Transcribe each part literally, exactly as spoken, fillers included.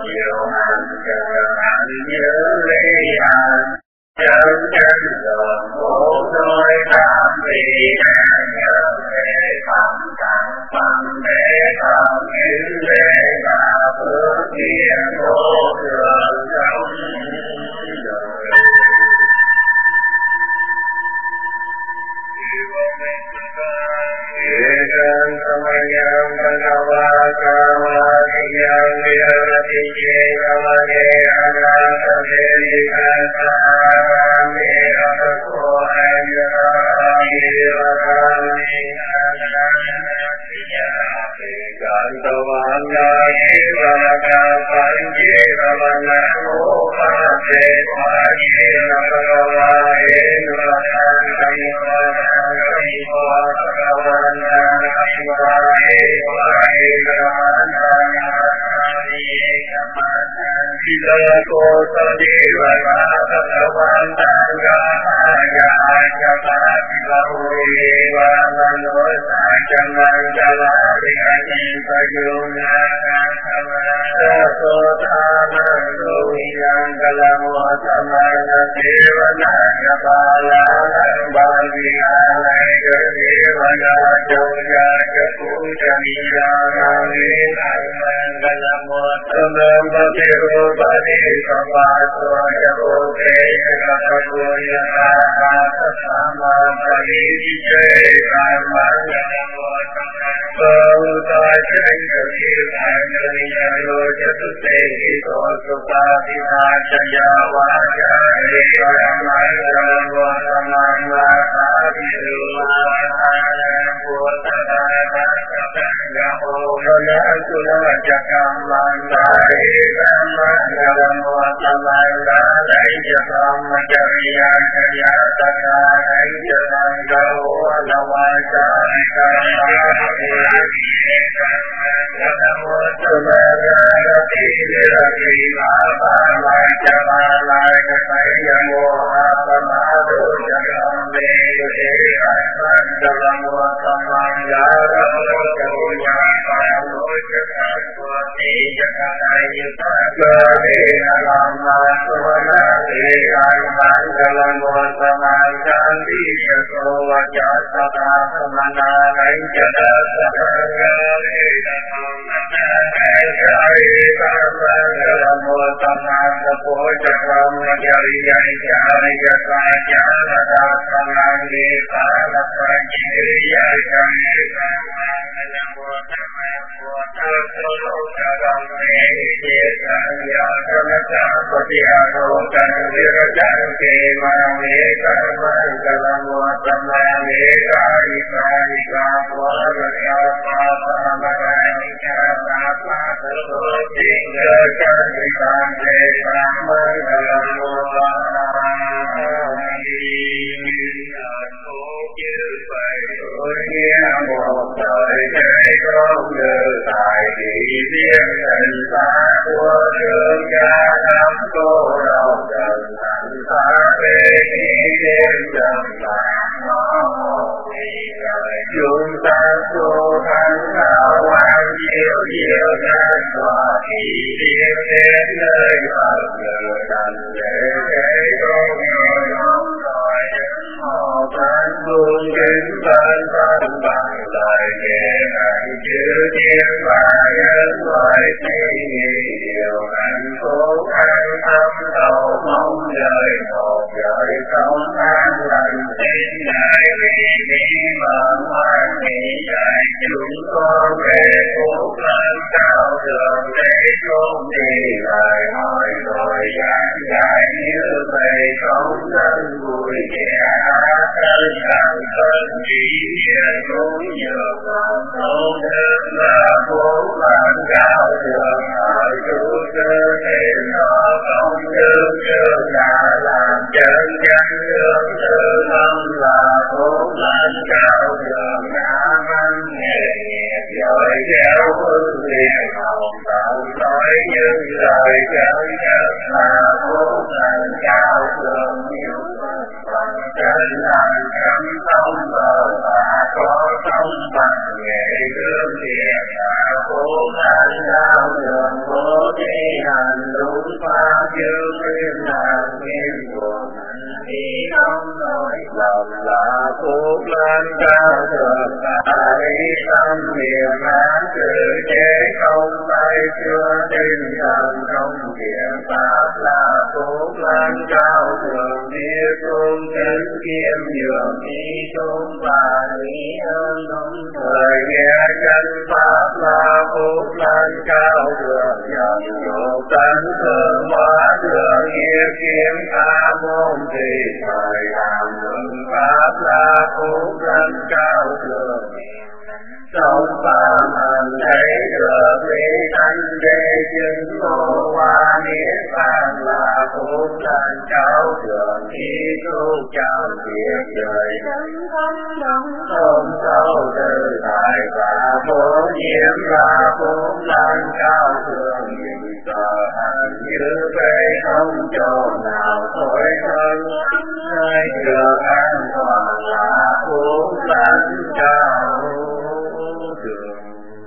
diệu hành chờ hạnh như ly hành chân chân đường vô đôi tam vị đàn nhớ về tâm tăng tâm để tâm như lễ và phước thiên vô thường trong đời. Yekan samayam bhagava kama yam virati kavane anatame dikasame apako ayami vakami ananasya gantavanya evaka panjevana mopate pajena bhagava Sila kota deva kata vantanga ayah kata bahwa manusia jamandala dikani payuna kata kota yang dalam wasamana devana kepala bagi alai devana joya kepuja amin dalam wasamana bagi sahaja bote kapuja kata sama bagi jai aman dalam wasamana Bauta jaya kirtanya lo jatute ito supatita jaya wajah dekaman dalam wasamana sabiluana buatana Yahona antuna jakam mandai daman dalam wasamana jakam jaya jaya taka jaya gawa nawajah Hãy subscribe cho kênh Ghiền Mì Gõ để không bỏ lỡ những video hấp dẫn. thời chưa tin thần trong thiện pháp là phúc lan cao thượng địa cung kính kiếm nhường ý chúng và lý ơn đúng thời nghe chân pháp là phúc lan cao thượng nhận dục tánh thương hóa thượng nghiệp kiếm tha môn thì thời làm luận pháp là phúc lan cao thượng trong pháp hành thấy được lý tánh đế chứng ngộ hoa niết bàn là phúc lan cao thượng khi thúc trong việc đời thân thân đồng tôn sâu từ tại và bố nhiễm là phúc lan cao thượng nhưng sợ hành như vậy không chỗ nào thối thân nơi được an toàn là phúc lan cao thượng.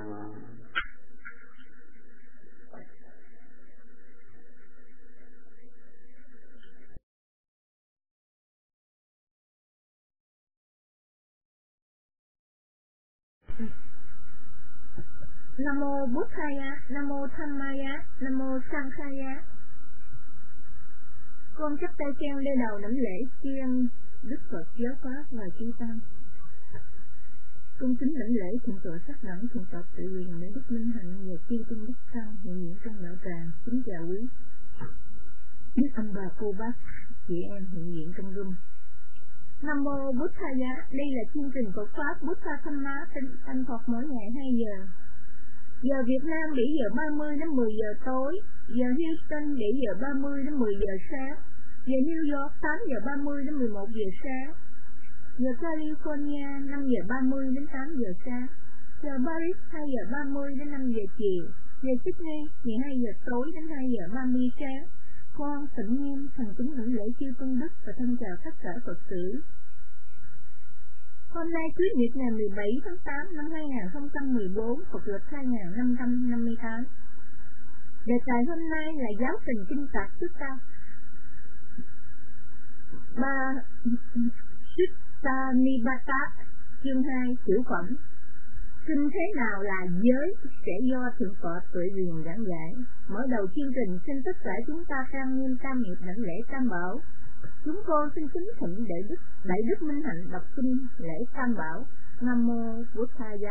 Nam mô Bụt Thaya, Nam mô Tham Maya, Nam mô Sankhaya. Con chắp tay trang lên đầu đảnh lễ tri ân Đức Phật giáo pháp và chư tăng. Cung kính đảnh lễ thượng tọa sắc đẳng thượng tọa tự quyền để đức minh hạnh và chư tinh đức tăng hiện diện trong đạo tràng. Kính chào quý đức ông bà cô bác chị em hiện diện trong room. Nam mô Bụt Thaya. Đây là chương trình Phật pháp Bụt Tha Tham Má Thanh Phật mỗi ngày hai giờ. Giờ Việt Nam bảy giờ ba mươi đến mười giờ tối, giờ Houston bảy giờ ba mươi đến mười giờ sáng, giờ New York tám giờ ba mươi đến mười một giờ sáng, giờ California năm giờ ba mươi đến tám giờ sáng, giờ Paris hai giờ ba mươi đến năm giờ chiều, giờ Sydney mười hai giờ tối đến hai giờ ba mươi sáng. Con Tịnh Nghiêm thành kính đảnh lễ chư tôn đức và thân chào tất cả Phật tử. Hôm nay Chủ nhật ngày mười bảy tháng tám năm hai nghìn không trăm mười bốn, Phật lịch hai nghìn năm trăm năm mươi tám. Đề tài hôm nay là giáo trình kinh tạng Sutta ta ba Sutta Nipata chương hai tiểu phẩm. Kinh thế nào là giới sẽ do thượng tọa Tuệ Quyền giảng dạy. Mở đầu chương trình xin tất cả chúng ta trang nghiêm tam nghiệp đảnh lễ tam bảo. Chúng con xin kính thỉnh để đức đại đức minh hạnh đọc kinh lễ tam bảo. Nam mô Bụt Thaya.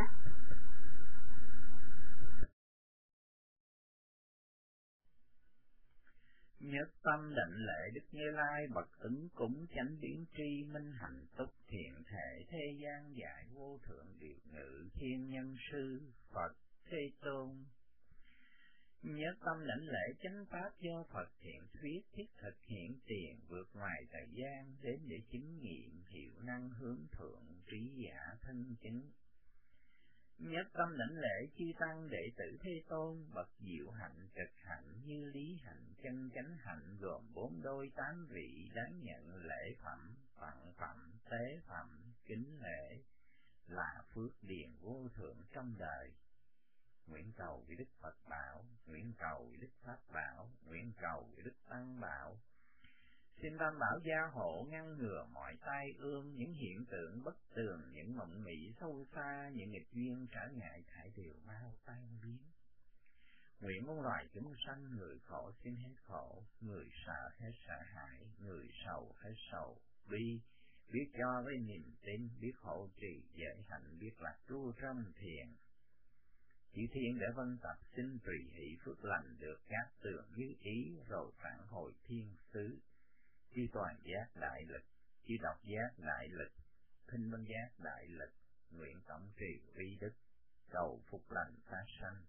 Nhất tâm đảnh lễ Đức Như Lai bậc ứng cúng chánh biến tri minh hạnh túc thiện thể thế gian dạy vô thượng điều ngự thiên nhân sư Phật Thế Tôn. Nhất tâm đảnh lễ chánh pháp do Phật thiện thuyết thiết thực hiện tiền vượt ngoài thời gian đến để chứng nghiệm hiệu năng hướng thượng trí giả thân chứng. Nhất tâm đảnh lễ chư tăng đệ tử Thế Tôn bậc diệu hạnh trực hạnh như lý hạnh chân chánh hạnh gồm bốn đôi tám vị đáng nhận lễ phẩm phận phẩm tế phẩm kính lễ là phước điền vô thượng trong đời. Nguyện cầu vì Đức Phật bảo, nguyện cầu vì Đức Pháp bảo, nguyện cầu vì Đức Tăng bảo. Xin Tam Bảo gia hộ ngăn ngừa mọi tai ương, những hiện tượng bất tường, những mộng mị sâu xa, những nghịch duyên trở ngại thải đều mau tan biến. Nguyện muôn loài chúng sanh, người khổ xin hết khổ, người sợ hết sợ hãi, người sầu hết sầu bi, biết cho với niềm tin, biết hộ trì giới hạnh, biết lạc trú trong thiền. Chư thiên để vân tập xin tùy hỷ phước lành được các tường như ý rồi phản hồi thiên xứ. Chư toàn giác đại lực, chư độc giác đại lực, thinh văn giác đại lực, nguyện tổng trì uy đức, cầu phục lành phát sanh.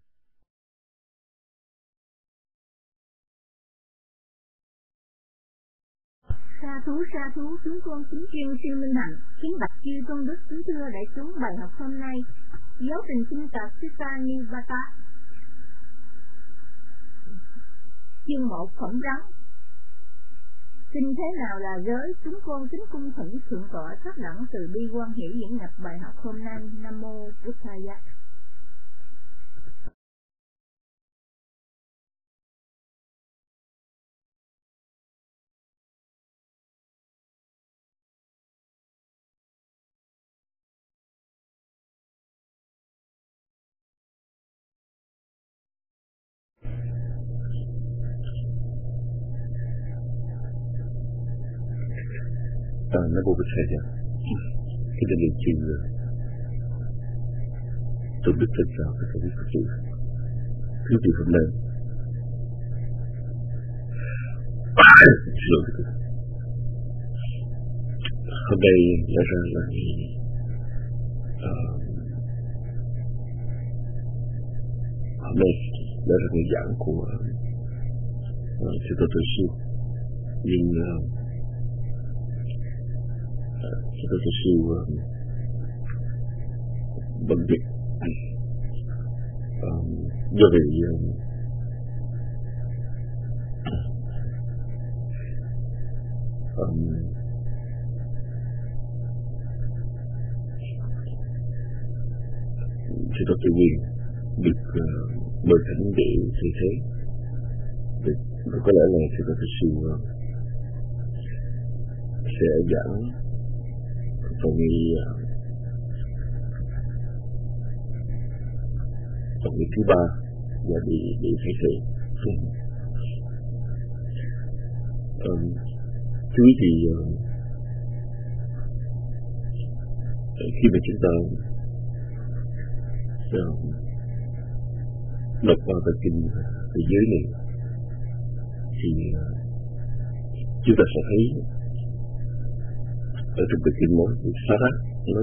Sa thú sa thú chúng con kính chuyên siêu minh hạnh, kính bạch chư tôn đức kính thưa đại chúng bài học hôm nay. Giáo trình kinh tạng Sutta Nipata chương một phẩm rắn. Kinh thế nào là giới? Chúng con kính cung thỉnh thượng tọa Thất Đẳng từ bi quan hỷ diễn nhập bài học hôm nay. Nam mô Bụt Thaya. à, nó vô cái thời khi đã điều trị rồi tôi biết thật sao cái sự thật sự thứ gì hôm nay rồi hôm nay lẽ ra là hôm nay đó là người giảng của sư tổ tự sư, nhưng sư tổ tự sư bận việc do vì sư tổ tự quyền được mời thỉnh để thay thế, và có lẽ là sư tổ tự sư sẽ giảng vào ngày vào ngày thứ ba và để để thay thế. Thứ thì khi mà chúng ta đọc qua bài kinh thế giới này thì chúng ta sẽ thấy ở trong bài kinh nói về Sarah nói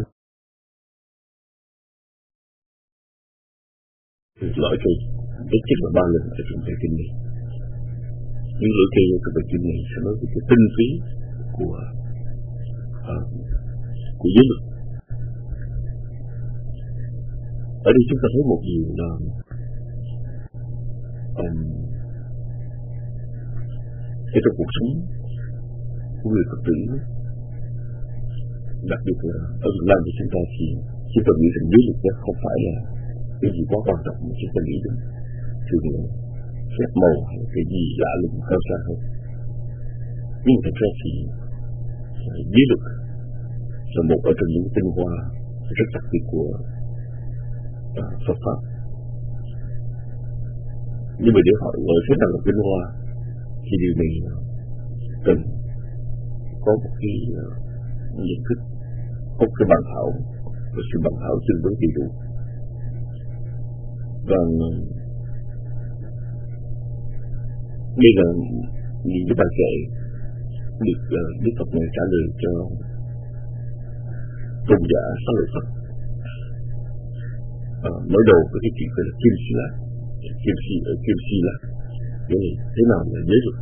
loại cây ít nhất là ba lần ở trong bài kinh này. Những loại cây ở trong bài kinh này sẽ nói về cái tinh túy của uh, của giới luật. Ở đây chúng ta thấy một điều là um, cái trong cuộc sống của người Phật tử, đặc biệt là ở Việt Nam của chúng ta, thì chúng ta nghĩ rằng giới luật đó không phải là cái gì quá quan trọng mà chúng ta nghĩ đến thường là phép màu hay cái gì lạ lùng cao xa hơn. Nhưng thật ra thì giới luật là một ở trong những tinh hoa rất đặc biệt của uh, Phật pháp. Nhưng mà để hỏi ở thế nào là tinh hoa thì điều này cần có một cái uh, nhận thức, một cái bản thảo và sự bản thảo tương đối đầy đủ. Và đây là những cái bài kệ được uh, Đức Phật này trả lời cho tôn giả Xá Lợi Phất. Uh, mới đầu với cái chuyện gọi là Kim Si La, Kim Si ở Kim Si La, nghĩa là thế nào là giới luật.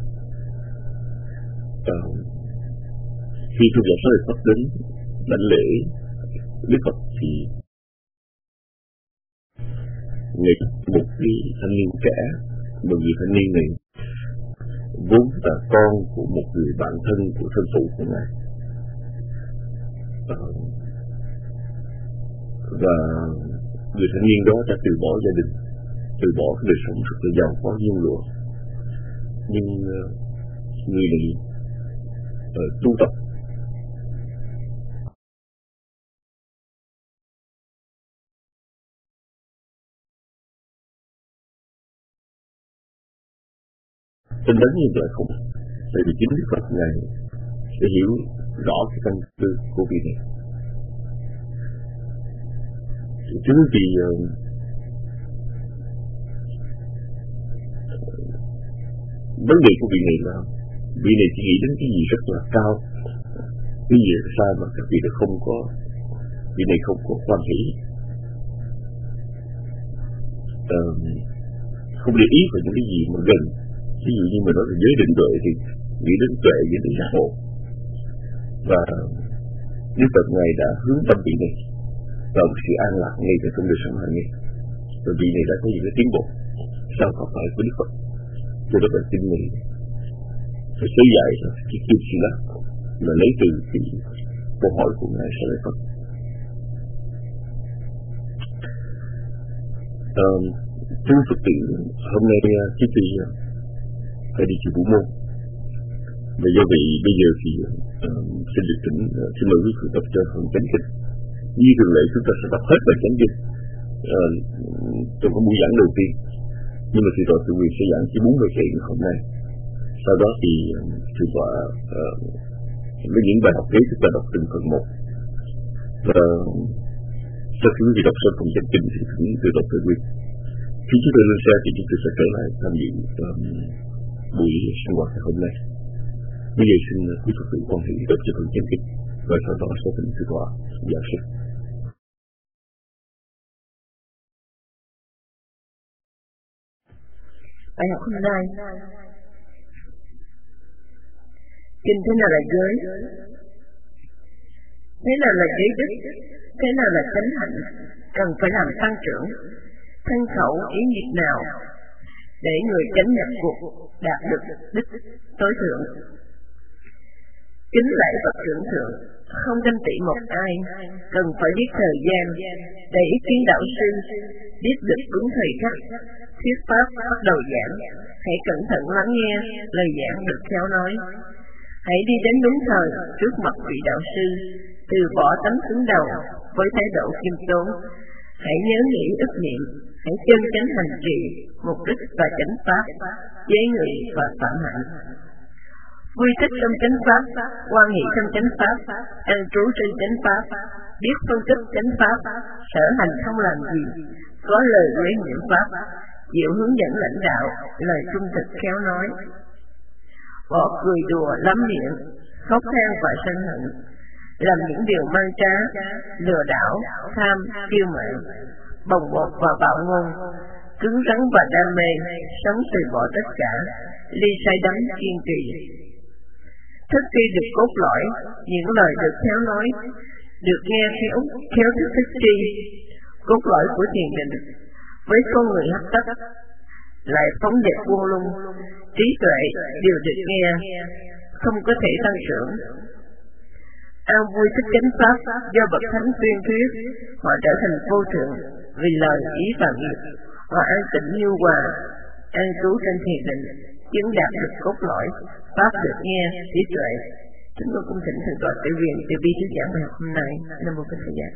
Uh, khi tôn giả Xá Lợi Phất đến đảnh lễ Đức Phật thì người một cái thanh niên trẻ, một người thanh niên này vốn là con của một người bạn thân của thân phụ của ngài, uh, và người thanh niên đó đã từ bỏ gia đình, từ bỏ cái đời sống rất là giàu có nhung lụa, nhưng uh, người này uh, tu tập tin đến như vậy không, tại vì chính Đức Phật này sẽ hiểu rõ cái căn tư của vị này. Chính vì uh, vấn đề của vị này là vị này chỉ nghĩ đến cái gì rất là cao, cái gì là sai mà các vị đã không có, vị này không có quan hỷ, uh, không để ý vào những cái gì mà gần. Ví dụ như mình nói là giới định tuệ thì nghĩ đến tuệ, nghĩ đến giác ngộ, và Đức Phật Ngài đã hướng tâm vị này vào sự an lạc ngay từ trong đời sống hàng ngày, và vị này đã có những cái tiến bộ sau học hỏi của Đức Phật. Cho đó bài kinh này phải xây dạy cái Kim Si La là lấy từ cái câu hỏi của Ngài Xá Lợi Phất. Thưa Phật tử, hôm nay cái kỳ phải đi chịu Vũ Môn, và do vậy bây giờ thì uh, xin được tỉnh uh, xin mời quý vị đọc cho phần chánh kinh. Như thường lệ chúng ta sẽ đọc hết bài chánh kinh uh, trong cái buổi giảng đầu tiên, nhưng mà thượng tọa tự quyền sẽ giảng chỉ bốn bài kệ hôm nay. Sau đó thì uh, thượng tọa uh, với những bài học kế chúng ta đọc từng phần một. Và sau khi quý vị đọc xong phần chánh kinh thì cũng tự đọc tự quyết. Khi chúng tôi lên xe thì chúng tôi sẽ trở lại tham dự um, buổi sinh hoạt ngày hôm nay. Bây giờ xin quý Phật tử quan hệ đọc cho phần chánh kinh và sau đó sẽ thành sự tọa giảng sư. Bài học hôm nay: kinh thế nào là giới? Thế nào là giới đức? Thế nào là chánh hạnh? Cần phải làm tăng trưởng. Thân khẩu ý nghiệp nào để người chánh nhập cuộc đạt được đích tối thượng? Kính lạy Phật trưởng thượng, không ganh tị một ai, cần phải biết thời gian để ý kiến đạo sư, biết được đúng thời khắc. Thuyết pháp bắt đầu giảng, hãy cẩn thận lắng nghe lời giảng được khéo nói. Hãy đi đến đúng thời trước mặt vị đạo sư, từ bỏ tánh cứng đầu với thái độ khiêm tốn. Hãy nhớ nghĩ ức niệm, hãy chân chánh hành trì, mục đích và chánh pháp, giới nghị và phạm hạnh. Vui thích trong chánh pháp, quan hệ trong chánh pháp, an trú trên chánh pháp, biết phân tích chánh pháp, sở hành không làm gì, có lời huế nguyện pháp, chịu hướng dẫn lãnh đạo, lời trung thực khéo nói. Bỏ cười đùa lắm miệng, khóc than và sân hận, làm những điều mang trá, lừa đảo, tham, kiêu mạn, bồng bột và bạo ngôn, cứng rắn và đam mê, sống từ bỏ tất cả, ly say đắm kiên trì. Thức tri được cốt lõi, những lời được khéo nói, được nghe khéo, khéo thức thức tri, cốt lõi của thiền định. Với con người hấp tấp, lại phóng dật buông lung, trí tuệ đều được nghe, không có thể tăng trưởng. An vui thích chánh pháp do bậc thánh tuyên thuyết, họ trở thành vô thượng vì lời ý và nghiệp. Họ an tịnh như hòa, an trú trên thiền định, chứng đạt được cốt lõi, pháp được nghe, trí tuệ. Chúng tôi cung thỉnh thượng tọa Tự Quyền từ bi thuyết giảng bài học hôm nay. Nam mô Bổn Sư.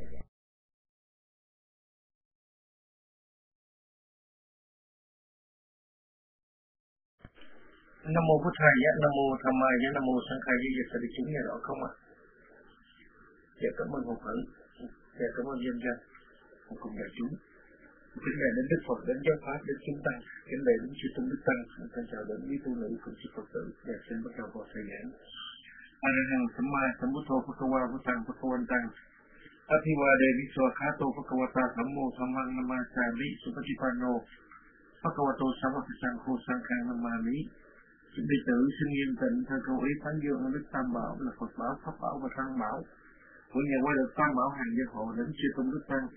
Nam mô Bổn Thầy, Nam mô Tham Mai, Nam mô Sang Khai. Dịch sẽ được chứng nghe rõ không ạ? Dạ, cảm ơn Ngọc Hận, dạ, cảm ơn dân dân cùng đại chúng. Kính lạy đến Đức Phật, đến giáo pháp, đến chúng tăng, kính lạy đến chư tôn đức tăng, kính chào đến quý tu nữ cùng chư Phật tử. Dạ, xin bắt đầu vào thời giảng. A Ra Hằng Samma Sambuddho Phật-ca-wa Phật-tăng Phật-ca-wan tăng. Athiwa Devi Swakhato Phật-ca-wa-ta Sammo Sammang Namacchami Supatipano Phật-ca-wa-to Savakasangho Sangkhang Namami. Chúng đệ tử xin nghiêm tịnh theo câu ý Thánh Dương Đức Tam Bảo là Phật Bảo, Pháp Bảo và Tăng Bảo của nhà quay được Tam Bảo hàng gia hộ đến chư tôn đức tăng.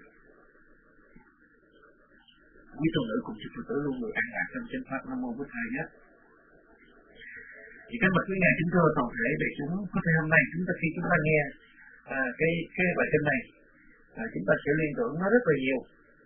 Quý tôn nữ cùng chư Phật tử luôn người an lạc trong chánh pháp. Nam mô Bổn Thầy nhất. Thì các bậc quý ngài chúng tôi toàn thể để chúng có thể hôm nay chúng ta khi chúng ta nghe à, cái cái bài kinh này à, chúng ta sẽ liên tưởng nó rất là nhiều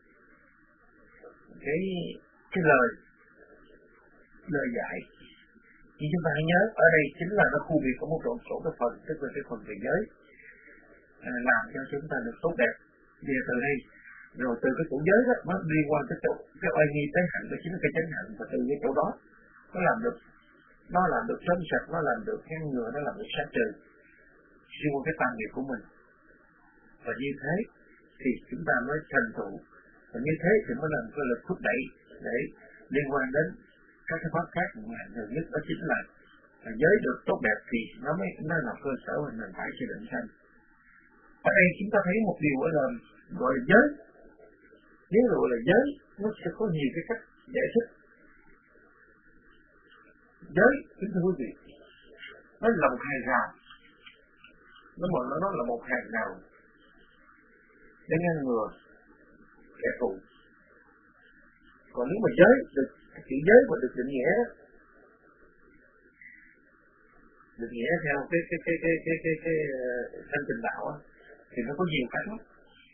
cái cái lời lời dạy. Nhưng chúng ta hãy nhớ ở đây chính là nó khu biệt của một số cái phần, tức là cái phần về giới à, làm cho chúng ta được tốt đẹp. Bây giờ từ đây rồi từ cái chỗ giới đó nó liên quan tới chỗ cái oai nghi tới hạnh, đó chính là cái chánh hạnh, và từ cái chỗ đó nó làm được nó làm được trong sạch, nó làm được ngăn ngừa, nó làm được sát trừ xuyên qua cái tàn nghiệp của mình. Và như thế thì chúng ta mới thành tựu, và như thế thì mới làm cái lực thúc đẩy để liên quan đến các cái pháp khác. Mà gần nhất đó chính là giới được tốt đẹp thì nó mới nó là cơ sở và nền tảng cho định sanh. Ở đây chúng ta thấy một điều là gọi là giới. Nếu gọi là giới, nó sẽ có nhiều cái cách giải thích. Giới, kính thưa quý vị, nó là một hàng rào. Nó mà nó là một hàng rào để ngăn ngừa kẻ thù. Còn nếu mà giới được cái chữ giới mà được định nghĩa, định nghĩa theo cái cái cái cái cái cái cái thanh tịnh đạo á, thì nó có nhiều cách lắm.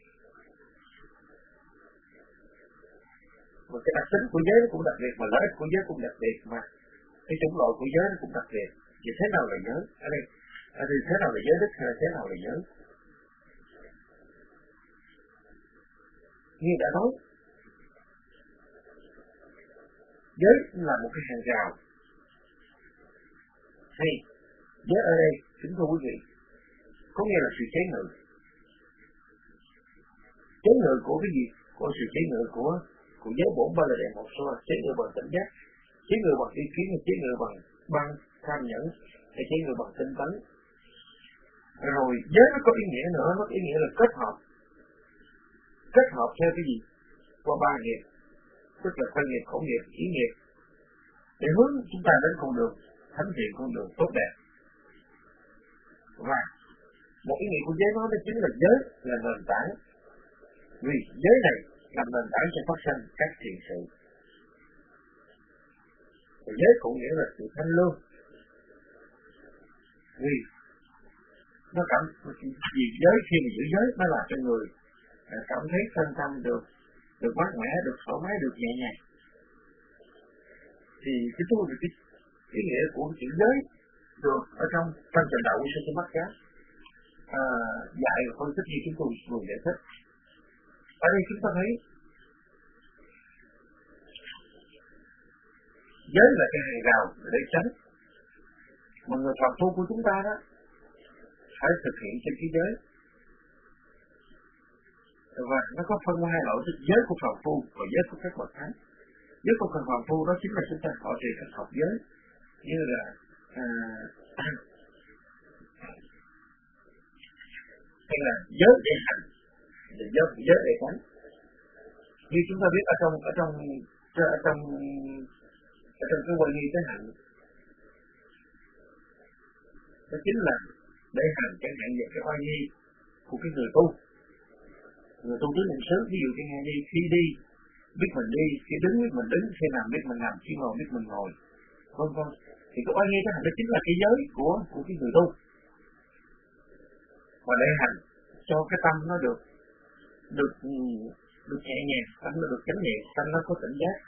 Và cái đặc tính của giới nó cũng đặc biệt, mà lợi ích của giới cũng đặc biệt, mà cái chủng loại của giới nó cũng đặc biệt. Vậy thế nào là giới? Ở đây, ở đây thế nào là giới đức hay là thế nào là giới? Như đã nói, giới là một cái hàng rào. Hay giới ở đây kính thưa quý vị, có nghĩa là sự chế ngự. Chế ngự của cái gì? Của sự chế ngự của của giới bổn ba la đề một số, chế ngự bằng tỉnh giác, chế ngự bằng ý kiến, chế ngự bằng băng tham nhẫn, hay chế ngự bằng tinh tấn. Rồi giới nó có ý nghĩa nữa, nó có ý nghĩa là kết hợp, kết hợp theo cái gì? Qua ba nghiệp, tức là khoa nghiệp, khẩu nghiệp, ý nghiệp, để hướng chúng ta đến con đường thánh thiện, con đường tốt đẹp. Và một ý nghĩa của giới nói đó chính là giới là nền tảng, vì giới này làm nền tảng cho phát sinh các thiện sự. Và giới cũng nghĩa là sự thanh lương, vì nó cảm vì giới khi mà giữ giới nó làm cho người cảm thấy thân tâm được được mát mẻ, được thoải mái, được nhẹ nhàng. Thì cái tôi về cái ý nghĩa của chữ giới được ở trong trong trình đạo của sư Mắc Giá à, dạy và phân tích như chúng tôi vừa giải thích. Ở đây chúng ta thấy giới là cái hàng rào để tránh mà người phàm phu của chúng ta đó phải thực hiện trên cái giới. Và nó có phân hai loại, tức giới của phàm phu và giới của các bậc thánh. Giới của các phàm phu đó chính là chúng ta họ trì các học giới như là à, hay là giới để hành, giới giới để tránh. Như chúng ta biết ở trong ở trong ở trong ở trong cái quan nghi cái hạnh, đó chính là để hành chẳng hạn về cái oai nghi của cái người tu, người tu tứ niệm xứ. Ví dụ chẳng hạn như khi đi biết mình đi, khi đứng biết mình đứng, khi nằm biết mình nằm, khi ngồi biết mình ngồi, vân vân. Thì cái oai nghi cái hành đó chính là cái giới của của cái người tu, và để hành cho cái tâm nó được được được nhẹ nhàng, tâm nó được chánh niệm, tâm nó có tỉnh giác.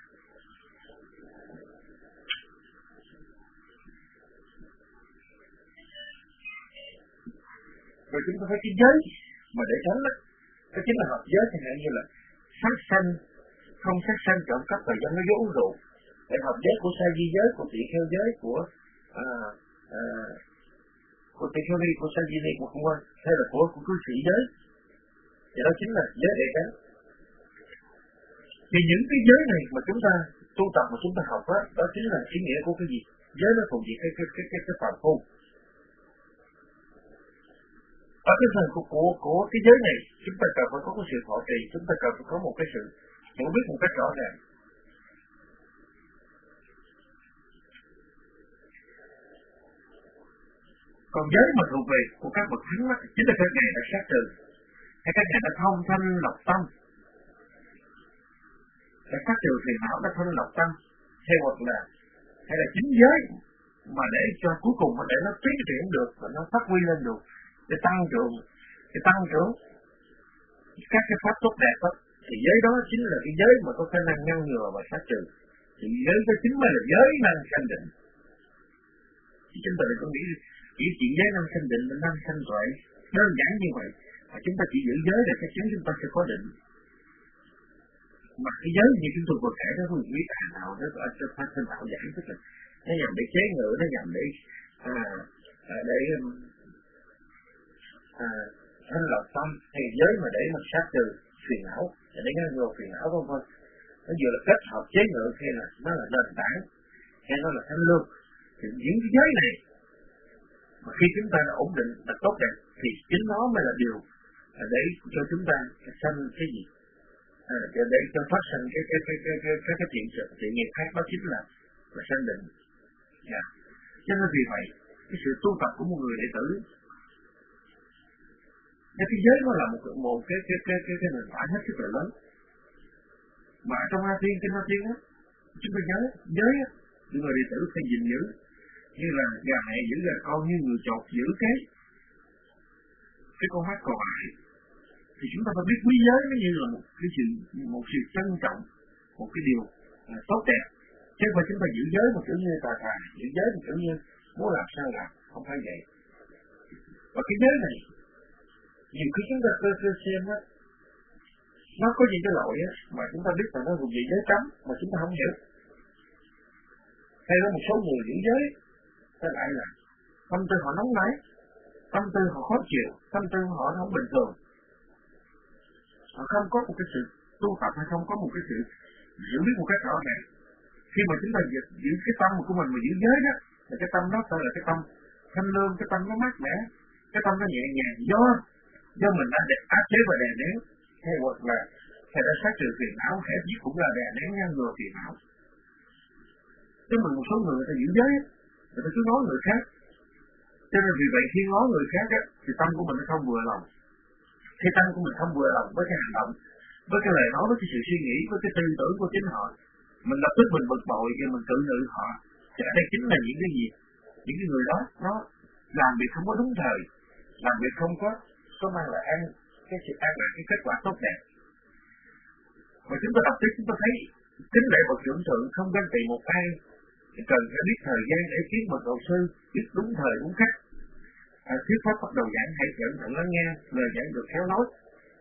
Rồi chúng ta thấy cái giới mà để tránh đó, đó chính là hợp giới, chẳng hạn như là sát sanh, không sát sanh, trộm cắp và dâm nói dối uống rượu. Để hợp giới của sa di giới, của tỳ kheo giới, của à, à, của tỳ kheo ni, của sa di ni, của không quan, hay là của của cư sĩ giới. Thì đó chính là giới để tránh. Thì những cái giới này mà chúng ta tu tập mà chúng ta học đó, đó chính là ý nghĩa của cái gì? Giới nó thuộc về cái cái cái cái, cái phàm phu. Ở cái phần của, của của cái giới này, chúng ta cần phải có cái sự thọ trì, chúng ta cần phải có một cái sự hiểu biết một cách rõ ràng. Còn giới mà thuộc về của các bậc thánh đó, chính là các ngài đã sát trừ, hay các ngài đã thông thanh lọc tâm, đã sát trừ phiền não, đã thanh lọc tâm, hay hoặc là hay là chính giới mà để cho cuối cùng mà để nó tiến triển được và nó phát huy lên được, để tăng trưởng, để tăng trưởng các cái pháp tốt đẹp đó, thì giới đó chính là cái giới mà có khả năng ngăn ngừa và sát trừ. Thì giới đó chính là giới năng sanh định. Thì chúng ta đừng có nghĩ chỉ chuyện giới năng sanh định là năng sanh tuệ đơn giản như vậy, mà chúng ta chỉ giữ giới để chắc chắn chúng ta sẽ có định. Mà cái giới như chúng tôi vừa kể đó, quý vị biết hàng nào đó ở trong phát sinh đạo giảng, tức là nó nhằm để chế ngự, nó nhằm để à, à, để à, thanh lọc tâm, hay giới mà để mà sát trừ phiền não, để ngăn ngừa phiền não vân vân. Nó vừa là kết hợp chế ngự, hay là nó là nền tảng, hay nó là thanh lương. Thì những cái giới này mà khi chúng ta đã ổn định, là tốt đẹp, thì chính nó mới là điều để cho chúng ta sanh cái gì, à, để cho phát sinh cái cái cái cái cái cái, cái thiện sự thiện nghiệp khác, đó chính là là sanh định. Yeah. Cho nên vì vậy cái sự tu tập của một người đệ tử, cái thế giới nó là một một cái cái cái cái cái nền tảng hết sức là lớn. Mà trong A Thiên, kinh A Thiên á, chúng ta nhớ giới á, những người đệ tử phải gìn giữ như là gà mẹ giữ gà con, như người chột giữ cái cái con mắt còn lại. Thì chúng ta phải biết quý giới nó như là một cái sự một sự trân trọng, một cái điều à, tốt đẹp, chứ không phải chúng ta giữ giới một kiểu như tà tà, giữ giới một kiểu như muốn làm sao làm, không phải vậy. Và cái giới này nhiều khi chúng ta cơ cơ xem á, nó có những cái lỗi á mà chúng ta biết là nó thuộc về giới cấm mà chúng ta không hiểu. Hay là một số người giữ giới, ta lại là tâm tư họ nóng nảy, tâm tư họ khó chịu, tâm tư họ nó không bình thường, họ không có một cái sự tu tập hay không có một cái sự hiểu biết một cách rõ ràng. Khi mà chúng ta giữ, giữ cái tâm của mình mà giữ giới đó, là cái tâm đó tên là cái tâm thanh lương, cái tâm nó mát mẻ, cái tâm nó nhẹ nhàng, do do mình đã áp chế và đè nén, hay hoặc là hay đã sát trừ phiền não, hay giết cũng là đè nén ngăn ngừa phiền não. Chứ mình một số người người ta giữ giới, người ta cứ nói người khác, cho nên vì vậy khi nói người khác á, thì tâm của mình nó không vừa lòng. Khi tâm của mình không vừa lòng với cái hành động, với cái lời nói, với cái sự suy nghĩ, với cái tư tưởng của chính họ, mình lập tức mình bực bội và mình tự ngự họ. Thì ở đây chính là những cái gì? Những cái người đó nó làm việc không có đúng thời, làm việc không có có mang lại an cái sự an lạc, cái kết quả tốt đẹp. Và chúng ta đọc tiếp chúng ta thấy kính lễ bậc trưởng thượng không ganh tị một ai, cần phải biết thời gian để kiến bậc đạo sư, biết đúng thời đúng khắc. À, thuyết pháp bắt đầu giảng hãy cẩn thận lắng nghe, lời giảng được khéo nói.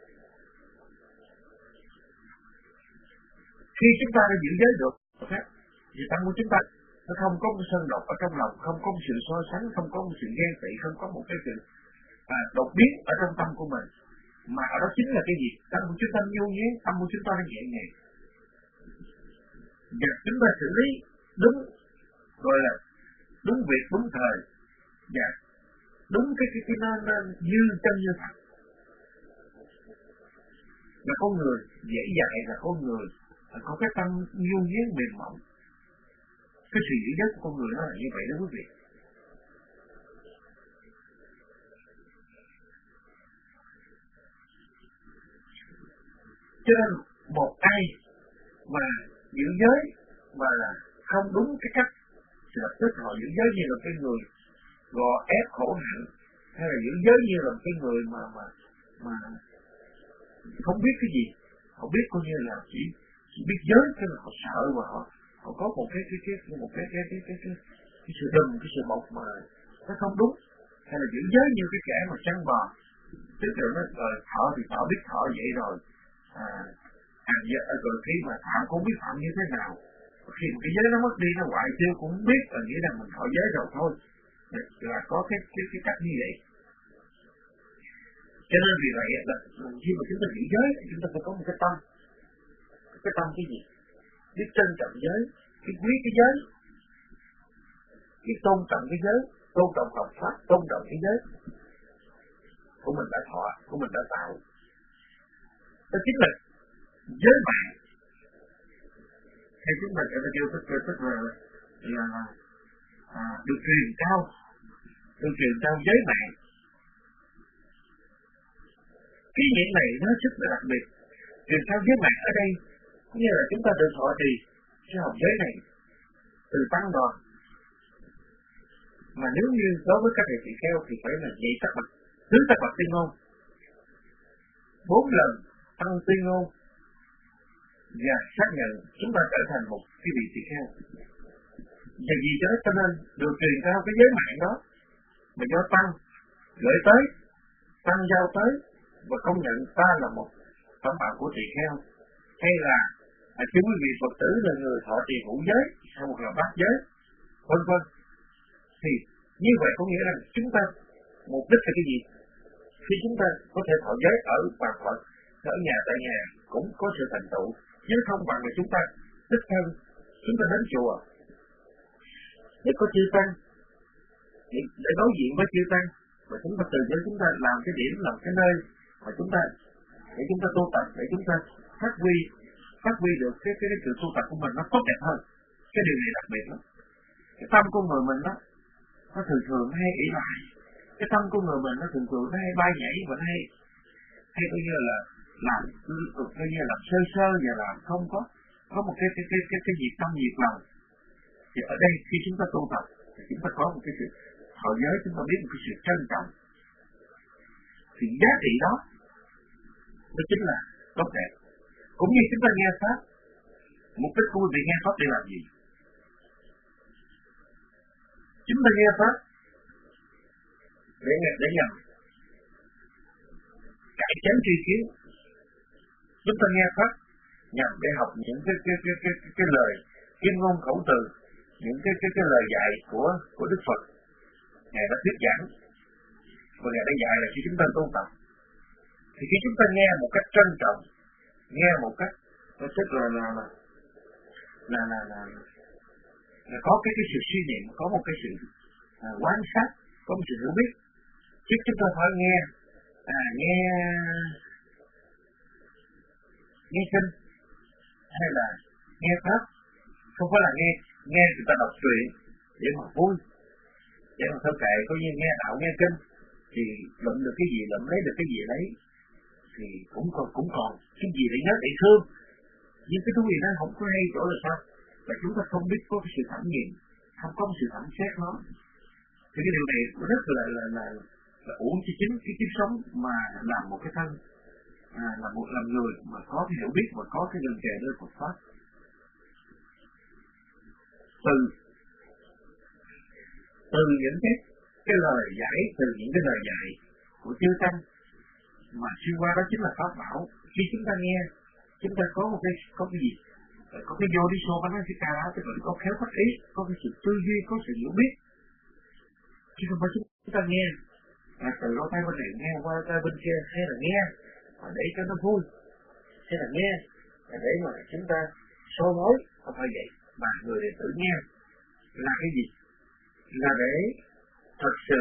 Khi chúng ta đã giữ giới được, thì tâm của chúng ta nó không có một sân độc ở trong lòng, không có một sự so sánh, không có một sự ghen tị, không có một cái sự à, đột biến ở trong tâm của mình, mà ở đó chính là cái gì? Tâm của chúng ta nhu nhé, tâm của chúng ta nó nhẹ nhàng, và chúng ta xử lý đúng, gọi là đúng việc đúng thời, và đúng cái cái cái nó, nó như chân như thật. Là con người dễ dạy, là con người có cái tâm nhu nhé mềm mỏng. Cái sự giữ giới của con người nó là như vậy đó quý vị. Cho nên một ai mà giữ giới mà không đúng cái cách, thì lập tức họ giữ giới như là cái người gò ép khổ hạnh, hay là giữ giới như là cái người mà mà mà không biết cái gì, họ biết coi như là chỉ, chỉ biết giới, cái là họ sợ và họ họ có một cái cái cái một cái cái cái cái cái, cái sự đừng, cái sự bộc mà nó không đúng, hay là giữ giới như cái kẻ mà săn bò, tức là nó uh, thọ thì thọ biết thọ vậy rồi, à, hàng giờ rồi khi mà phạm cũng biết phạm như thế nào, khi mà cái giới nó mất đi, nó hoại tiêu cũng biết, là nghĩa là mình thọ giới rồi thôi, là có cái cái cái cách như vậy. Cho nên vì vậy là khi mà chúng ta giữ giới thì chúng ta phải có một cái tâm, cái tâm cái gì? Biết trân trọng giới, biết quý cái giới, biết tôn trọng cái giới, tôn trọng Phật pháp, tôn trọng cái giới của mình đã thọ, của mình đã tạo. Đó chính là giới mạng. Hay chúng ta sẽ kêu tức là tức là là à, được truyền cao, được truyền cao giới mạng. Cái nghĩa này nó rất là đặc biệt. Truyền cao giới mạng ở đây như là chúng ta được thọ trì cái học giới này từ tăng đoàn, mà nếu như đối với các thầy tỳ kheo thì phải là nhị tất bậc, tứ tất bậc tuyên ngôn, bốn lần tăng tuyên ngôn và xác nhận chúng ta trở thành một cái vị tỳ kheo. Và vì cho cho nên được truyền cao cái giới mạng đó mà do tăng gửi tới, tăng giao tới và công nhận ta là một tấm bạn của tỳ kheo, hay là à, chúng quý vị Phật tử là người thọ trì ngũ giới hay một là bát giới, vân vân, thì như vậy có nghĩa là chúng ta mục đích là cái gì? Khi chúng ta có thể thọ giới ở bàn Phật, ở nhà tại nhà cũng có sự thành tựu, chứ không bằng là chúng ta đích thân chúng ta đến chùa để có chư tăng, để, để đối diện với chư tăng, và chúng ta từ đó chúng ta làm cái điểm, làm cái nơi mà chúng ta để chúng ta tu tập, để chúng ta phát huy phát huy được cái cái, cái sự tu tập của mình nó tốt đẹp hơn. Cái điều này đặc biệt lắm. Cái tâm của người mình đó nó thường thường hay ỷ lại, cái tâm của người mình nó thường thường nó hay bay nhảy và nó hay hay coi như là làm coi như là làm sơ sơ và làm không có có một cái cái cái cái cái nhiệt tâm nhiệt lòng. Thì ở đây khi chúng ta tu tập thì chúng ta có một cái sự thọ giới, chúng ta biết một cái sự trân trọng, thì giá trị đó đó chính là tốt đẹp. Cũng như chúng ta nghe pháp, mục đích của quý vị nghe pháp để làm gì? Chúng ta nghe pháp để nghe để nhằm cải chánh tri kiến. Chúng ta nghe pháp nhằm để học những cái cái cái cái cái, cái lời kim ngôn khẩu từ, những cái cái cái lời dạy của của Đức Phật ngài đã thuyết giảng. và Ngài đã dạy là khi chúng ta tu tập, thì khi chúng ta nghe một cách trân trọng, nghe một cách tức là là là là là, là, là có cái cái sự suy niệm, có một cái sự à, quan sát, có một sự hiểu biết, chứ chúng ta phải nghe à, nghe nghe kinh hay là nghe pháp, không phải là nghe nghe người ta đọc truyện để mà vui, để mà thôi kệ, coi như nghe đạo nghe kinh thì lượm được cái gì lượm, lấy được cái gì lấy, thì cũng còn cũng còn cái gì để nhớ để thương, nhưng cái thứ gì đó không có hay chỗ là sao, là chúng ta không biết có cái sự thẩm nghiệm, không có sự thẩm xét nó, thì cái điều này rất là là là, là uổng cho chính cái kiếp sống mà làm một cái thân, à, là một làm người mà có cái hiểu biết và có cái gần kề nơi Phật pháp. Từ từ những cái cái lời giải, từ những cái lời dạy của chư tăng mà xuyên qua đó chính là pháp bảo. Khi chúng ta nghe, chúng ta có một cái có cái gì, có cái vô đi xô bánh nói cái ca đó, tức là có khéo phát ý, có cái sự tư duy, có sự hiểu biết, chứ không phải chúng ta nghe à, từ lỗ tai bên này nghe qua tai bên kia, hay là nghe mà để cho nó vui, hay là nghe là để mà chúng ta soi mối, không phải vậy, mà người đệ tử nghe là cái gì, là để thật sự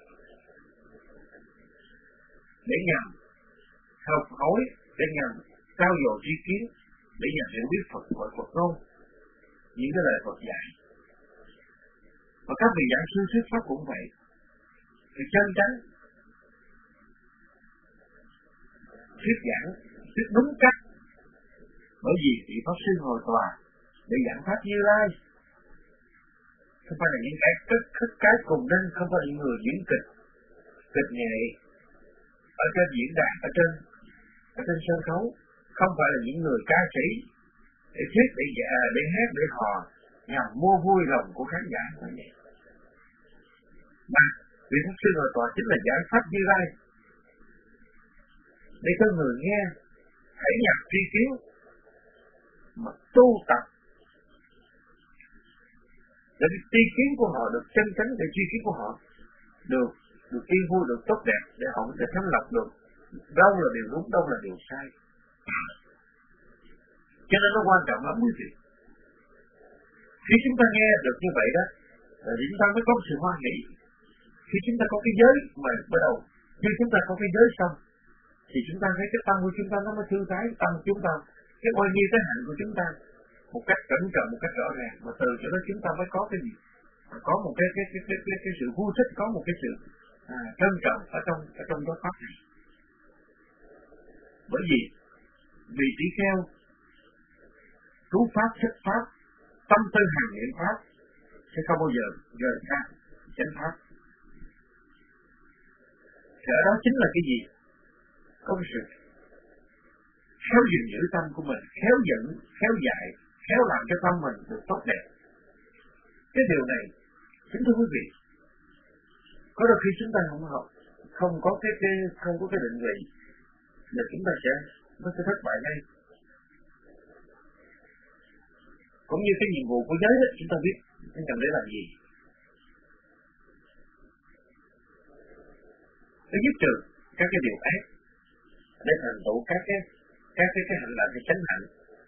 để nhằm học hỏi, để nhằm trao dồi tri kiến, để nhằm hiểu biết Phật và Phật ngôn, những cái lời Phật dạy. Và các vị giảng sư thuyết pháp cũng vậy, thì chân chánh thuyết giảng, thuyết đúng cách, bởi vì vị pháp sư ngồi tòa để giảng pháp Như Lai, không phải là những cái cất khất cái cùng đinh, không phải là những người diễn kịch, kịch nghệ ở trên diễn đàn, ở trên ở trên sân khấu, không phải là những người ca sĩ để thuyết, để dạ, để hát, để hò nhằm mua vui lòng của khán giả, không vậy. Mà vị pháp sư ngồi tòa chính là giải pháp Như Lai, để cho người nghe hãy nhập tri kiến mà tu tập, để cái tri kiến của họ được chân chánh, để tri kiến của họ được được yên vui, được tốt đẹp, để họ có thể thanh lọc được đâu là điều đúng, đâu là điều sai. Cho nên nó quan trọng lắm quý vị. Khi chúng ta nghe được như vậy đó, là chúng ta mới có sự hoan hỷ. Khi chúng ta có cái giới mà bắt đầu, khi chúng ta có cái giới xong, thì chúng ta thấy cái tâm của chúng ta nó mới thư thái, tâm của chúng ta, cái oai nghi cái hạnh của chúng ta một cách cẩn trọng, một cách rõ ràng, và từ chỗ đó chúng ta mới có cái gì, có một cái cái cái cái cái, cái sự vui thích, có một cái sự à, trân trọng ở trong ở trong đó pháp này. Bởi vì vì tỷ kheo trú pháp, thích pháp, tâm tư hành niệm pháp sẽ không bao giờ rời xa chánh pháp. Thì ở đó chính là cái gì? Có cái sự khéo gìn giữ tâm của mình, khéo dẫn, khéo dạy, khéo làm cho tâm mình được tốt đẹp. Cái điều này, kính thưa quý vị, có đôi khi chúng ta không học, không có cái, cái không có cái định vị, là chúng ta sẽ nó sẽ thất bại ngay. Cũng như cái nhiệm vụ của giới đó, chúng ta biết chúng ta để làm gì. Để giúp trừ các cái điều ác, để thành tựu các cái các cái cái hành động cái chánh hạnh.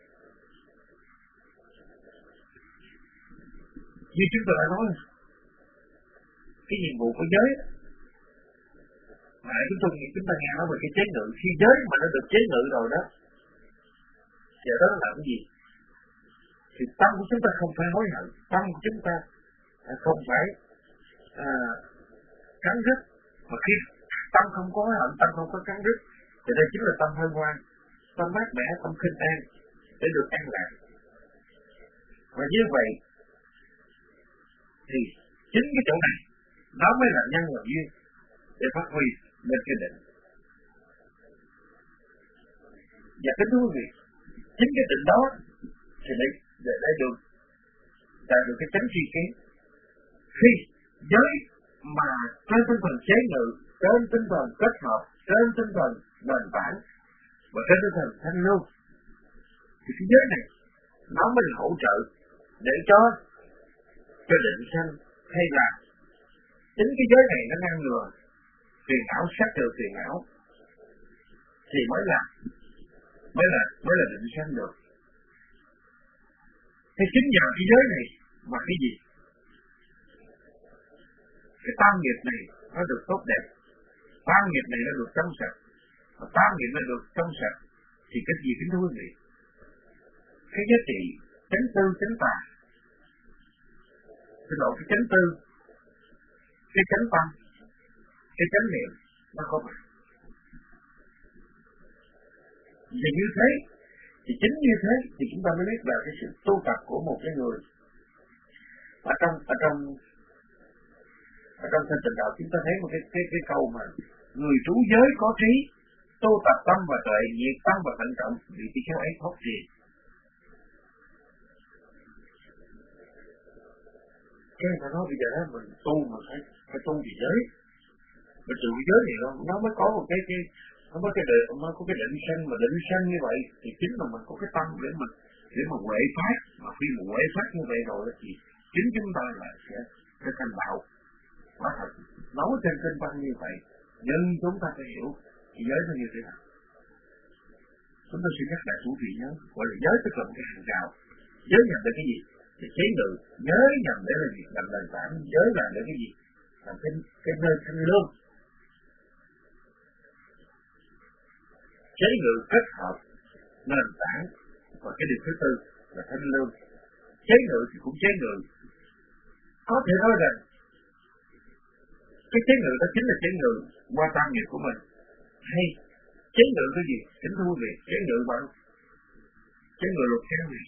Như chúng tôi đã nói, cái nhiệm vụ của giới mà chúng tôi nghĩ chúng ta nghe nói về cái chế ngự, khi giới mà nó được chế ngự rồi đó, thì ở đó nó làm cái gì? Thì tâm của chúng ta không phải hối hận, tâm của chúng ta không phải à, cắn rứt, mà khi tâm không có hối hận, tâm không có cắn rứt, thì đây chính là tâm hân hoan, tâm mát mẻ, tâm khinh an, để được an lạc. Và như vậy thì chính cái chỗ này nó mới là nhân và duyên để phát huy lên cái định. Và kính thưa quý vị, chính cái định đó thì để để, để được đạt được cái chánh tri kiến. Khi giới mà trên tinh thần chế ngự, trên tinh thần kết hợp, trên tinh thần nền tảng và trên tinh thần thanh lưu, thì cái giới này nó mới là hỗ trợ để cho cho định sanh, hay là chính cái giới này nó ngăn ngừa phiền não sát trừ phiền não thì mới là mới là mới là định sanh được. Thế chính nhờ cái giới này mà cái gì? Cái tam nghiệp này nó được tốt đẹp, tam nghiệp này nó được trong sạch, và tam nghiệp nó được trong sạch thì cái gì kính thưa quý vị? Cái giá trị chánh tư chánh tà, cái độ cái chánh tư, cái chánh tâm, cái chánh niệm nó có mặt. Vì như thế, thì chính như thế thì chúng ta mới biết là cái sự tu tập của một cái người. Ở trong ở trong ở trong thanh tịnh đạo chúng ta thấy một cái cái cái câu mà người trú giới có trí, tu tập tâm và tuệ, nhiệt tâm và thận trọng, vì cái khéo ấy thoát gì. Cái người ta nói bây giờ đó, mình tu mà phải phải tu vì giới, mình trụ giới thì nó, nó mới có một cái cái nó mới cái định, nó có cái định sanh, mà định sanh như vậy thì chính là mình có cái tâm để mình để mà huệ phát, mà khi mà huệ phát như vậy rồi thì chính chúng ta là sẽ sẽ thành đạo. Nó thật nói trên kinh văn như vậy, nhưng chúng ta phải hiểu thì giới nó như thế nào. Chúng ta suy nhắc lại chủ vị nhớ, gọi là giới tức là một cái hàng rào. Giới nhằm đến cái gì? Thì chế ngự. Giới nhằm đến là gì? Làm nền tảng. Giới làm đến cái gì? Làm cái cái nơi thanh lương. Chế ngự kết hợp nền tảng và cái điều thứ tư là thanh lương. Chế ngự thì cũng chế ngự. Có thể nói rằng cái chế ngự đó chính là chế ngự qua tam nghiệp của mình. Hay chế ngự cái gì? Kính thưa quý vị, chế ngự bằng chế ngự luật khéo này.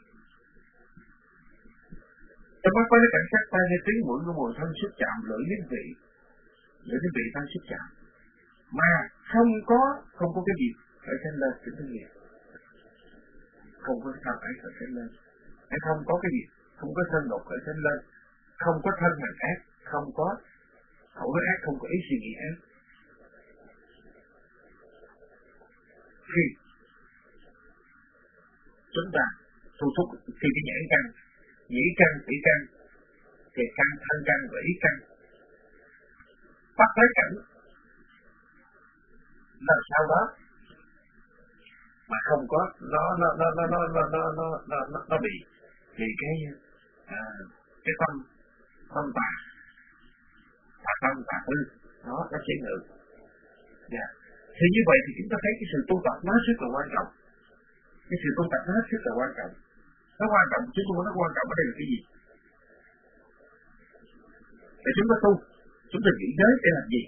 Trong mắt có cái cảnh sát tay hay tiếng mũi của mùi thân xúc chạm lưỡi đến vị, lưỡi đến vị ta xúc chạm, mà không có không có cái gì phải sanh lên kính thưa quý vị, không có sao phải phải sanh lên, hay không có cái gì, không có sân độc phải sanh lên, không có thân hành ác, không có khẩu nói ác, không có ý suy nghĩ ác. Khi chúng ta thu thúc khi cái nhãn căn, nhĩ căn, tỷ căn, thì căn, thân căn và ý căn bắt lấy cảnh làm sao đó mà không có nó nó nó nó nó nó nó nó nó nó, nó bị thì cái à, cái tâm tâm tà tà tâm tà hư nó nó sẽ ngự. Dạ. Thì như vậy thì chúng ta thấy cái sự tu tập nó rất là quan trọng. Cái sự tu tập nó rất là quan trọng. Nó quan trọng, chứ không nó quan trọng ở đây là cái gì? Để chúng ta tu, chúng ta giữ giới để làm gì?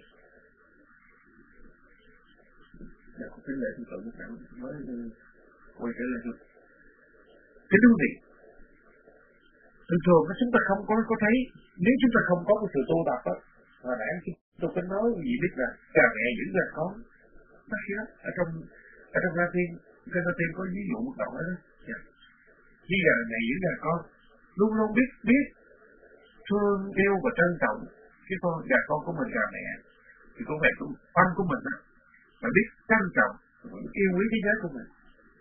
Dạ, có cái lệ tôi tự một cảm mới quay trở lại thôi. Cái thú vị, thường thường chúng ta không có có thấy, nếu chúng ta không có cái sự tu tập đó, hồi nãy tôi có nói gì biết là cha mẹ giữ ra con, nó khi đó ở trong ở trong La Tiên, trong La Tiên có ví dụ một đoạn đó đó. Dạ. Như là mẹ giữ ra con, luôn luôn biết biết thương yêu và trân trọng cái con gà con của mình, gà mẹ thì con mẹ cũng tâm của mình đó, mà biết trân trọng, biết yêu quý cái giới của mình,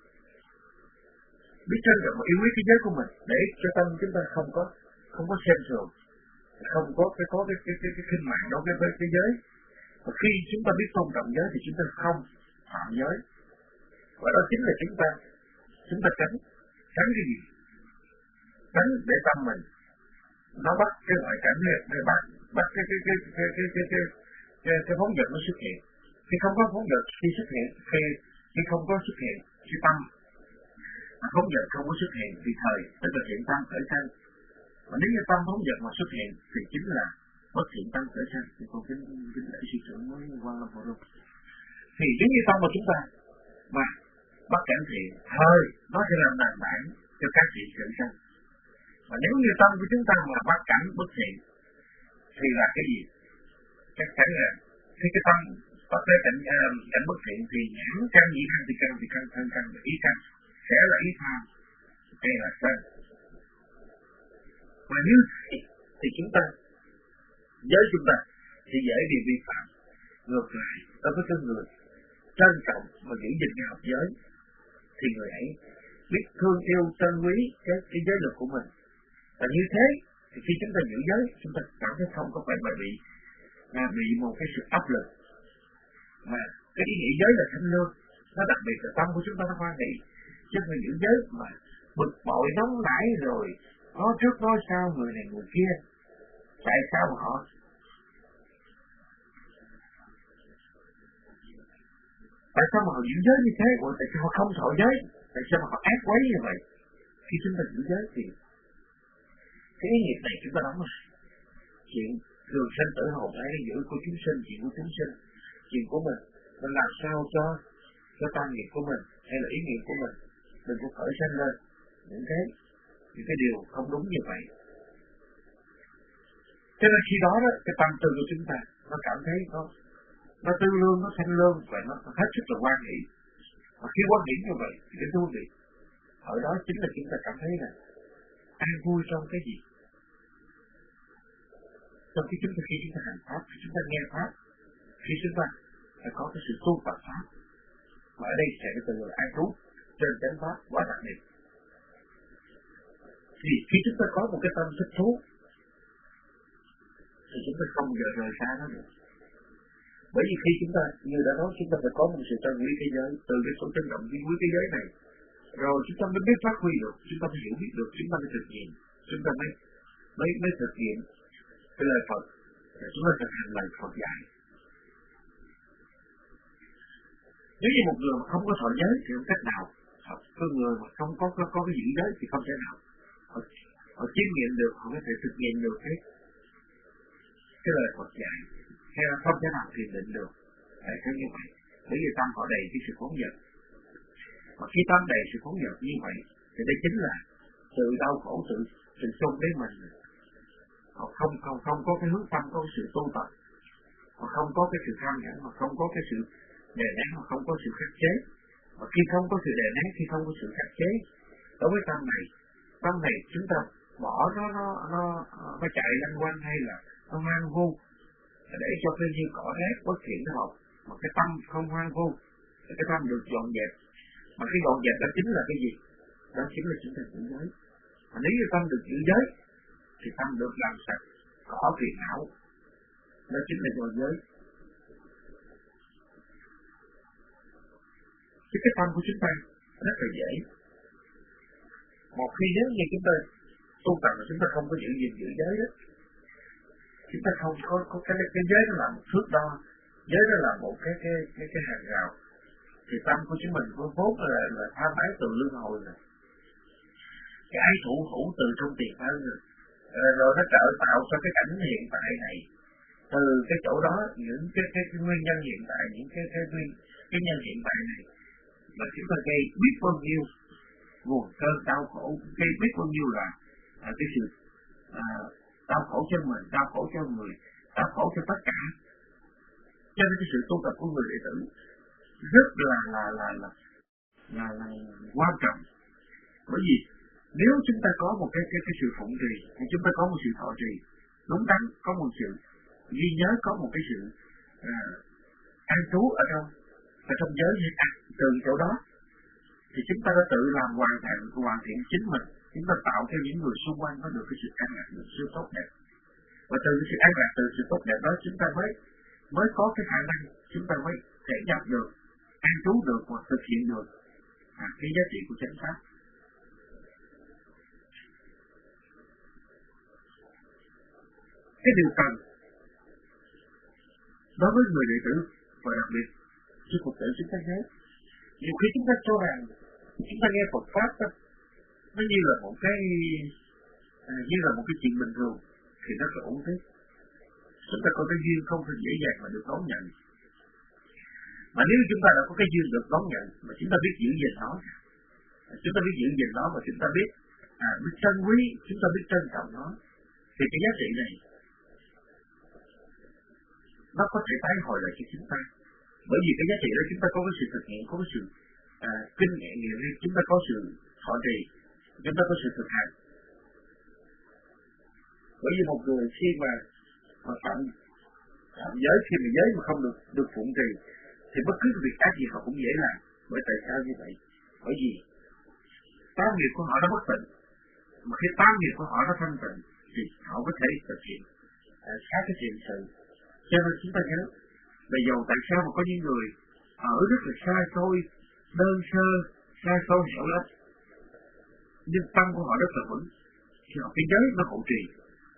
biết trân trọng và yêu quý cái giới của mình để cho tâm chúng ta không có không có xem thường, không có cái có cái cái cái cái khinh mạng đối với cái, cái giới. Và khi chúng ta biết tôn trọng giới thì chúng ta không phạm giới, và đó chính là chúng ta chúng ta tránh tránh cái gì? Tránh để tâm mình nó bắt cái ngoại cảnh này, để bắt bắt cái cái cái cái cái cái cái cái, cái phóng dật nó xuất hiện. Khi không có phóng dật khi xuất hiện, khi khi không có xuất hiện khi tâm mà phóng dật không có xuất hiện thì thời tức là hiện tâm khởi sanh. Mà nếu như tâm phóng dật mà xuất hiện thì chính là bất hiện tâm khởi sanh. Thì con kính kính đại sư trưởng mới quan lâm phổ đông. Thì nếu như tâm của chúng ta mà bất cảnh thiện, thời nó sẽ làm nền tảng cho các chuyện khởi sanh. Và nếu như tâm của chúng ta mà bắt cảnh bất thiện thì là cái gì? Chắc chắn là khi cái tâm bắt lấy cảnh uh, cảnh bất thiện thì nhãn căn, nhĩ căn, thì căn, thì căn, thân căn, và ý căn sẽ là ý tham, hay là sân. Và nếu thì chúng ta với chúng ta thì dễ bị vi phạm. Ngược lại đối với cái người trân trọng và giữ gìn cái học giới thì người ấy biết thương yêu trân quý cái, cái giới luật của mình. Và như thế thì khi chúng ta giữ giới, chúng ta cảm thấy không có phải bị là bị một cái sự áp lực. Mà cái ý nghĩa giới là thanh lương, nó đặc biệt là tâm của chúng ta nó hoan hỷ, chứ không phải những giới mà bực bội nóng nảy rồi nói trước nói sau người này người kia. Tại sao mà họ tại sao mà họ giữ giới như thế? Tại sao họ không thọ giới? Tại sao mà họ ác quấy như vậy? Khi chúng ta giữ giới thì cái ý nghiệp này chúng ta đóng lại. Chuyện thường sinh tử hồn ấy giữ của chúng sinh, chuyện của chúng sinh, chuyện của mình, mình làm sao cho cho tam nghiệp của mình hay là ý nghiệp của mình đừng có khởi sanh lên những cái những cái điều không đúng như vậy. Cho nên khi đó đó cái tâm tư của chúng ta nó cảm thấy nó nó tư lương, nó thanh lương và nó hết sức là hoan hỷ. Và khi hoan hỷ như vậy thì cái thú vị ở đó chính là chúng ta cảm thấy là an vui trong cái gì? Trong khi chúng ta khi chúng ta hành pháp, khi chúng ta nghe pháp, khi chúng ta phải có cái sự tu tập pháp. Mà ở đây sẽ cái từ là an trú trên chánh pháp quá đặc biệt. Thì khi chúng ta có một cái tâm thích thú thì chúng ta không giờ rời xa nó được. Bởi vì khi chúng ta, như đã nói, chúng ta phải có một sự trân quý thế giới, từ cái sự trân trọng quý thế giới này, rồi chúng ta mới biết phát huy được, chúng ta mới hiểu biết được, chúng ta mới thực hiện, chúng ta mới mới mới thực hiện cái lời Phật, chúng ta thực hành lời Phật dạy. Nếu như một người mà không có thọ giới thì không cách nào, cái người mà không có có, có cái giữ giới thì không thể nào họ, họ chiêm nghiệm được, họ có thể thực hiện được cái cái lời Phật dạy, hay là không thể nào thiền định được. Tại thế như vậy, bởi vì tâm họ đầy cái sự phóng dật. Mà khi tâm đầy sự phóng dật như vậy, thì đây chính là sự đau khổ, sự sự xung đến mình. Họ không không không có cái hướng tâm, có cái sự tu tập, họ không có cái sự tham nhẫn, họ không có cái sự đè nén, họ không có sự khắc chế. Mà khi không có sự đè nén, khi không có sự khắc chế đối với tâm này, tâm này chúng ta bỏ nó nó nó nó chạy lanh quanh hay là nó hoang vu để cho cái như cỏ rác bất thiện nó học. Mà cái tâm không hoang vu, cái tâm được dọn dẹp. Mà cái dọn dẹp đó chính là cái gì? Đó chính là chúng ta giữ giới. Mà nếu như tâm được giữ giới thì tâm được làm sạch cỏ phiền não. Đó chính là do giới. Chứ cái tâm của chúng ta rất là dễ. Một khi nếu như chúng ta tu tập mà chúng ta không có giữ gìn giữ giới đó, chúng ta không có, có cái, cái giới nó là một thước đo, giới nó là một cái cái cái, cái hàng rào, thì tâm của chúng mình vốn vốn là, là tham ái từ luân hồi rồi, cái ái thủ hữu từ trong tiền thân rồi, rồi, rồi nó trợ tạo cho cái cảnh hiện tại này. Từ cái chỗ đó những cái cái, cái nguyên nhân hiện tại, những cái cái nguyên cái nhân hiện tại này mà chúng ta gây biết bao nhiêu nguồn cơn đau khổ, gây biết bao nhiêu là, là cái sự à, đau khổ cho mình, đau khổ cho người, đau khổ cho tất cả. Cho nên cái sự tu tập của người đệ tử rất là là là là là, là quan trọng. Bởi vì nếu chúng ta có một cái cái cái sự phụng trì, thì chúng ta có một sự thọ trì đúng đắn, có một sự ghi nhớ, có một cái sự à, an trú ở trong ở trong giới hay ăn từ chỗ đó, thì chúng ta đã tự làm hoàn thành hoàn thiện chính mình. Chúng ta tạo cho những người xung quanh có được cái sự an lạc, được sự tốt đẹp. Và từ cái sự an lạc, từ sự tốt đẹp đó chúng ta mới mới có cái khả năng, chúng ta mới thể nhập được, an trú được hoặc thực hiện được à, cái giá trị của chánh pháp. Cái điều cần đối với người đệ tử và đặc biệt cho Phật tử chúng ta nhớ, nhiều khi chúng ta cho rằng chúng ta nghe Phật pháp đó, nó như là một cái à, như là một cái chuyện bình thường thì nó là ổn thế. Chúng ta có cái duyên không phải dễ dàng mà được đón nhận. Mà nếu chúng ta đã có cái duyên được đón nhận mà chúng ta biết giữ gìn nó, chúng ta biết giữ gìn nó và chúng ta biết à, biết trân quý, chúng ta biết trân trọng nó, thì cái giá trị này nó có thể tái hồi lại cho chúng ta. Bởi vì cái giá trị đó chúng ta có cái sự thực hiện, có cái sự à, kinh nghiệm, chúng ta có sự thọ trì, chúng ta có sự thực hành. Bởi vì một người khi mà mà phạm phạm giới, khi mà giới mà không được được phụng trì thì bất cứ việc ác gì họ cũng dễ làm. Bởi tại sao như vậy? Bởi vì tám nghiệp của họ nó bất tịnh, mà khi tám nghiệp của họ nó thanh tịnh thì họ có thể thực hiện à, các cái thiện sự Cho nên chúng ta nhớ, bây giờ tại sao mà có những người ở rất là xa xôi, đơn sơ, xa xôi hẻo lánh, nhưng tâm của họ rất là vững, thì họ cái giới nó hộ trì.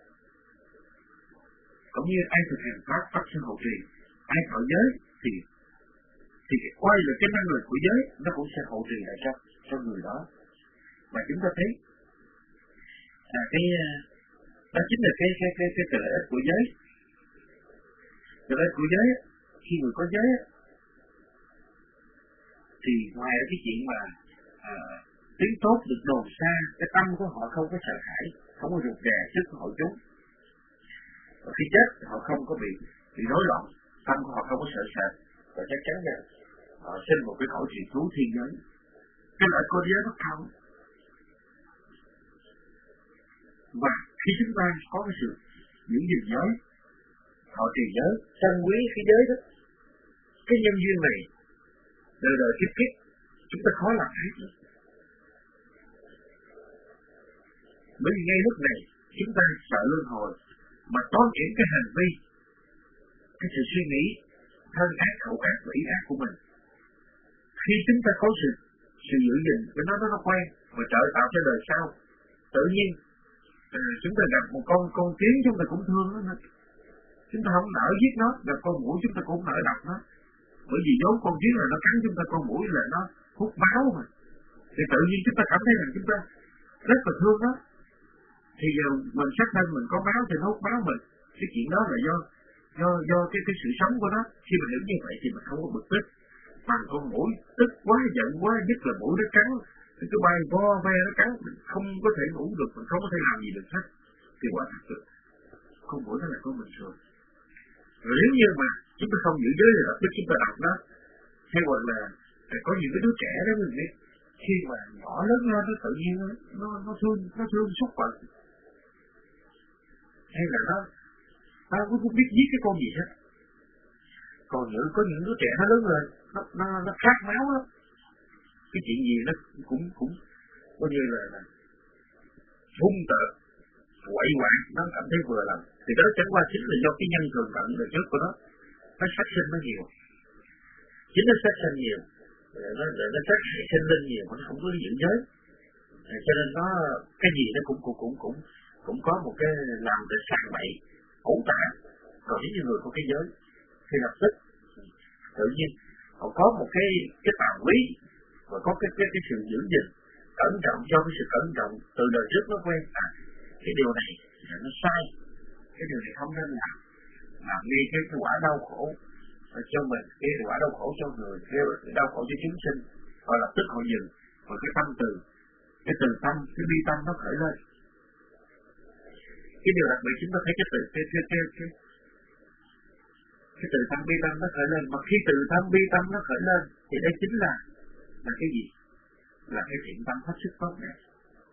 Cũng như ai thực hành pháp, pháp sẽ hộ trì. Ai thọ giới thì thì quay lại cái năng lực của giới nó cũng sẽ hộ trì lại cho cho người đó. Và chúng ta thấy là cái đó chính là cái cái cái cái, cái lợi ích của giới. Lợi ích của giới khi người có giới thì ngoài cái chuyện mà à, tiếng tốt được đồn xa, cái tâm của họ không có sợ hãi, không có rụt rè trước của hội chúng. Và khi chết họ không có bị bị rối loạn, tâm của họ không có sợ sệt, và chắc chắn rằng họ sinh một cái cõi trì trú thiên giới. Cái lợi của giới rất cao. Và khi chúng ta có cái sự giữ gìn giới, họ trì giới, trân quý cái giới đó, cái nhân duyên này đời đời kiếp kiếp chúng ta khó làm hết nữa. Bởi vì ngay lúc này chúng ta sợ luân hồi mà toán chuyển cái hành vi, cái sự suy nghĩ thân ác, khẩu ác và ý ác của mình. Khi chúng ta có sự sự giữ gìn cái nó nó quen và trở tạo cho đời sau, tự nhiên à, chúng ta gặp một con con kiến chúng ta cũng thương nó nữa. Chúng ta không nỡ giết nó, gặp con muỗi chúng ta cũng không nỡ đập nó. Bởi vì vốn con kiến là nó cắn chúng ta, con muỗi là nó hút máu mà. Thì tự nhiên chúng ta cảm thấy rằng chúng ta rất là thương nó. Thì giờ mình xác thân mình có máu thì nó hút máu mình. Cái chuyện đó là do do do cái cái sự sống của nó. Khi mình hiểu như vậy thì mình không có bực tức. Bằng con muỗi tức quá, giận quá, nhất là muỗi nó cắn, thì cái bay vo ve nó cắn, mình không có thể ngủ được, mình không có thể làm gì được hết. Thì quả thật sự con muỗi nó là con bình thường. Rồi nếu như mà chúng ta không giữ giới thì lập tức chúng ta đọc nó, hay hoặc là có những cái đứa trẻ đó mình biết, khi mà nhỏ lớn lên nó tự nhiên nó nó thương nó thương xúc vật, hay là nó nó cũng biết giết cái con gì hết. Còn những có những đứa trẻ nó lớn lên nó nó nó khát máu lắm, cái chuyện gì nó cũng cũng coi như là, là hung tợn, quậy quạng, nó cảm thấy vừa lòng. Thì đó chẳng qua chính là do cái nhân thường tận đời trước của nó, nó sát sinh nó nhiều, chính nó sát sinh nhiều, nó nó sát hại sinh linh nhiều, mà nó không có giữ giới, cho nên nó cái gì nó cũng cũng cũng cũng cũng có một cái làm để sàng bậy, ẩu tả. Còn những người có cái giới thì lập tức tự nhiên họ có một cái cái tàm quý và có cái cái cái sự giữ gìn cẩn trọng, cho cái sự cẩn trọng từ đời trước nó quen à cái điều này là nó sai, cái điều này không nên làm, làm đi cái, cái quả đau khổ cho mình, cái quả đau khổ cho người, cái đau khổ cho chúng sinh, họ lập tức họ dừng, và cái tâm từ, cái từ tâm, cái bi tâm nó khởi lên. Cái điều đặc biệt chúng ta thấy cái từ cái cái cái cái, cái từ tâm bi tâm nó khởi lên, mà khi từ tâm bi tâm nó khởi lên thì đây chính là là cái gì? Là cái thiện tâm hết sức tốt đẹp.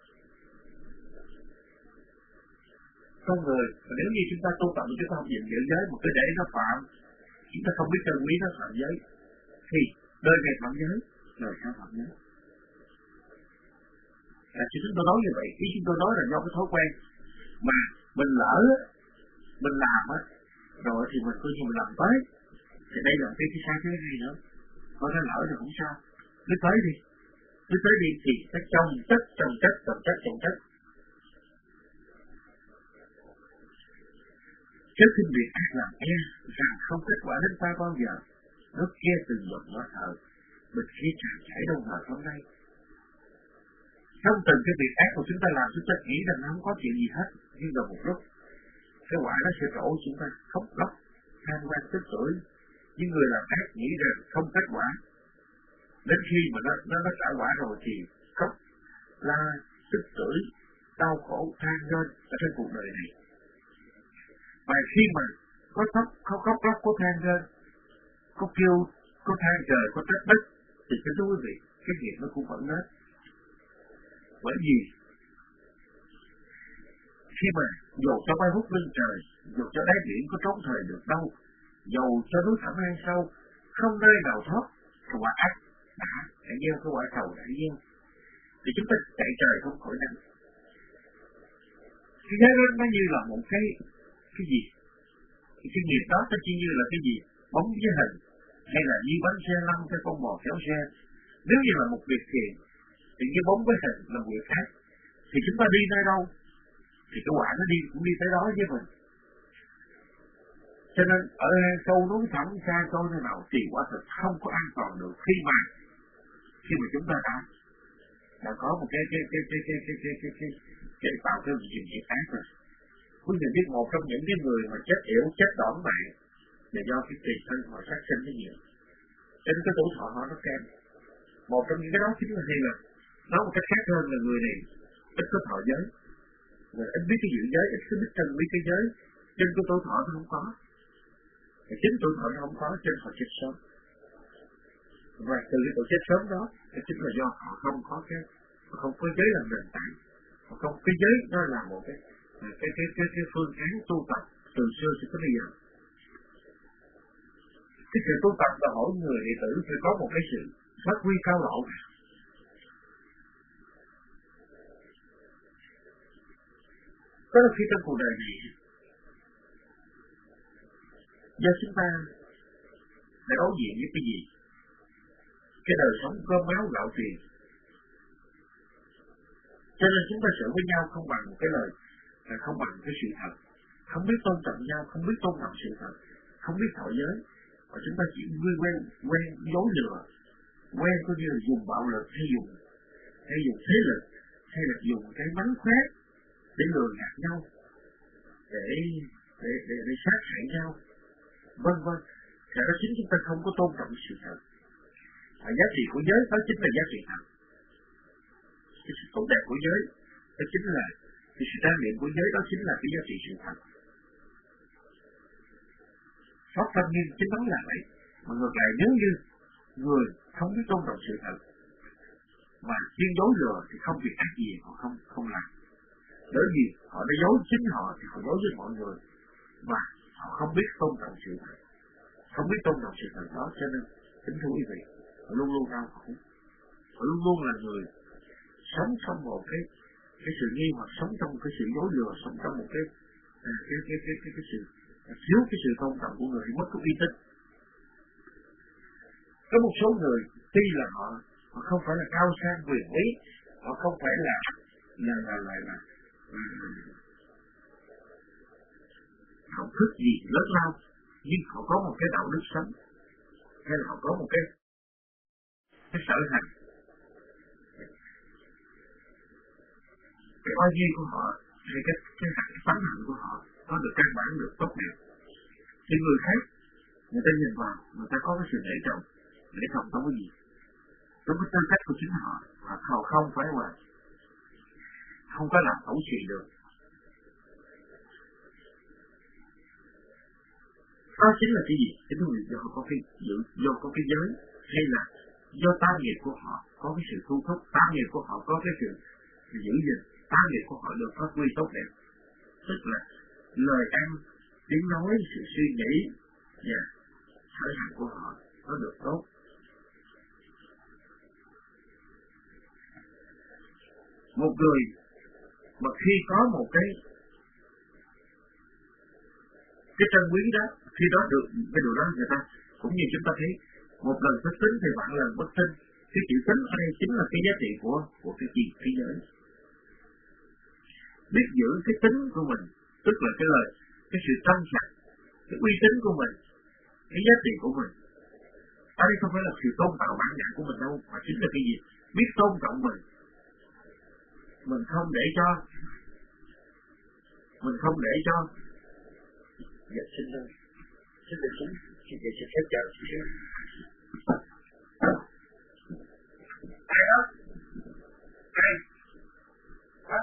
Con người, nếu như chúng ta tu tập chúng ta không giữ giữ giới, một cái để nó phạm, chúng ta không biết trân quý nó phạm giới, thì đời này phạm giới, đời sau phạm giới. Là chỉ chúng tôi nói như vậy, ý chúng tôi nói là do cái thói quen mà mình lỡ, mình làm á, rồi thì mình coi như mình làm tới, thì đây là cái cái sai thứ hai nữa, coi nó lỡ thì không sao, cứ tới đi, cứ tới đi thì nó trồng chất, trồng chất, trồng chất, trồng chất. Chớ khinh việc ác làm e, rằng không kết quả đến ta bao giờ. Nước kia từng giọt nó thở, bịch kia tràn chảy đâu ngờ hôm nay. Trong từng cái việc ác của chúng ta làm, chúng ta nghĩ rằng nó không có chuyện gì hết, nhưng vào một lúc cái quả nó sẽ trổ chúng ta khóc lóc, than van tức tưởi. Những người làm ác nghĩ rằng không kết quả, đến khi mà nó nó nó trả quả rồi thì khóc la tức tưởi, đau khổ than lên ở trên cuộc đời này. Và khi mà có khóc khóc khóc lóc, có than lên, có kêu, có than trời, có trách đất, thì cái thú quý vị, cái nghiệp nó cũng vẫn đến. Bởi vì khi mà dù cho bay hút lên trời, dù cho đáy biển có trốn thời được đâu, dù cho núi thẳm hang sâu, không nơi nào thoát, cái quả ác đã đã gieo, cái quả sầu đã gieo, thì chúng ta chạy trời không khỏi nắng. Cái giá đó nó như là một cái cái gì? Thì cái nghiệp đó nó chỉ như là cái gì? Bóng với hình, hay là như bánh xe lăn cho con bò kéo xe. Nếu như là một việc thiện, thì cái bóng với hình là một việc khác. Thì chúng ta đi nơi đâu, thì cái quả nó đi cũng đi tới đó với mình. Cho nên ở sâu núi thẳm xa xôi nơi nào thì quả thực không có an toàn được khi mà khi mà chúng ta đã đã có một cái cái cái cái cái cái cái cái cái cái tạo cái chuyện chuyện ác rồi. Quý vị biết một trong những cái người mà chết yểu, chết đỏng mạng là do cái tiền thân họ sát sinh cái nhiều, cho nên cái tuổi thọ họ nó kém. Một trong những cái đó chính là hay là nói một cách khác hơn là người này ít có thọ giới, người ít biết cái giữ giới, ít có biết trân biết cái giới, cho nên cái tuổi thọ nó không có. Và chính tuổi thọ nó không có cho nên họ chết sớm. Và từ cái tuổi chết sớm đó thì chính là do họ không có cái họ không có giới làm nền tảng, họ không cái giới nó là một cái cái cái cái cái phương án tu tập từ xưa cho tới bây giờ. Cái sự tu tập là mỗi người đệ tử phải có một cái sự phát huy cao độ. Đó là khi trong cuộc đời này, do chúng ta phải đối diện với cái gì? Cái đời sống cơm máu gạo tiền. Cho nên chúng ta xử với nhau không bằng một cái lời, không bằng cái sự thật. Không biết tôn trọng nhau, không biết tôn trọng sự thật, không biết thọ giới. Và chúng ta chỉ quen quen quen dối lừa, quen có như là dùng bạo lực hay dùng hay dùng thế lực, hay là dùng cái mánh khóe để lừa gạt nhau, để để để, để sát hại nhau, vân vân. Thì đó chính chúng ta không có tôn trọng sự thật. Và giá trị của giới đó chính là giá trị thật. Cái sự tốt đẹp của giới đó chính là cái sự trang điểm của giới, đó chính là cái giá trị sự thật. Pháp tâm nhiên chính đó là vậy. Mà ngược lại nếu như người không biết tôn trọng sự thật mà chuyên dối lừa thì không việc ác gì họ không không làm. Bởi vì họ đã dối chính họ thì họ dối với mọi người, mà họ không biết tôn trọng sự thật, không biết tôn trọng sự thật đó. Cho nên kính thưa quý vị, họ luôn luôn đau khổ, họ luôn luôn là người sống trong một cái cái sự nghi hoặc, sống trong một cái sự dối lừa, sống trong một cái à, cái, cái cái cái cái sự thiếu cái sự tôn trọng của người, mất cái uy tín. Có một số người tuy là họ họ không phải là cao sang quyền quý, họ không phải là là là là, là, là, là học thức gì lớn lao, nhưng họ có một cái đạo đức sống, hay là họ có một cái cái sở hành, cái oai nghi của họ, hay cái cái hạnh tánh hạnh của họ nó được căn bản được tốt đẹp. Thì người khác người ta nhìn vào, người ta có cái sự nể trọng, nể trọng không có gì, trong cái tư cách của chính họ, họ họ không phải là không có làm tẩu trì được. Đó chính là cái gì? Chính là do họ có cái dự, do có cái giới, hay là do tác nghiệp của họ có cái sự thu thúc, tác nghiệp của họ có cái sự giữ gìn, tác nghiệp của họ được phát huy tốt đẹp. Tức là lời ăn, tiếng nói, sự suy nghĩ và sở hành của họ nó được tốt. Một người mà khi có một cái cái trân quý đó, khi đó được cái điều đó người ta cũng như chúng ta thấy một lần thất tính thì vạn lần bất tinh. Cái chữ tính ở đây chính là cái giá trị của của cái gì thế giới. Biết giữ cái tính của mình, tức là cái lời, cái sự trong sạch, cái uy tín của mình, cái giá trị của mình. Ở đây không phải là sự tôn tạo bản ngã của mình đâu, mà chính là cái gì? Biết tôn trọng mình. Mình không để cho Mình không để cho Dạ xin lỗi Xin được xuống Xin được xin phép chào chị xin Ai đó Ai Hả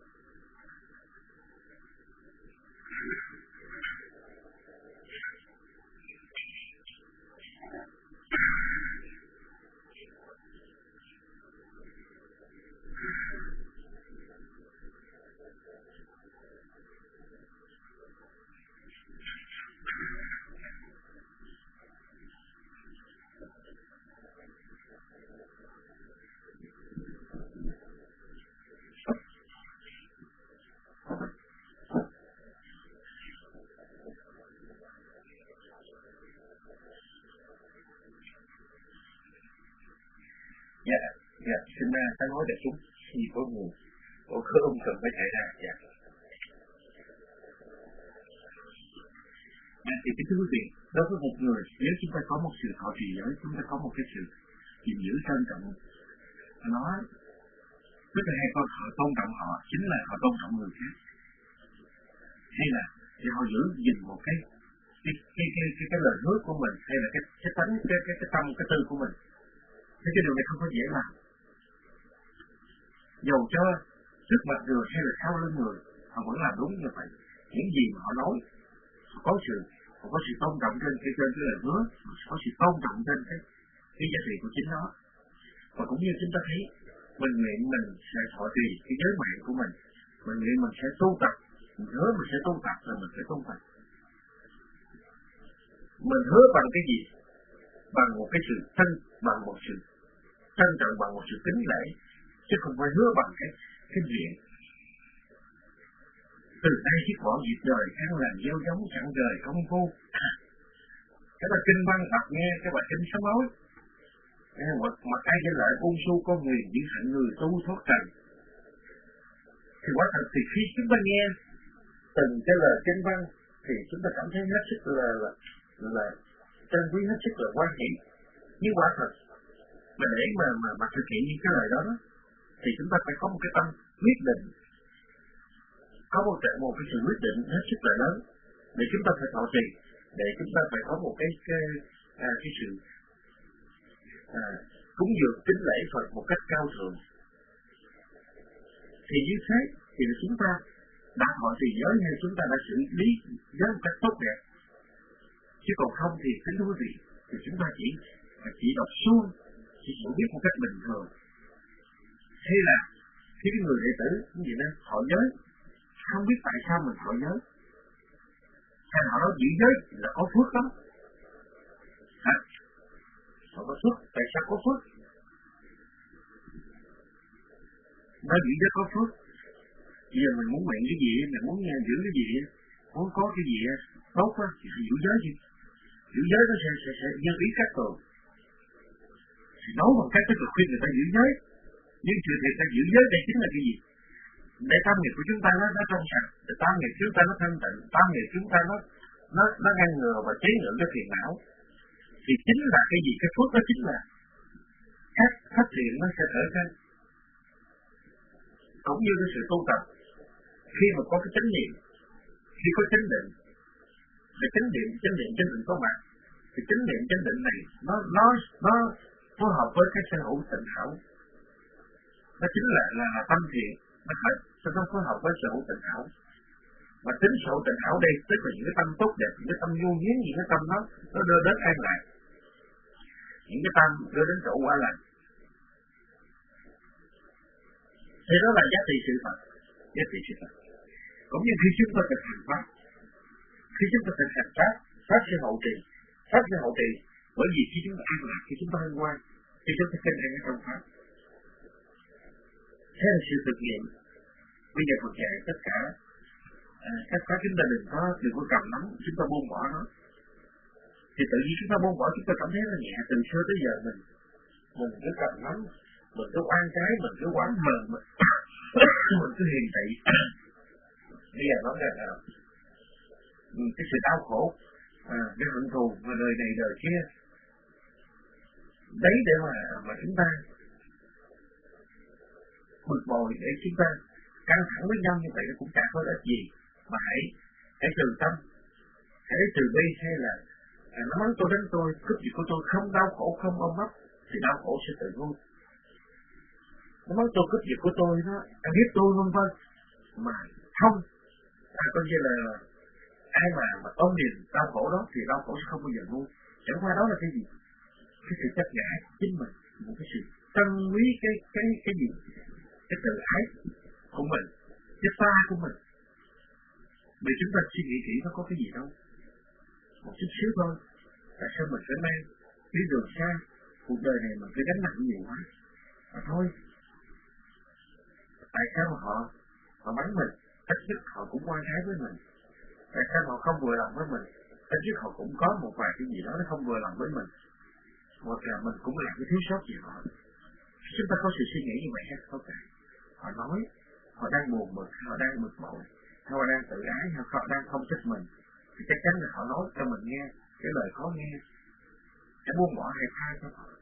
Dạ, dạ, xin ta nói để chúng gì có nguồn, có khớm cần phải chạy ra, dạ. Dạ, thì cái thưa quý vị, đối với một người, nếu chúng ta có một sự thọ trì giới, chúng ta có một cái sự gìn giữ trân trọng, nó rất là hay con họ tôn trọng họ, chính là họ tôn trọng người khác. Hay là thì họ giữ gìn một cái cái cái cái cái, cái lời hứa của mình, hay là cái cái tánh cái cái cái tâm cái tư của mình. Thế cái điều này không có dễ làm. Dầu cho trước mặt người hay là sau lưng người, họ vẫn làm đúng như vậy. Những gì mà họ nói, họ có sự, họ có sự tôn trọng trên cái trên cái lời hứa, họ có sự tôn trọng trên cái cái giá trị của chính nó. Và cũng như chúng ta thấy, mình nguyện mình sẽ thọ trì cái giới mạng của mình, mình nguyện mình sẽ tu tập, mình hứa mình sẽ tu tập rồi mình sẽ tu tập. Mình hứa bằng cái gì? Bằng một cái sự thân, bằng một sự trân trọng, bằng một sự kính lễ, chứ không phải hứa bằng cái cái chuyện từ nay chiếc bỏ dịp đời ăn làm gieo giống chẳng đời công phu. Cái bài kinh văn đọc nghe, cái bài kinh sám hối, mà, mà ai với lại ôn su con người những hạnh người tu thoát trần. Thì quả thật thì khi chúng ta nghe từng cái lời kinh văn thì chúng ta cảm thấy hết sức là là, là trân quý, hết sức là quan trọng. Nhưng quả thật mà để mà mà mà thực hiện những cái lời đó, đó thì chúng ta phải có một cái tâm quyết định, có một cái một cái sự quyết định hết sức là lớn để chúng ta phải thọ trì, để chúng ta phải có một cái cái à, cái sự à, cúng dường kính lễ Phật một cách cao thượng. Thì như thế thì chúng ta đã thọ trì giới hay chúng ta đã xử lý giới một cách tốt đẹp. Chứ còn không thì kính thưa quý vị, thì chúng ta chỉ chỉ đọc suông, chỉ hiểu biết một cách bình thường. Thế là khi cái người đệ tử như vậy đó thọ giới, không biết tại sao mình thọ giới, hay họ nói giữ giới là có phước đó. Hả? Họ có phước, tại sao có phước? Nói giữ giới có phước. Bây giờ mình muốn nguyện cái gì, mình muốn giữ cái gì, muốn có cái gì tốt á, thì phải giữ giới gì. Giữ giới nó sẽ sẽ sẽ nhân ý các tường. Thì nói bằng cách tức là khuyên người ta giữ giới, nhưng sự thiệt ta giữ giới đây chính là cái gì? Để tâm nghiệp của chúng ta nó nó trong sạch, để tâm nghiệp chúng ta nó thanh tịnh, tâm nghiệp chúng ta nó nó nó ngăn ngừa và chế ngự cái phiền não. Thì chính là cái gì? Cái phước đó chính là các phát triển nó sẽ trở nên. Cũng như cái sự tu tập, khi mà có cái chánh niệm, khi có chánh định, thì chánh niệm, chánh niệm, chánh định có mặt, thì chánh niệm, chánh định này nó nó nó phối hợp với cái sở hữu tịnh thảo. Nó chính là là, là tâm thiện, nó phải nó phối hợp với sở hữu tịnh thảo. Mà tính sở hữu tịnh thảo đây tức là những cái tâm tốt đẹp, những cái tâm nhu nhuyễn, những cái tâm nó nó đưa đến an lạc, những cái tâm đưa đến chỗ quả lành. Thì đó là giá trị sự thật, giá trị sự thật. Cũng như khi chúng ta thực hành pháp, khi chúng ta thực hành pháp, pháp sẽ hậu trì, pháp sẽ hậu trì, bởi vì khi chúng ta an lạc, khi chúng ta hân hoan, khi chúng ta kinh an ở trong pháp. Thế là sự thực nghiệm. Bây giờ Phật dạy tất cả à, các pháp chúng ta đừng có đừng có cầm nắm, chúng ta buông bỏ nó. Thì tự nhiên chúng ta buông bỏ, chúng ta cảm thấy là nhẹ. Từ xưa tới giờ mình mình cứ cầm nắm, mình cứ oan trái, mình cứ quán mờ, mình, mình cứ hiền tị. Bây giờ nói rằng là cái sự đau khổ, à, cái hận thù mà đời này đời kia, đấy để mà mà chúng ta bực bội, để chúng ta căng thẳng với nhau như vậy nó cũng chẳng có ích gì. Mà hãy hãy từ tâm, hãy từ bi, hay là à, nó mắng tôi đến tôi, cướp gì của tôi, không đau khổ, không ôm ấp, thì đau khổ sẽ tự vui. Nó mắng tôi cướp gì của tôi, nó ăn hiếp tôi vân vân, mà không à, coi như là ai mà mà ôm niềm đau khổ đó thì đau khổ sẽ không bao giờ ngu. Chẳng qua đó là cái gì? Cái sự chấp ngã chính mình, một cái sự trân quý cái cái cái gì? Cái tự ái của mình, cái ta của mình. Vì chúng ta suy nghĩ kỹ nó có cái gì đâu, một chút xíu thôi. Tại sao mình phải mang đi đường xa, cuộc đời này mình phải gánh nặng nhiều quá mà thôi. Tại sao mà họ họ bắn mình, ít nhất họ cũng quan ái với mình. Tại sao họ không vừa lòng với mình, ít nhất họ cũng có một vài cái gì đó nó không vừa lòng với mình, hoặc là mình cũng làm cái thiếu sót gì họ. Chúng ta có sự suy nghĩ như vậy hết không cả. Họ nói họ đang buồn bực, họ đang bực bội, họ đang tự ái, họ đang không thích mình, thì chắc chắn là họ nói cho mình nghe cái lời khó nghe, để buông bỏ hay tha cho họ.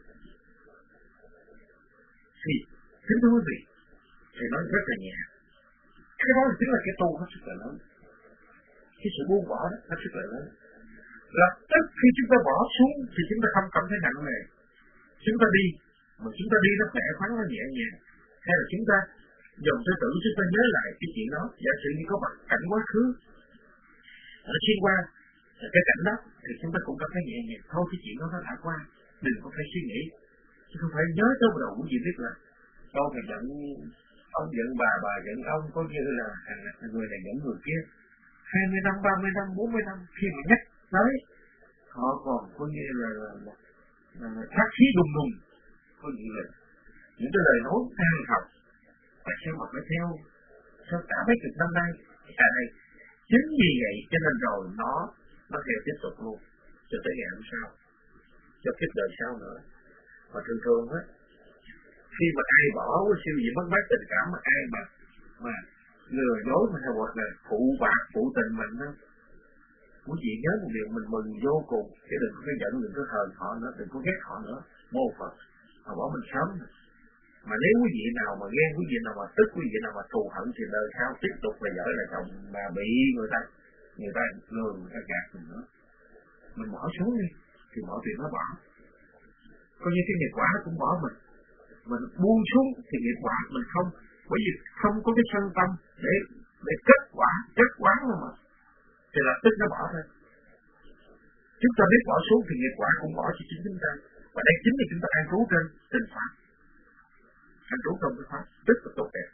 Thì kính thưa quý vị, thì nói rất là nhẹ. Cái đó chính là cái tu nó rất là lớn. Cái sự buông bỏ đó nó rất là lớn. Lập tức khi chúng ta bỏ xuống thì chúng ta không cảm thấy nặng nề. Chúng ta đi, mà chúng ta đi nó khỏe khoắn, nó nhẹ nhàng. Hay là chúng ta dùng tư tưởng chúng ta nhớ lại cái chuyện đó, giả sử như có mặt cảnh quá khứ nó xuyên qua cái cảnh đó thì chúng ta cũng cảm thấy nhẹ nhàng. Thôi cái chuyện đó nó đã qua, đừng có phải suy nghĩ, chứ không phải nhớ tới đầu của gì biết là đâu phải giận ông giận bà, bà giận ông, có như là người này giận người kia. Hai mươi năm, ba mươi năm, bốn mươi năm khi mà nhắc tới họ còn có như là sát khí đùng đùng, có như là những cái lời nói than học. Tại sao mà phải theo sao cả mấy chục năm nay cả này? Chính vì vậy cho nên rồi nó nó theo tiếp tục luôn cho tới ngày hôm sau, cho kiếp đời sau nữa. Mà thường thường á, khi mà ai bỏ cái siêu gì mất mát tình cảm, mà ai mà mà lừa dối mà hay hoặc là phụ bạc phụ tình mình đó, quý vị nhớ một điều mình mừng vô cùng, chứ đừng có giận, đừng có hờn họ nữa, đừng có ghét họ nữa. Mô Phật họ bỏ mình sớm. Mà nếu quý vị nào mà ghen, quý vị nào mà tức, quý vị nào mà thù hận thì đời sau tiếp tục là vợ là chồng mà bị người ta người ta lừa, người ta gạt mình nữa. Mình bỏ xuống đi thì mọi chuyện nó bỏ. Coi như cái nghiệp quả nó cũng bỏ mình. Mình buông xuống thì nghiệp quả mình không, bởi vì không có cái sân tâm để để kết quả, kết quán mà thì lập tức nó bỏ thôi. Chúng ta biết bỏ xuống thì nghiệp quả cũng bỏ cho chính chúng ta. Và đây chính là chúng ta an trú trên trên pháp, an trú trong cái pháp rất là tốt đẹp.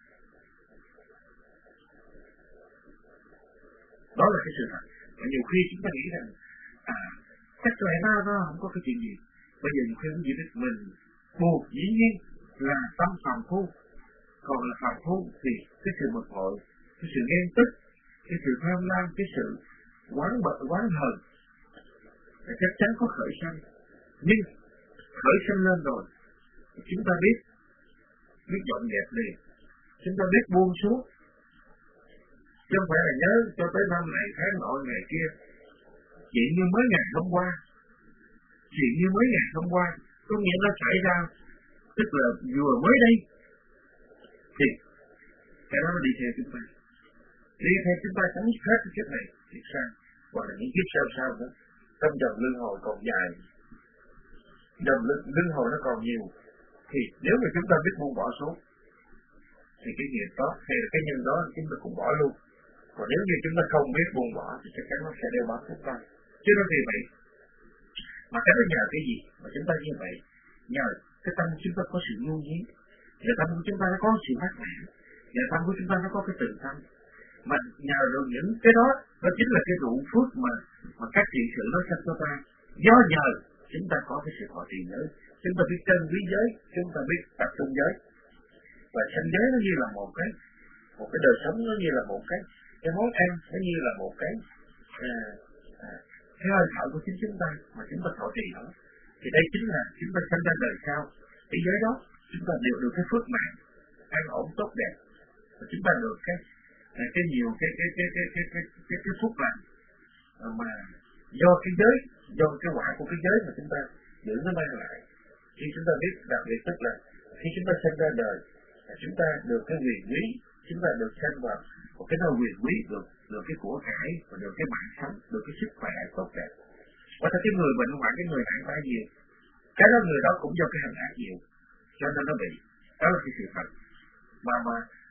Đó là cái sự thật. Và nhiều khi chúng ta nghĩ rằng à chắc là nó nó không có cái chuyện gì. Bây giờ nhiều khi cũng chỉ biết mình buộc dĩ nhiên là tâm phàm phu, còn là phàm phu thì cái sự bực bội, cái sự ghen tức, cái sự tham lam, cái sự quán bận quán hờn thì chắc chắn có khởi sanh. Nhưng khởi sanh lên rồi chúng ta biết biết dọn dẹp liền, chúng ta biết buông xuống, chứ không phải là nhớ cho tới năm này tháng nọ ngày kia. Chuyện như mới ngày hôm qua, chuyện như mới ngày hôm qua có nghĩa nó xảy ra, tức là vừa mới đây thì cái đó nó đi theo chúng ta, đi theo chúng ta chấm dứt hết cái kiếp này kiếp sau, hoặc là những kiếp sau sau nữa. Trong dòng luân hồi còn dài, dòng luân hồi nó còn nhiều, thì nếu mà chúng ta biết buông bỏ xuống thì cái nghiệp đó hay là cái nhân đó chúng ta cũng bỏ luôn. Còn nếu như chúng ta không biết buông bỏ thì chắc chắn nó sẽ đeo bám chúng ta. Chứ nó vì vậy mà cái đó nhờ cái gì mà chúng ta như vậy? Nhờ cái tâm của chúng ta có sự nhu nhí, nhờ tâm của chúng ta nó có sự mát mẻ, nhờ tâm của chúng ta nó có cái từ tâm. Mà nhờ được những cái đó, đó chính là cái ruộng phước mà mà các trị sự nó sắp cho ta. Do nhờ chúng ta có cái sự thọ trì giới, chúng ta biết trân quý giới, chúng ta biết tập trung giới. Và sanh giới nó như là một cái một cái đời sống, nó như là một cái cái món ăn, nó như là một cái à, à, cái hơi thở của chính chúng ta mà chúng ta thọ trì nó. Thì đây chính là chúng ta sanh ra đời sau. Cái giới đó chúng ta đều được cái phước mạng an ổn tốt đẹp, và chúng ta được cái cái nhiều cái cái cái cái cái cái cái, cái phúc lành mà do cái giới, do cái quả của cái giới mà chúng ta giữ nó mang lại. Khi chúng ta biết đặc biệt tức là khi chúng ta sinh ra đời, chúng ta được cái quyền quý, chúng ta được sinh vào một cái nơi quyền quý, được được cái của cải, và được cái mạng sống, được cái sức khỏe tốt đẹp. Và cái người bệnh hoạn, cái người nạn tai nhiều, cái đó người đó cũng do cái hành ác nhiều, cho nên nó bị. Đó là cái sự thật. Mà mà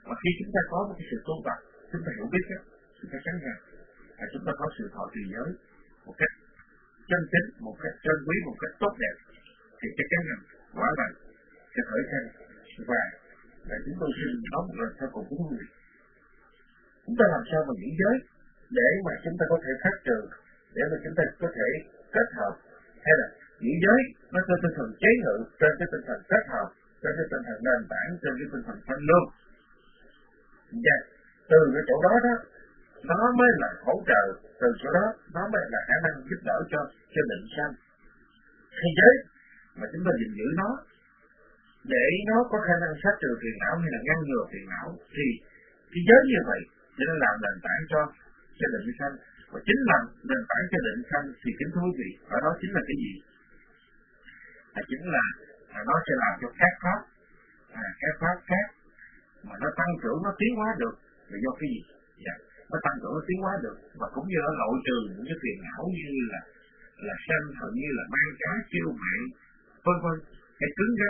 Và khi chúng ta có một cái sự tu tập, chúng ta hiểu biết đó, chúng ta chắc rằng là chúng ta có sự thọ trì giới một cách chân chính, một cách trân quý, một cách tốt đẹp, thì chắc chắn rằng quả là sẽ khởi sanh. Và là chúng tôi xin nói một lần sau cùng của quý vị, chúng ta làm sao mà giữ giới để mà chúng ta có thể phát trừ, để mà chúng ta có thể kết hợp, hay là giữ giới nó trên tinh thần chế ngự, trên cái tinh thần kết hợp, trên cái tinh thần nền tảng, trên cái tinh thần thanh lương. Và từ cái chỗ đó đó, nó mới là hỗ trợ, từ chỗ đó nó mới là khả năng giúp đỡ cho cho định sanh. Hay giới mà chúng ta gìn giữ nó để nó có khả năng sát trừ phiền não hay là ngăn ngừa phiền não, thì cái giới như vậy để nó làm nền tảng cho cho định sanh. Và chính là nền tảng cho định sanh thì kính thú vị, và đó chính là cái gì? Là chính là à, nó sẽ làm cho các pháp, à, các pháp khác mà nó tăng trưởng, nó tiến hóa được là do cái gì? Dạ, nó tăng trưởng, nó tiến hóa được, và cũng như nó loại trừ những cái phiền não như là là sân hận, như là mang cá chiêu mạng, vân vân, hay cứng rắn,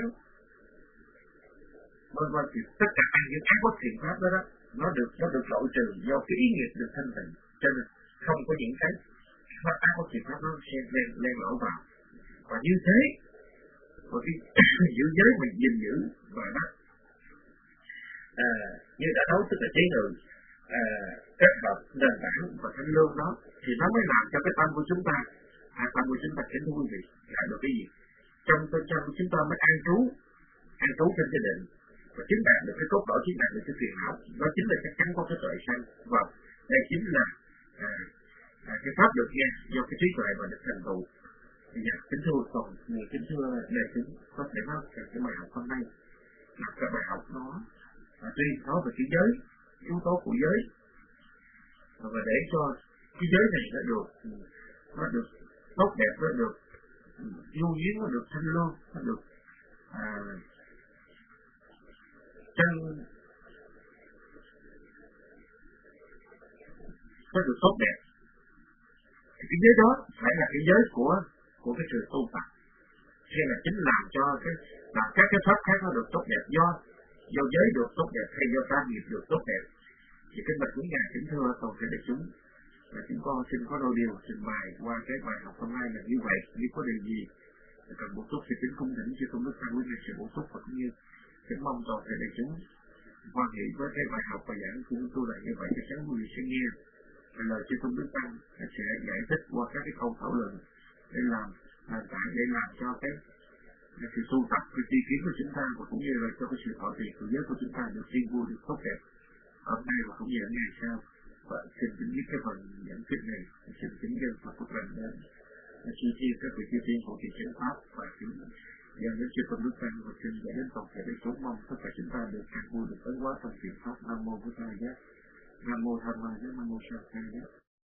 vân vân. Thì tất cả những ác bất thiện pháp đó đó, nó được nó được loại trừ do cái ý nghiệp được thanh tịnh, cho nên không có những cái pháp ác bất thiện pháp nó sẽ lên lên lỗ vào. Và như thế, và cái giữ giới mình gìn giữ và nó à, như đã nói, tức là chế ngự, à, kết hợp nền tảng và thanh lương đó, thì nó mới làm cho cái tâm của chúng ta, à, tâm của chúng ta kính thú quý vị, đạt được cái gì? Trong tâm trong chúng ta mới an trú, an trú trên cái định, và chính đạt được cái cốt lõi, chính đạt được cái phiền não, đó chính là chắc chắn có cái tuệ sanh. Và đây chính là à, à, cái pháp được nghe do cái trí tuệ mà được thành tựu. Dạ, kính thưa còn người kính thưa đại chúng, có thể nói rằng cái bài học hôm nay là cái bài học đó, và tuy nói về cái giới, yếu tố của giới, và để cho cái giới này nó được nó được tốt đẹp, nó được yêu duyên, nó được thanh lương, nó được à, chân nó được tốt đẹp, thì cái giới đó phải là cái giới của của cái sự tu tập, hay là chính làm cho cái làm các cái pháp khác nó được tốt đẹp, do do giới được tốt đẹp hay do tam nghiệp được tốt đẹp. Thì cái bạch quý ngài kính thưa toàn thể đại chúng, và chúng con xin có đôi điều trình bày qua cái bài học hôm nay là như vậy. Nếu có điều gì cần bổ túc thì kính cung thỉnh cho công đức tăng quý ngài sẽ bổ túc, và cũng như kính mong toàn thể đại chúng quan hệ với cái bài học và giảng của tôi là như vậy. Chắc chắn quý vị sẽ nghe lời cho công đức tăng sẽ giải thích qua các cái câu thảo luận để làm nền tảng, để làm cho cái, cái sự tu tập, cái tri kiến của chúng ta, và cũng như là cho cái sự thọ trì của giới của chúng ta được yên vui, được tốt đẹp hôm nay và cũng như ở ngày sau. Và xin kính biết cái phần giảng thuyết này, xin kính dân Phật Phúc Lành đến chi chi các vị chư tiên của thị trấn pháp, và kính dân đến chư công đức tăng, và xin giải đến toàn thể đại chúng, mong tất cả chúng ta được an vui, được tấn hóa trong thiện pháp. Nam mô Bổn Thầy Giác, Nam mô Tham Ma Giác, Nam mô Sa Ca Giác.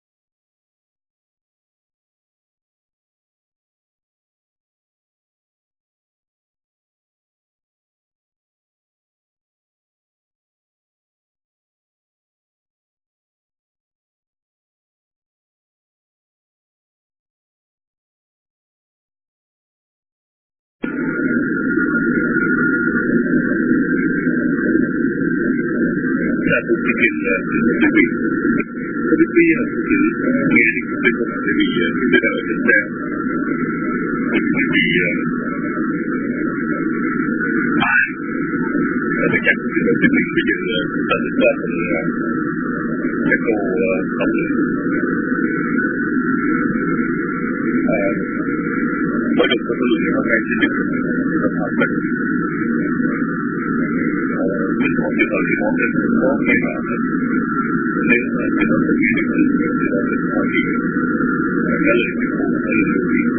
Là một cái chuyện là quý vị có biết bây giờ chữ nghe thì cũng biết không, tại vì chúng ta đang ở trên xe, bởi vì ai là chắc chắn chúng ta biết bây giờ chúng ta được qua phần cái câu tổng luận mới được có luận ngày hôm nay sẽ được tập hợp mình. Mình không biết ở cái món này có cái nào nếu mà cái đó không biết được thì đó mình hỏi gì trả lời cái câu trả lời đầu tiên.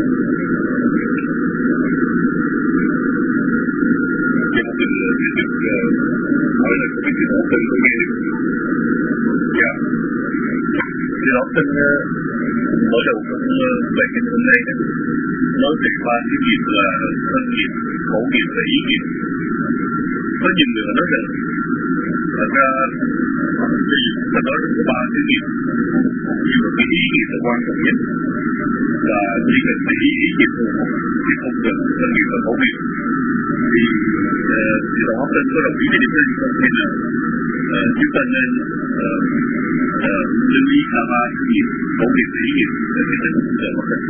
Nhưng mà mình biết được hỏi là có biết cái đó mình có nghe được. Dạ. Cái đó mình mở đầu trong bài kinh hôm nay đó, nói về ba cái nghiệp là thân nghiệp, khẩu nghiệp và ý nghiệp. Có nhiều người nói rằng thật ra vì ta nói có ba cái nghiệp, nhưng mà cái ý nghiệp là quan trọng nhất, và chỉ cần cái ý ý nghiệp phù hợp thì không cần thân nghiệp và khẩu nghiệp. Thì thì đó mình có đồng ý với điểm này không, hay là uh, chúng ta nên uh, uh, lưu ý cả ba cái nghiệp, khẩu nghiệp và ý nghiệp để cái tình để một cách.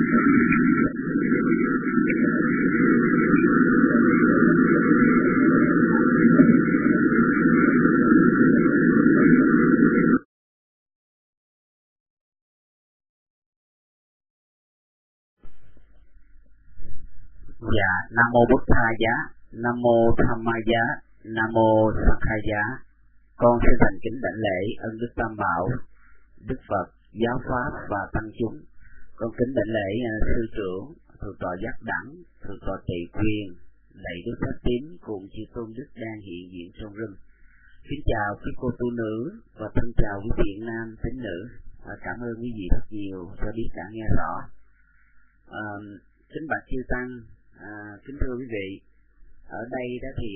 Dạ, Nam Mô Bụt Tha Giá, Nam Mô Tham Ma Giá, Nam Mô Sankha Giá. Con xin thành kính đảnh lễ ân Đức Tam Bảo, Đức Phật, Giáo Pháp và Tăng chúng. Con kính đảnh lễ uh, Sư trưởng, Thượng tọa Giác Đẳng, Thượng tọa Tỳ Quyền, Lạy Đức Thất Tín cùng chư tôn đức đang hiện diện trong rừng. Kính chào quý cô tu nữ và thân chào quý thiện nam tín nữ. À, cảm ơn quý vị rất nhiều cho biết đã nghe rõ. À, kính bạch chư tăng, à, kính thưa quý vị, ở đây đó thì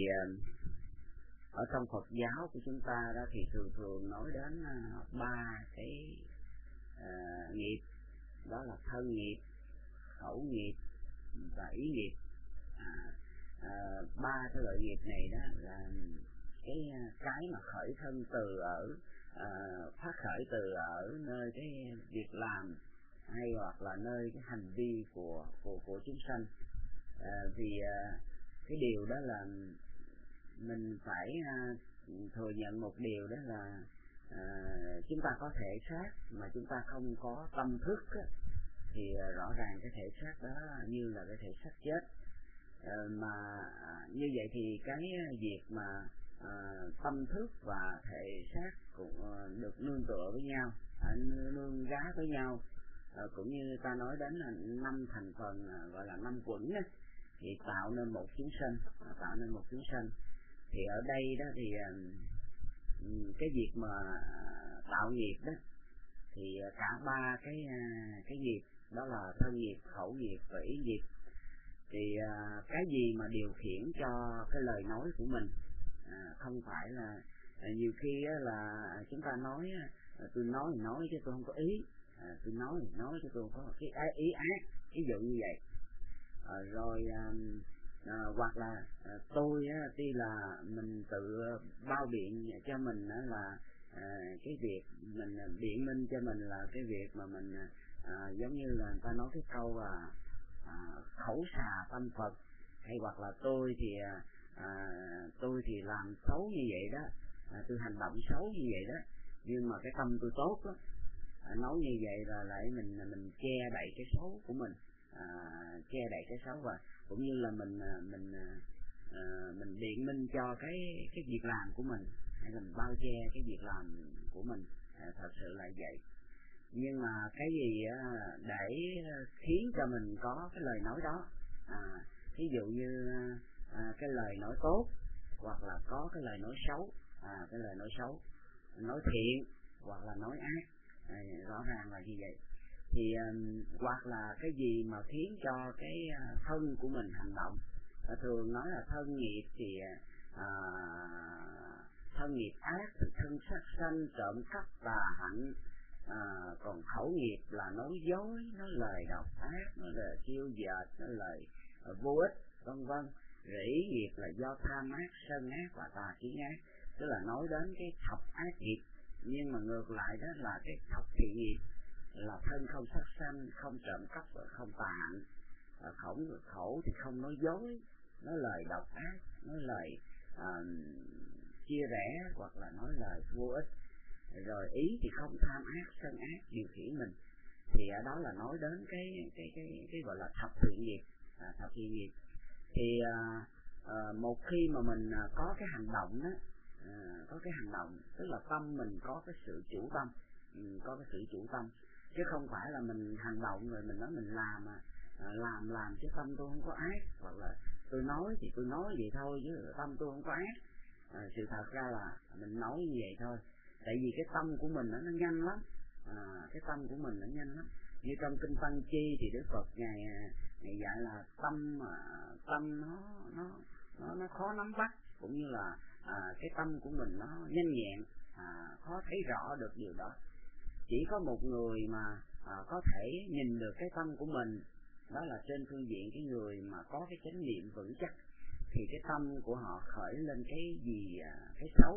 ở trong Phật giáo của chúng ta đó thì thường thường nói đến ba cái à, nghiệp, đó là thân nghiệp, khẩu nghiệp và ý nghiệp. À, à, ba cái loại nghiệp này đó là cái cái mà khởi thân từ ở à, phát khởi từ ở nơi cái việc làm hay hoặc là nơi cái hành vi của của của chúng sanh. À, vì à, cái điều đó là mình phải à, thừa nhận một điều, đó là à, chúng ta có thể xác mà chúng ta không có tâm thức á, thì à, rõ ràng cái thể xác đó như là cái thể xác chết. À, mà à, như vậy thì cái việc mà à, tâm thức và thể xác cũng à, được nương tựa với nhau, à, nương gá với nhau. À, cũng như ta nói đến là năm thành phần, à, gọi là năm quẩn á, thì tạo nên một chúng sanh, à, tạo nên một chúng sanh. Thì ở đây đó thì à, cái việc mà tạo nghiệp đó thì cả ba cái à, cái nghiệp đó là thân nghiệp, khẩu nghiệp và ý nghiệp. Thì à, cái gì mà điều khiển cho cái lời nói của mình, à, không phải là à, nhiều khi á, là chúng ta nói à, tôi nói thì nói chứ tôi không có ý. À, tôi nói thì nói chứ tôi không có cái ý ác, ví dụ như vậy. À, rồi à, à, hoặc là à, tôi á, tuy là mình tự bao biện cho mình á, là à, cái việc mình biện minh cho mình là cái việc mà mình à, giống như là người ta nói cái câu là à, khẩu xà tâm Phật, hay hoặc là tôi thì à, tôi thì làm xấu như vậy đó, à, tôi hành động xấu như vậy đó, nhưng mà cái tâm tôi tốt lắm. À, nói như vậy là lại mình mình che đậy cái xấu của mình, à, che đậy cái xấu, và cũng như là mình mình à, mình biện minh cho cái cái việc làm của mình, hay là mình bao che cái việc làm của mình, à, thật sự là vậy. Nhưng mà cái gì á, để khiến cho mình có cái lời nói đó, à, ví dụ như à, cái lời nói tốt hoặc là có cái lời nói xấu, à, cái lời nói xấu, nói thiện hoặc là nói ác, à, rõ ràng là như vậy. Thì um, hoặc là cái gì mà khiến cho cái uh, thân của mình hành động, à, thường nói là thân nghiệp thì à, thân nghiệp ác thì thân sát sanh, trộm cắp, tà hạnh. À, còn khẩu nghiệp là nói dối, nói lời độc ác, nói lời kiêu dệt, nói lời uh, vô ích, vân vân. Rồi ý nghiệp là do tham ác, sân ác và tà kiến ác, tức là nói đến cái thập ác nghiệp. Nhưng mà ngược lại đó là cái thập thiện nghiệp, là thân không sát sanh, không trộm cắp và không tà hạnh. À, khẩu khẩu thì không nói dối, nói lời độc ác, nói lời à, chia rẽ hoặc là nói lời vô ích. Rồi ý thì không tham ác, sân ác điều khiển mình. Thì ở đó là nói đến cái cái cái cái gọi là thập thiện nghiệp, à, thập thiện nghiệp. Thì à, à, một khi mà mình à, có cái hành động đó, à, có cái hành động, tức là tâm mình có cái sự chủ tâm, ừ, có cái sự chủ tâm, chứ không phải là mình hành động rồi mình nói mình làm mà à, làm làm chứ tâm tôi không có ác, hoặc là tôi nói thì tôi nói vậy thôi chứ tâm tôi không có ác. À, sự thật ra là mình nói như vậy thôi, tại vì cái tâm của mình nó, nó nhanh lắm, à, cái tâm của mình nó nhanh lắm. Như trong kinh Tăng Chi thì Đức Phật ngài, ngài dạy là tâm tâm nó nó nó nó khó nắm bắt, cũng như là à, cái tâm của mình nó nhanh nhẹn, à, khó thấy rõ được điều đó. Chỉ có một người mà à, có thể nhìn được cái tâm của mình, đó là trên phương diện cái người mà có cái chánh niệm vững chắc, thì cái tâm của họ khởi lên cái gì, à, cái xấu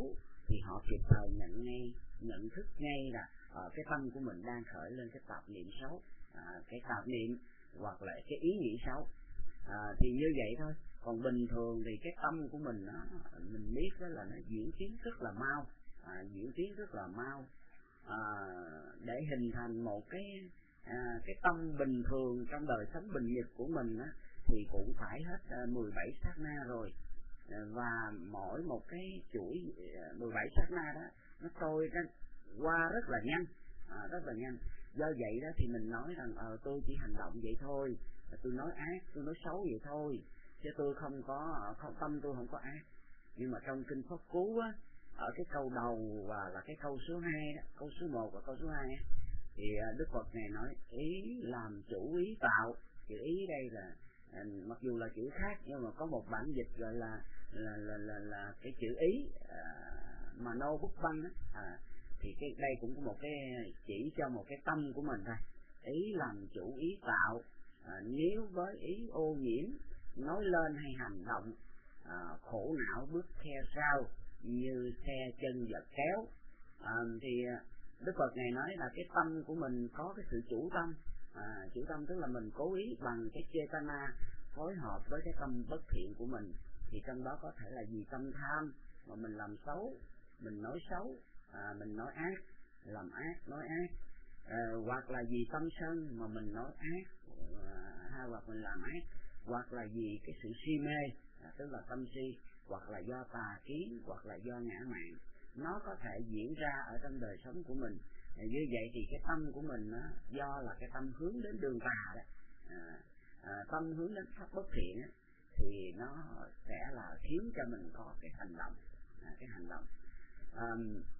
thì họ kịp thời nhận ngay, nhận thức ngay là ở cái tâm của mình đang khởi lên cái tạp niệm xấu, à, cái tạp niệm hoặc là cái ý nghĩ xấu, à, thì như vậy thôi. Còn bình thường thì cái tâm của mình nó, mình biết đó là nó diễn tiến rất là mau, à, diễn tiến rất là mau, à, để hình thành một cái à, cái tâm bình thường trong đời sống bình nhật của mình á, thì cũng phải hết à, mười bảy sát na rồi, à, và mỗi một cái chuỗi à, mười bảy sát na đó nó trôi ra qua rất là nhanh, à, rất là nhanh. Do vậy đó thì mình nói rằng ờ tôi chỉ hành động vậy thôi, tôi nói ác, tôi nói xấu vậy thôi, chứ tôi không có, không tâm tôi không có ác. Nhưng mà trong kinh Pháp Cú á, ở cái câu đầu và là cái câu số hai đó, câu số một và câu số hai á, thì Đức Phật này nói ý làm chủ ý tạo. Chữ ý đây là à, mặc dù là chữ khác nhưng mà có một bản dịch gọi là là là là, là cái chữ ý à, mà nô bút văn á, à, thì cái đây cũng có một cái chỉ cho một cái tâm của mình thôi. Ý làm chủ ý tạo, à, nếu với ý ô nhiễm nói lên hay hành động, à, khổ não bước theo sau như xe chân giật kéo. À, thì Đức Phật này nói là cái tâm của mình có cái sự chủ tâm, à, chủ tâm tức là mình cố ý bằng cái chetana phối hợp với cái tâm bất thiện của mình, thì trong đó có thể là vì tâm tham mà mình làm xấu, mình nói xấu, à, mình nói ác, làm ác, nói ác, à, hoặc là vì tâm sân mà mình nói ác, à, hay hoặc mình làm ác, hoặc là vì cái sự si mê, à, tức là tâm si, hoặc là do tà kiến, hoặc là do ngã mạn, nó có thể diễn ra ở trong đời sống của mình. À, như vậy thì cái tâm của mình á, do là cái tâm hướng đến đường tà đó, à, à, tâm hướng đến pháp bất thiện á, thì nó sẽ là khiến cho mình có cái hành động, à, cái hành động. À,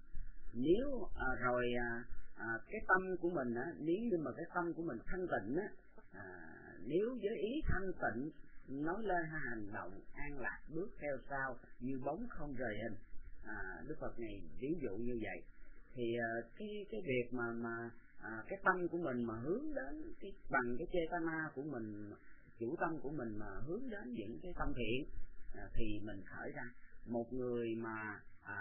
nếu à, rồi à, à, cái tâm của mình á, nếu như mà cái tâm của mình thanh tịnh á, à, nếu với ý thanh tịnh nói lên hành động an lạc bước theo sau như bóng không rời hình, à, Đức Phật này ví dụ như vậy, thì à, cái cái việc mà mà à, cái tâm của mình mà hướng đến cái bằng cái chetana của mình, chủ tâm của mình mà hướng đến những cái tâm thiện, à, thì mình khởi ra. Một người mà à,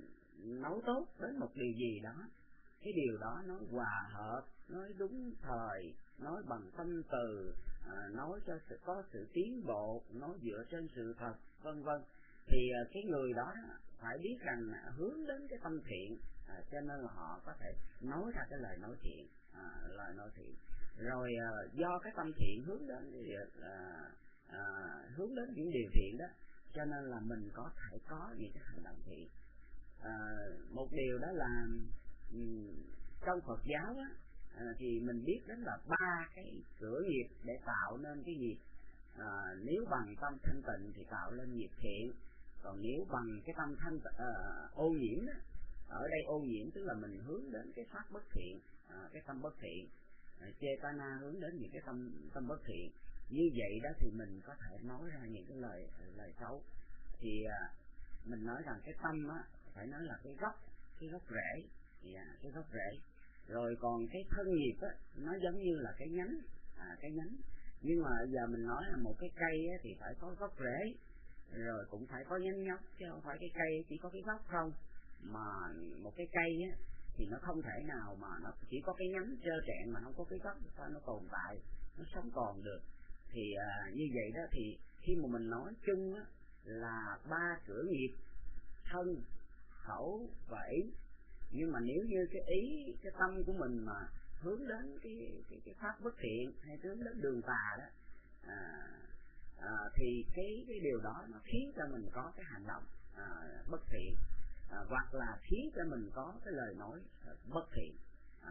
nói tốt đến một điều gì đó, cái điều đó nói hòa hợp, nói đúng thời, nói bằng tâm từ, à, nói cho sự có sự tiến bộ, nói dựa trên sự thật, vân vân, thì à, cái người đó phải biết rằng à, hướng đến cái tâm thiện, à, cho nên là họ có thể nói ra cái lời nói thiện, à, lời nói thiện. Rồi à, do cái tâm thiện hướng đến à, à, hướng đến những điều thiện đó, cho nên là mình có thể có những cái hành động thiện. À, một điều đó là um, trong Phật giáo á, à, thì mình biết đến là ba cái cửa nghiệp để tạo nên cái nghiệp. À, nếu bằng tâm thanh tịnh thì tạo lên nghiệp thiện, còn nếu bằng cái tâm thanh à, ô nhiễm á, ở đây ô nhiễm tức là mình hướng đến cái pháp bất thiện, à, cái tâm bất thiện, à, chetana hướng đến những cái tâm tâm bất thiện. Như vậy đó thì mình có thể nói ra những cái lời lời xấu. Thì à, mình nói rằng cái tâm á, phải nói là cái gốc, cái gốc rễ, yeah, cái gốc rễ. Rồi còn cái thân nghiệp á, nó giống như là cái nhánh, à, cái nhánh. Nhưng mà giờ mình nói là một cái cây á, thì phải có gốc rễ, rồi cũng phải có nhánh nhóc, chứ không phải cái cây chỉ có cái gốc không. Mà một cái cây á, thì nó không thể nào mà nó chỉ có cái nhánh trơ trẽn mà không có cái gốc, sao nó tồn tại, nó sống còn được. Thì à, như vậy đó thì khi mà mình nói chung á, là ba cửa nghiệp thân, khẩu và ý. Nhưng mà nếu như cái ý, cái tâm của mình mà hướng đến cái cái, cái pháp bất thiện hay hướng đến đường tà đó, à, à, thì cái cái điều đó nó khiến cho mình có cái hành động à, bất thiện, à, hoặc là khiến cho mình có cái lời nói à, bất thiện. À,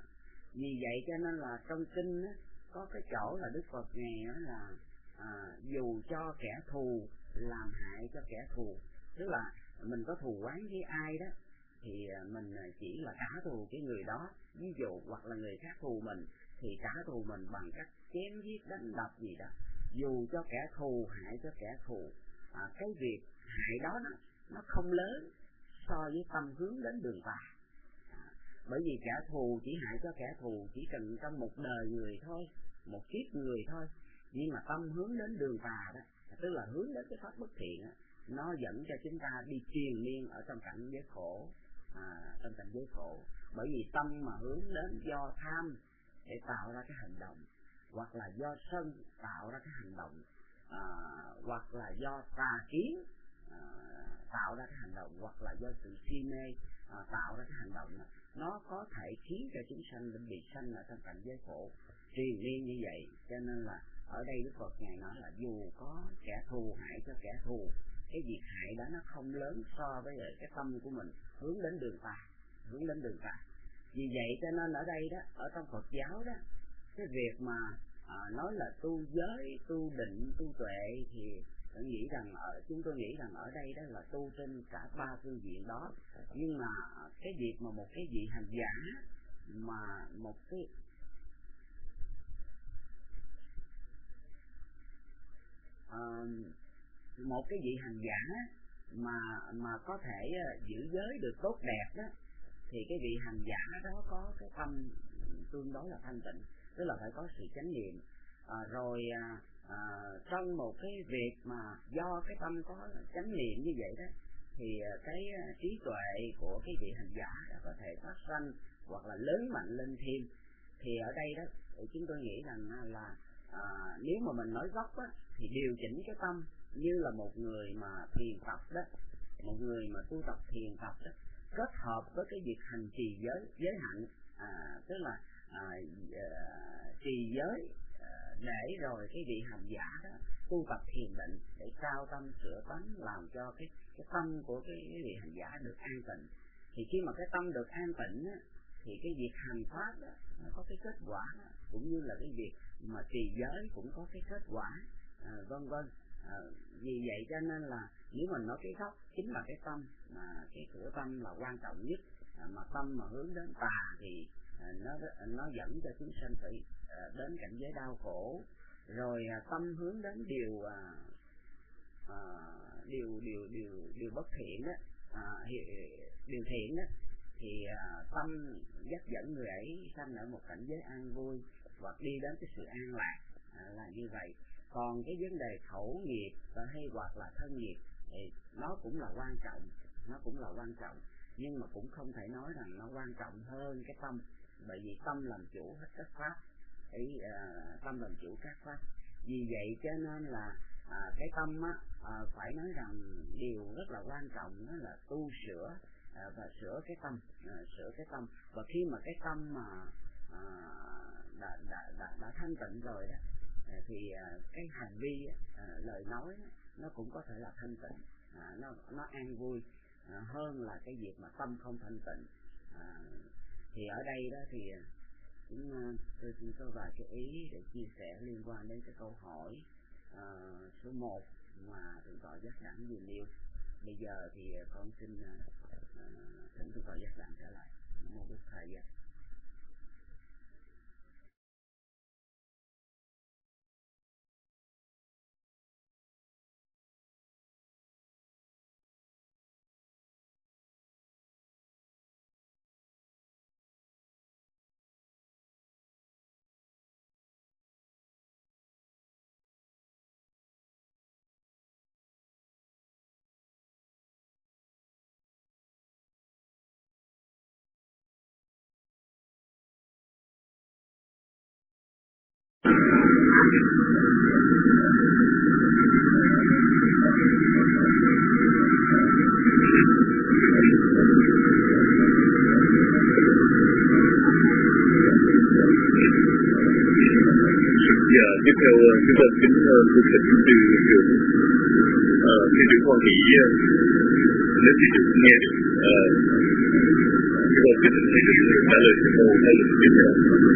vì vậy cho nên là trong kinh á, có cái chỗ là Đức Phật này là à, dù cho kẻ thù làm hại cho kẻ thù, tức là mình có thù oán với ai đó thì mình chỉ là trả thù cái người đó, ví dụ, hoặc là người khác thù mình thì trả thù mình bằng cách chém giết đánh đập gì đó. Dù cho kẻ thù hại cho kẻ thù, à, cái việc hại đó nó, nó không lớn so với tâm hướng đến đường tà. À, bởi vì kẻ thù chỉ hại cho kẻ thù chỉ cần trong một đời người thôi, một kiếp người thôi. Nhưng mà tâm hướng đến đường tà đó, tức là hướng đến cái pháp bất thiện đó, nó dẫn cho chúng ta đi triền miên ở trong cảnh giới khổ, à, trong cảnh giới khổ. Bởi vì tâm mà hướng đến do tham để tạo ra cái hành động, hoặc là do sân tạo ra cái hành động, à, hoặc là do tà kiến à, tạo ra cái hành động, hoặc là do sự si mê à, tạo ra cái hành động đó. Nó có thể khiến cho chúng sanh bị sanh ở trong cảnh giới khổ triền miên như vậy. Cho nên là ở đây Đức Phật Ngài nói là dù có kẻ thù hại cho kẻ thù, cái việc hại đó nó không lớn so với cái tâm của mình hướng đến đường tà, hướng đến đường tà. Vì vậy cho nên ở đây đó, ở trong Phật giáo đó, cái việc mà à, nói là tu giới, tu định, tu tuệ thì tôi nghĩ rằng ở chúng tôi nghĩ rằng ở đây đó là tu trên cả ba phương diện đó. Nhưng mà cái việc mà một cái vị hành giả mà một cái à, một cái vị hành giả mà mà có thể giữ giới được tốt đẹp đó, thì cái vị hành giả đó có cái tâm tương đối là thanh tịnh, tức là phải có sự chánh niệm. À, rồi à, à, trong một cái việc mà do cái tâm có chánh niệm như vậy đó, thì cái trí tuệ của cái vị hành giả đó có thể phát sanh hoặc là lớn mạnh lên thêm. Thì ở đây đó chúng tôi nghĩ rằng là à, nếu mà mình nói gốc á, thì điều chỉnh cái tâm như là một người mà thiền tập đó, một người mà tu tập thiền tập đó, kết hợp với cái việc hành trì giới giới hạnh, à, tức là à, à, trì giới à, để rồi cái vị hành giả đó tu tập thiền định để cao tâm sửa tánh, làm cho cái cái tâm của cái, cái vị hành giả được an tịnh. Thì khi mà cái tâm được an tịnh á, thì cái việc hành pháp đó, nó có cái kết quả đó, cũng như là cái việc mà trì giới cũng có cái kết quả, à, vân vân. À, vì vậy cho nên là nếu mình nói cái gốc chính là cái tâm, mà cái cửa tâm là quan trọng nhất. À, mà tâm mà hướng đến tà thì à, nó nó dẫn cho chúng sanh phải à, đến cảnh giới đau khổ. Rồi à, tâm hướng đến điều à, à, điều điều điều điều bất thiện đó, à, điều thiện đó, thì à, tâm dắt dẫn người ấy sanh ở một cảnh giới an vui hoặc đi đến cái sự an lạc, à, là như vậy. Còn cái vấn đề khẩu nghiệp hay hoặc là thân nghiệp thì nó cũng là quan trọng, nó cũng là quan trọng, nhưng mà cũng không thể nói rằng nó quan trọng hơn cái tâm, bởi vì tâm làm chủ hết các pháp, ý à, tâm làm chủ các pháp. Vì vậy cho nên là à, cái tâm á, à, phải nói rằng điều rất là quan trọng đó là tu sửa à, và sửa cái tâm, à, sửa cái tâm. Và khi mà cái tâm mà à, đã, đã, đã, đã thanh tịnh rồi đó, thì uh, cái hành vi, uh, lời nói nó cũng có thể là thanh tịnh, uh, nó nó an vui uh, hơn là cái việc mà tâm không thanh tịnh. Uh, thì ở đây đó thì uh, cũng uh, tôi xin có vài cái ý để chia sẻ liên quan đến cái câu hỏi uh, số một mà Thượng tọa Giác Đẳng vừa nêu. Bây giờ thì uh, con xin uh, uh, thỉnh Thượng tọa Giác Đẳng trả lời. Mô Bích Thầy Giác. Dạ, tiếp theo chúng ta kính thưa thỉnh từ trường khi được quan nghĩ nếu như được nghe được chúng ta kính thỉnh thầy được trả lời cho câu trả lời tiếp theo.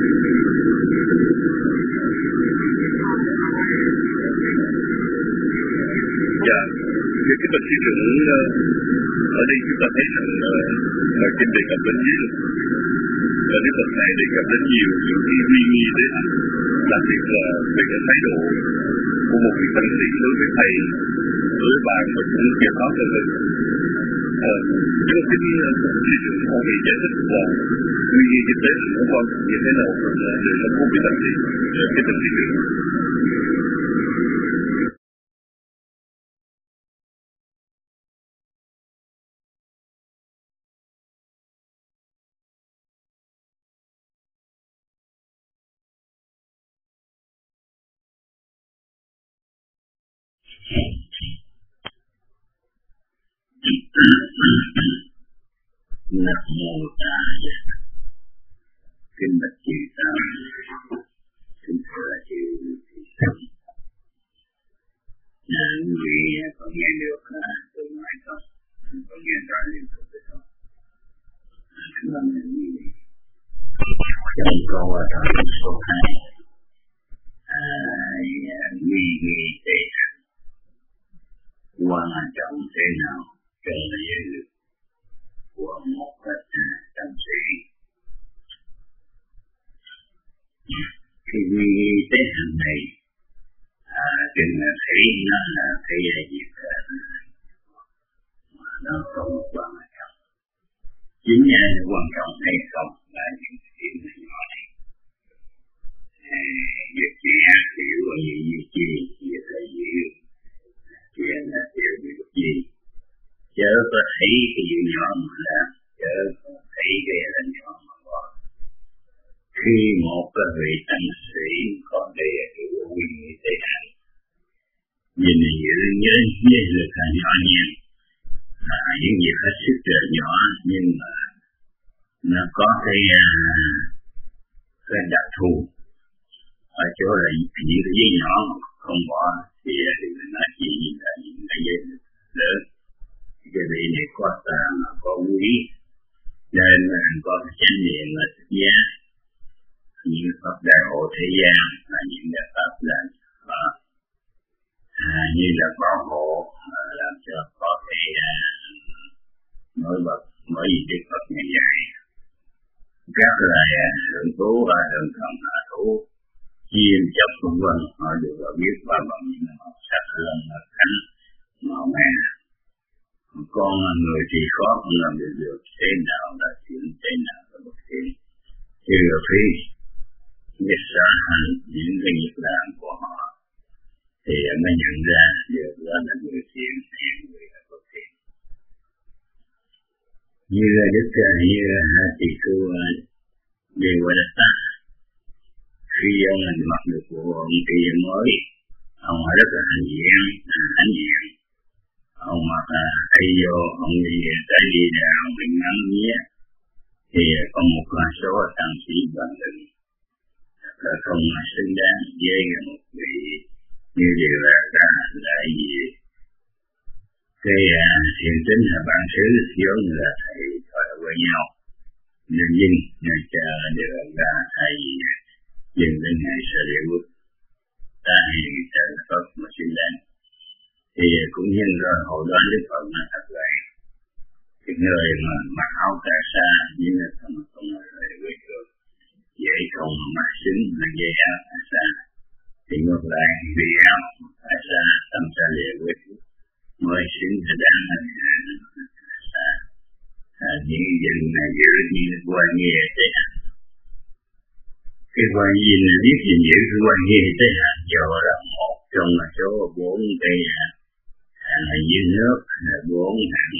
Dạ, như cái bậc sư trưởng ở đây chúng ta thấy rằng là kinh đề cập đến nhiều, và Đức Phật này đề cập đến nhiều những cái uy nghi đến, đặc biệt là về cái thái độ của một vị tăng sĩ đối với thầy, đối với bạn và cũng kia khó hơn hơn. Chúng ta kính sư trưởng có thể giải thích là uy nghi như thế nó quan trọng như thế nào để sống của vị tăng sĩ, cái tăng sĩ trưởng. Nam mô A Di Đà Phật. Kính bạch chư tăng, kính thưa chư thị tăng. Người có nghe được từ ngoài không? Có nghe rõ liên tục được không? Cảm ơn như vậy. Trong câu hỏi số hai, nguy nghi tệ hại, quan trọng thế nào trong giới lực của một bậc tâm sĩ? Khi nguy nghi tệ hại này, đừng thấy nó là cái gì cả, mà nó không quan trọng. Chính là quan trọng hay không là những chuyện nhỏ này. Việc gì hiểu gì gì chi, việc là hiểu, chuyện là hiểu việc gì. Chớ có thấy cái chuyện nhỏ mà làm, chớ có thấy cái là nhỏ mà bỏ. Khi một cái vị tăng sĩ còn đây là hiểu quy nghị thế hành, nhìn như nhớ như là cả nhỏ nhẹ, là những việc hết sức là nhỏ nhưng mà nó có cái cái đặc thù ở chỗ là những cái giấy nhỏ không bỏ thì mình nói chỉ là những cái giấy lớn. Cái vị này có ta mà có quý nên mình có cái chánh niệm là thực giá, những pháp đại hộ thế gian là những cái pháp là uh, à, như là bảo hộ uh, làm cho có thể uh, nổi bật mỗi gì đức Phật ngày dạy các loài hưởng thú và hưởng thần hạ thú chim chóc vân vân họ đều có biết qua bằng những học sắc lân cánh màu mè. Con người thì khó không làm được được thế nào là chuyện thế nào là bất thiện, trừ phi biết xa hành những cái việc làm của họ thì mới nhận ra được đó là người thiện hay người là bất thiện. Như là đức như là tỷ phu đều gọi là ta. Khi ông mình mặc được bộ ông thì mới ông rất là hành diện, hành diện. Ông mặc hay vô, ông đi tới đi nào mình ngắm nhé thì có một con số tăng sĩ bằng đừng là không xứng đáng với một vị như điều là ta là gì cái thiền tính là bản xứ giống như là thầy gọi là với nhau nên nhưng nên cho điều là ta thầy dừng đến ngày sẽ liệu ta hiện trời Phật mà xứng đáng thì cũng như rồi hồi đó Đức Phật là thật vậy. Cái người mà mặc áo cà sa như là không không là người được vậy không mặc xứng là dây áo cà sa thì ngược lại vì áo cà sa tâm sa lìa với mới xứng là đáng là cà sa những dân này giữ như quan nghe thế hẳn cái quan gì là biết gìn giữ cái quan nghe thế hẳn do là một trong là số bốn cây là dưới nước là bốn hạng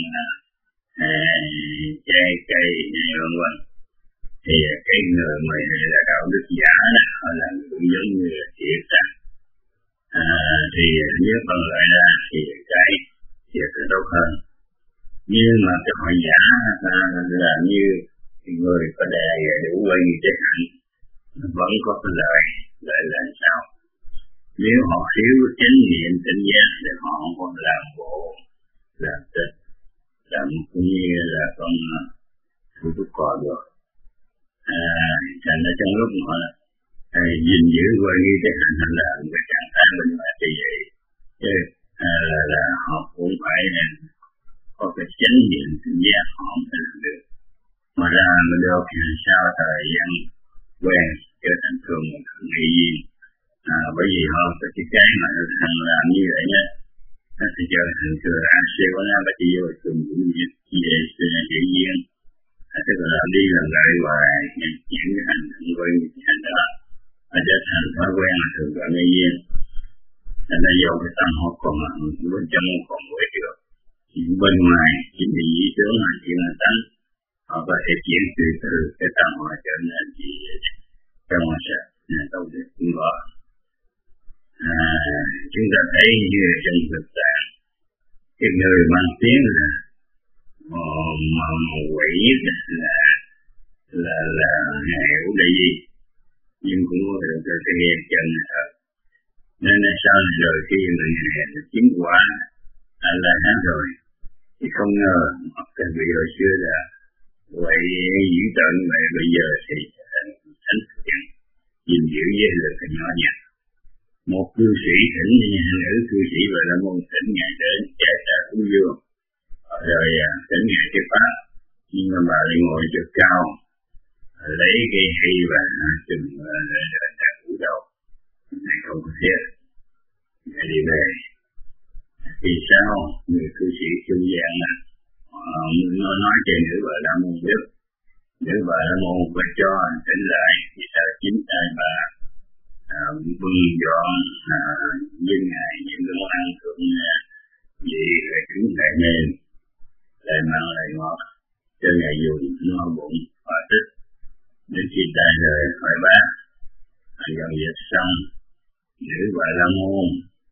trái cây này vân vân thì cái người mà là đạo đức giả đó họ là cũng giống như là thiệt rằng à, thì nếu phân loại ra thì cái thiệt là tốt hơn nhưng mà cái họ giả à, là như người có đề đủ quay như thế hẳn vẫn có cái lợi lợi là sao? Nếu họ thiếu chánh niệm tỉnh giác thì họ không còn làm bộ làm tịch làm cũng như là con thủ tục cò được à, thành ra trong lúc họ à, gìn giữ quan nghi cái hành hành là cái trạng thái mình mà thì vậy chứ à, là, là họ cũng phải là có cái chánh niệm tỉnh giác họ không thể làm được mà ra mình được thì sao thời gian quen trở thành thường nghị viên. À, bởi vì họ có cái cái mà thằng làm như vậy nhé nó sẽ trở thành thừa ra siêu nó bắt đi vô cùng cũng như vậy tự nhiên tức là đi làm lại hoài những cái hành động quen những hành đó nó trở thành thói quen là thường gọi ngây nhiên nên là do cái tâm họ còn bên trong còn quay được bên ngoài chỉ bị ý tưởng là chỉ là tánh họ có thể chuyển từ từ cái tâm họ trở nên gì trong họ sẽ nên đâu được cũng gọi À, chúng ta thấy như trong thực tại cái người mang tiếng là mà quỷ là là là hiểu đây gì, nhưng cũng có được cái cái nghe chân thật. Nên là sau này rồi khi mình chứng quả anh là hát rồi thì không ngờ hoặc cái vị hồi xưa là quậy dữ tợn vậy, bây giờ thì thành thánh thiện gìn giữ với lực nhỏ nhặt. Một cư sĩ thỉnh nữ cư sĩ và là môn thỉnh ngài đến cha cha cúng dường, rồi thỉnh ngài cái pháp, nhưng mà bà lại ngồi chỗ cao, lấy cái hay và chừng đặt củ đầu, ngài không có thiết, ngài đi về. Vì sao người cư sĩ trung gian là nó nói cho nữ vợ la môn biết, nữ vợ la môn phải cho tỉnh lại, vì sao chính tay bà bưng dọn với ngài những cái món ăn thượng vị lại cứng lại mềm, lại mặn lại ngọt cho ngài dùng no bụng và tích. Đến khi tay rời khỏi bát, dọn dẹp xong, nữ vợ la môn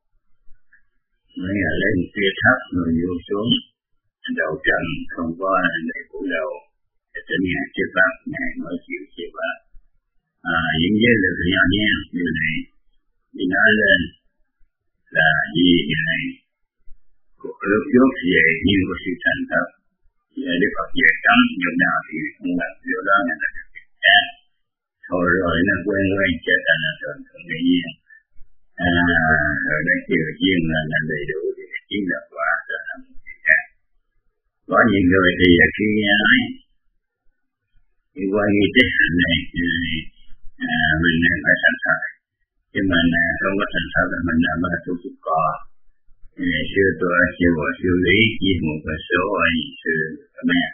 mới lên phía thấp rồi vô xuống đầu trần, không có để củ đầu để tỉnh ngài chế pháp, ngài mới chịu chế pháp. À, những giới lực nhỏ nhẹ như này thì nói lên là vì ngài cuộc lúc dốt về nhưng có sự thành thật, và Đức Phật về cấm điều nào thì không làm điều đó là thật cả. Thôi rồi nó quen quen trở thành là thường thường tự nhiên. À, rồi đến chiều duyên là là đầy đủ thì chiến lược quả trở thành một chuyện khác. Có những người thì khi nghe nói thì qua nghi tích hành này à, mình phải thành thật, chứ mình không có thành thật là mình làm ra thủ tục cò. Ngày xưa tôi siêu bộ siêu lý với một cái số anh sư các mẹ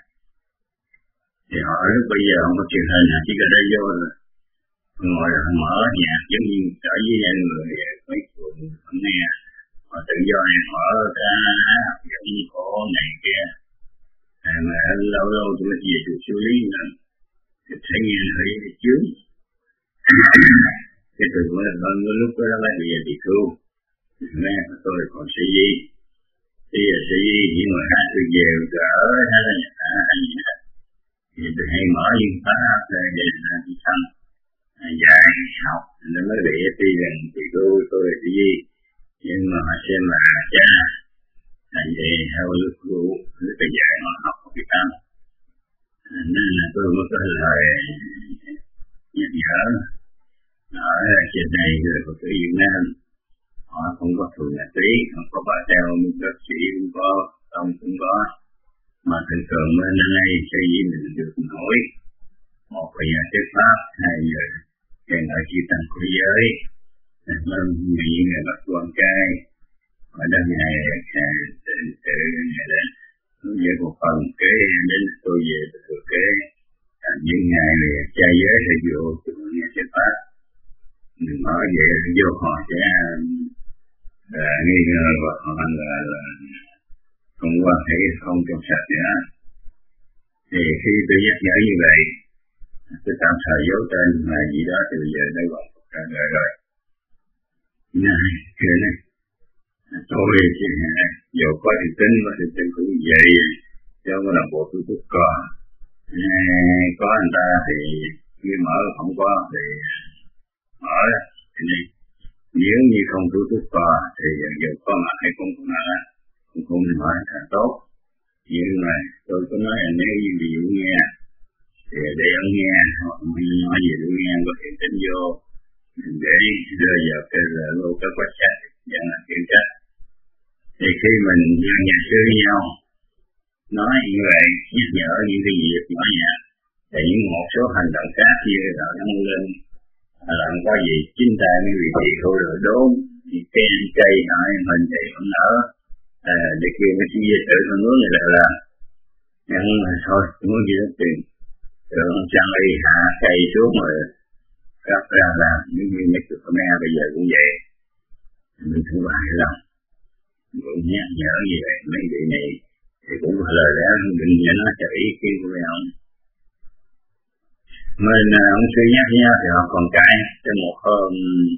thì họ lúc bây giờ không có truyền hình, chỉ cần đây vô rồi ngồi rồi mở nhạc giống như trở với người mấy cuộn không nghe, họ tự do này mở cả giống như cổ này kia. À, mà lâu lâu tôi mới về chùa siêu lý nữa thì thấy nghe hơi chướng. Thì tôi cũng là hơn cái lúc đó là bây giờ thì thu mẹ của tôi còn sĩ gì thì sĩ gì nhưng mà hai tôi về cỡ hay là hay gì đó thì tôi hay mở những pháp để để đi thăm dạy học nó mới bị tuy rằng thì cô tôi là sĩ gì nhưng mà họ xem là cha thành vậy theo lúc cũ lúc bây giờ họ học một cái tâm, nên là tôi mới có lời nhắc nhở ở trên này rồi của cái Việt Nam họ không có thường là trí, không có bà theo bác sĩ cũng có, ông cũng có, mà thường thường năm nay xây dựng mình được nổi một là nhà thuyết pháp, hai là cái nội chi tăng của giới, nên bị người bắt quan trai ở đây này tự tự này là với một phần kế đến tôi về thừa kế những ngày này trai giới thì vô nhà thuyết pháp. Mình nói vậy vô họ sẽ là nghi ngờ và họ là, là không quan hệ không trong sạch nữa. Thì khi tôi nhắc nhở như vậy, tôi tạm thời giấu tên là gì đó từ giờ đã gọi trả lời rồi. Này, cái này, tôi thì dù có thì tính mà thì tính cũng vậy, cho có là bộ tôi tốt có. Có anh ta thì khi mở không có thì mở ra. Nếu như không tu túc cò thì dù có mặt hay không có mặt cũng không nên mở càng tốt. Nhưng mà tôi có nói là nếu như bị nghe thì để ông nghe hoặc nói gì tôi nghe có thể tính vô để rơi vào cái lô cái quách sách chẳng là kiểm tra. Thì khi mình nghe nhà sư với nhau nói như vậy nhắc nhở những cái việc nhỏ nhặt thì những một số hành động khác như là nâng lên làm có gì chính ta mới vì thị thôi rồi đốn thì cây cây hỏi mình thì không nở à, để kêu cái chi tự con núi này là làm nhưng mà thôi không có gì hết tiền rồi ông chăng đi hạ cây xuống rồi cắt ra làm những như mấy chục mẹ bây giờ cũng vậy, mình không phải đâu cũng nhắc nhở như vậy mấy vị này thì cũng là lời lẽ đừng nhận nó cho ý kiến của mấy ông. Mình ông sư nhắc nhớ thì họ còn cãi. Trên một hôm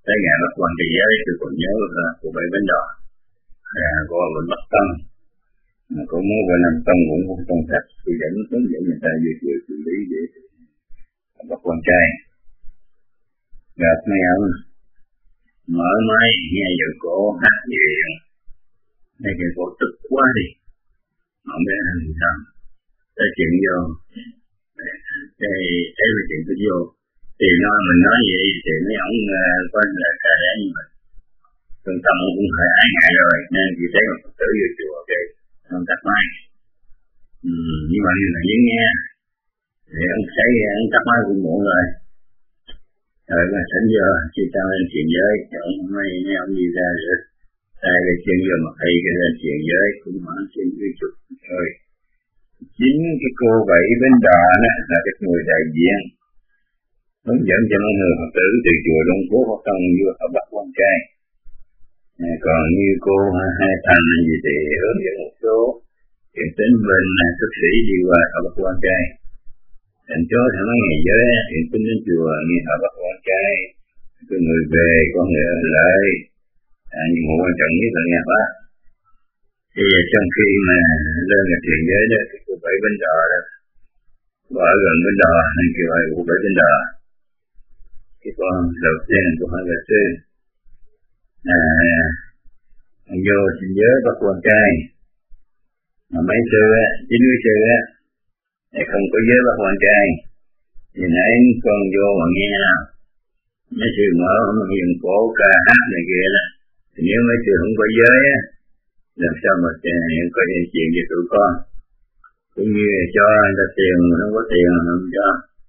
tới ngày Bắc Quan Thế Giới tôi còn nhớ là của bảy Bến Đò, à, của Vịnh Bắc Tân, của muốn qua Nam Tân cũng không trong sách, tôi dẫn hướng dẫn người ta về chuyện xử lý để bắt con trai. Gặp mấy ông mở máy nghe giờ cổ hát gì, mấy cái cổ tức quá đi, không biết làm sao, tới chuyện vô, cái cái chuyện tôi vô. Thì nói mình nói vậy thì mấy ông uh, quên là cả đấy nhưng mà trung tâm cũng hơi ái ngại rồi nên chỉ thấy một Phật tử vô chùa cái ông tắt máy. Ừ, nhưng mà như là những nghe thì ông thấy ông tắt máy cũng muộn rồi. Rồi mà sẵn giờ khi tao lên chuyện giới ông mấy mấy ông đi ra rồi tại cái chuyện giờ mà thấy cái lên chuyện giới cũng mở trên cái chụp thôi. Chính cái cô bảy Bến Đò đó là cái người đại diện hướng dẫn cho mọi người Phật tử từ chùa Đông Phố Phật Tông vô ở Bắc Quan Trai. À, còn như cô Hai Thành gì thì hướng dẫn một số chuyện tính bên xuất sĩ đi qua ở Bắc Quan Trai. Thành chỗ thì mấy ngày giới chuyện tính đến chùa như ở Bắc Quan Trai, có người về có người ở lại. À, nhưng mà quan trọng nhất là nghe Pháp. Thì trong khi mà lên là thiền giới đó thì cô bảy Bến Đò đó, ở gần Bến Đò nên kêu gọi cô bảy Bến Đò. Cái con đầu tiên của họ là sư à, vô xin giới Bắc Quan Trai mà mấy sư á, chính quý sư á không có giới Bắc Quan Trai thì nãy con vô mà nghe nào mấy sư mở một hiền cổ ca hát này kia đó thì nếu mấy sư không có giới á làm sao mà có chuyện chuyện về tụi con cũng như cho người ta tiền mà không có tiền mà không cho.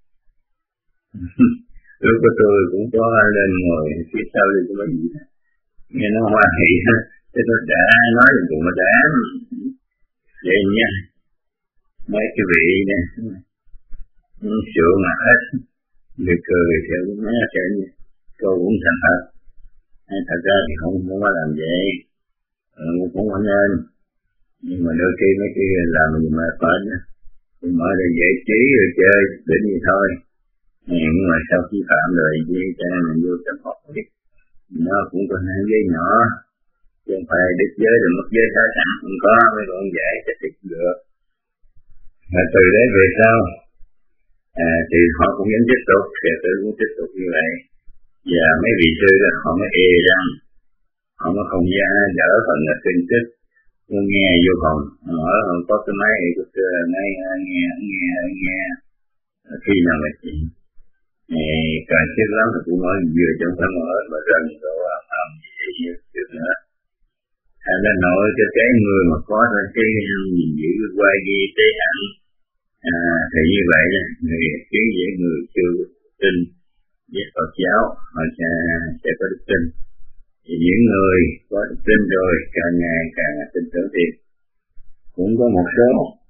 Lúc của tôi cũng có lên ngồi phía sau đi có gì nghe nó hoa hỷ thế tôi đã nói thì cũng mà đã vậy nha mấy cái vị nè sửa mà hết người cười theo mấy cái cô cũng thành thật thật ra thì không không có làm vậy ừ, cũng không nên nhưng mà đôi khi mấy cái làm gì mà phải mở ra giải trí rồi chơi đến gì thôi. Nhưng mà sau khi phạm rồi thì cho nên mình vô tập học biết nó cũng có hai giới nhỏ chứ không phải đứt giới rồi mất giới thả sẵn không có mấy con dạy chắc thì được. Mà từ đấy về sau à, thì họ cũng vẫn tiếp tục thì tôi cũng tiếp tục như vậy và mấy vị sư đó họ mới ê rằng họ mới không ra đỡ phần là tin tức tôi nghe vô phòng mở không có cái máy cái máy nghe nghe nghe khi nào mà chị càng chết lắm thì cũng nói vừa trong phải mở mà rần rồi làm gì được nữa. Thành ra nội cho cái người mà có cái nhìn giữ quay ghi tế hẳn à, thì như vậy đó người kiến với người chưa tin với Phật giáo họ sẽ, sẽ có đức tin. Thì những người có đức tin rồi càng ngày càng tin tưởng thêm. Cũng có một số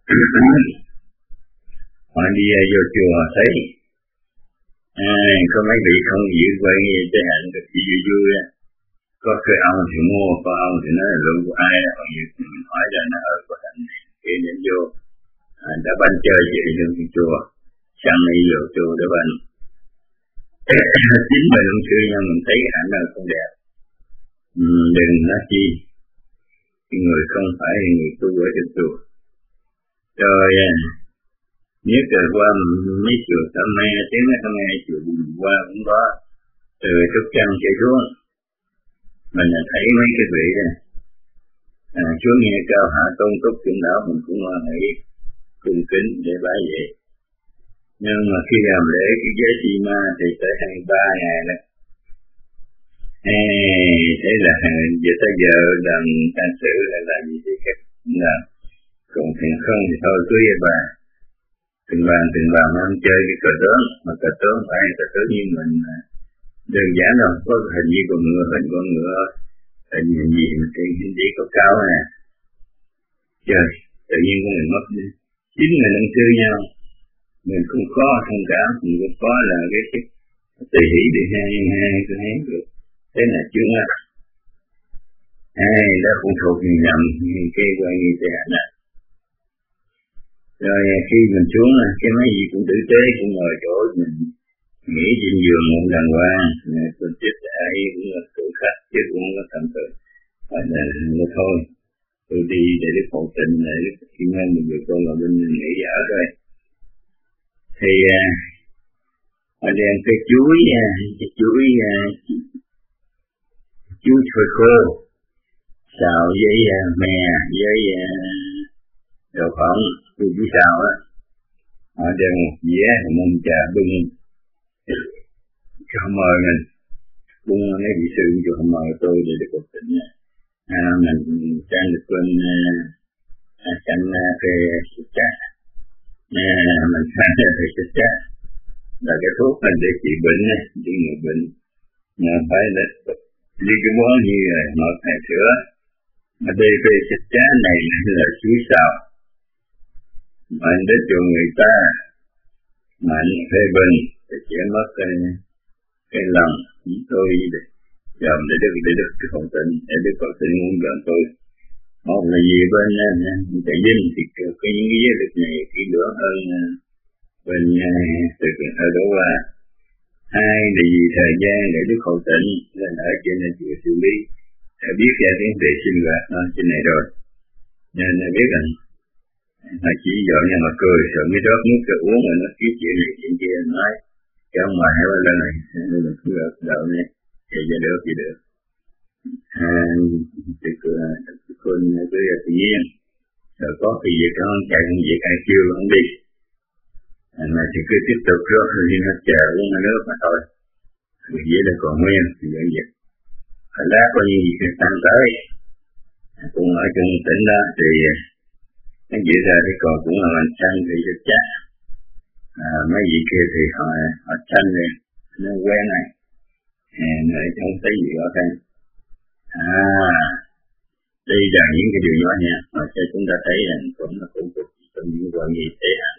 họ đi vô chùa thấy à, có mấy vị không giữ quay tế hạnh được chỉ vui vui á. Có cái ông thì mua, có ông thì nói là lượng của ai đó, mình hỏi ra nó ở có hạnh này, khi đến vô, à, đã bánh chơi vậy đường cái chùa, sang này vô chùa đã bánh. Chính mình ông sư nhân mình thấy hạnh là không đẹp, ừ, đừng nói chi, người không phải người tu ở trên chùa. Rồi, nhất là qua mấy chùa Tam Me, tiếng Tam Me chùa Bùn qua cũng có, từ Trúc Trăng chạy xuống. Mình là thấy mấy cái vị đó à, xuống nghe cao hạ tôn túc chuyện đạo mình cũng lo nghĩ cung kính để bái vậy. Nhưng mà khi làm lễ cái giới chi ma thì tới hai ba ngày đó Ê, thế là giờ tới giờ làm can sự là làm gì thì khác làm còn thiện không thì thôi cưới với bà từng bàn từng bàn ăn chơi cái cờ tướng mà cờ tướng phải cờ tướng như mình đơn giản đâu có hình như con ngựa hình con ngựa hình gì gì cái hình gì có cao nè trời tự nhiên của mình mất đi chính người nâng sư nhau mình không có thông cảm mình không có là cái cái tùy hỷ để hai hai cái hết được thế là chưa ngắt ai đã phụ thuộc mình nhầm cái quan như thế này rồi khi mình xuống cái mấy gì cũng tử tế cũng ngồi chỗ mình nghĩ trên giường cũng đàng hoàng, tôi chết ai cũng là tự khắc chứ cũng không có tâm tự. Và là thôi, tôi đi để Đức Phổ Tịnh, để Đức Thiên Nhân một người con là bên nghỉ ở rồi. Thì ở đây cái chuối, cái chuối, chuối phơi khô, xào với mè, với đậu phộng, tôi chuối xào á. Ở đây một dĩa mông trà bưng, cho mời mình, bưng mấy vị sư cho mời tôi để Đức Phổ Tịnh. À, mình trang được bên à, cạnh cái xịt chá, à, mình sang cái xịt chá là cái thuốc mình để trị bệnh á, trị người bệnh, mà phải là đi cái món như là ngọt hay sữa, mà đây cái xịt chá này là chuối xào, mà anh để cho người ta mà anh phê bình thì chỉ mất cái cái lòng tôi được. Dòm để được để được cái Phổ Tịnh, để được Phổ Tịnh muốn gần tôi. Một là gì bên Trại Vinh thì có những cái giới lực này kỹ lưỡng hơn bên từ ở Đỗ Hoa. Hai là vì thời gian để Đức Phổ Tịnh lên ở trên là chùa xử lý, đã biết ra cái đề sinh hoạt ở trên này rồi, nên là biết rằng mà chỉ dọn nhà mà cười sợ mới đốt nước cho uống rồi nó ký chuyện này chuyện kia nói cho ông ngoài hai ba lần này nên là cứ ở đậu này thì giờ được thì được. À, thì con cứ tự nhiên rồi có cái việc đó chạy công việc ai kêu không đi, à, mà thì cứ tiếp tục rồi thì nó chờ uống nước mà thôi, vì vậy là còn nguyên thì vậy vậy. Thành ra có những gì tăng tới cũng ở trong tỉnh đó thì nó diễn ra thì còn cũng là làm xanh thì rất chắc, à, mấy vị kia thì họ họ xanh rồi nó quen này. À, người không thấy gì ở đây. À, đây là những cái điều nhỏ nha, mà sẽ chúng ta thấy rằng cũng là cũng trong những quan nghị tế hạnh.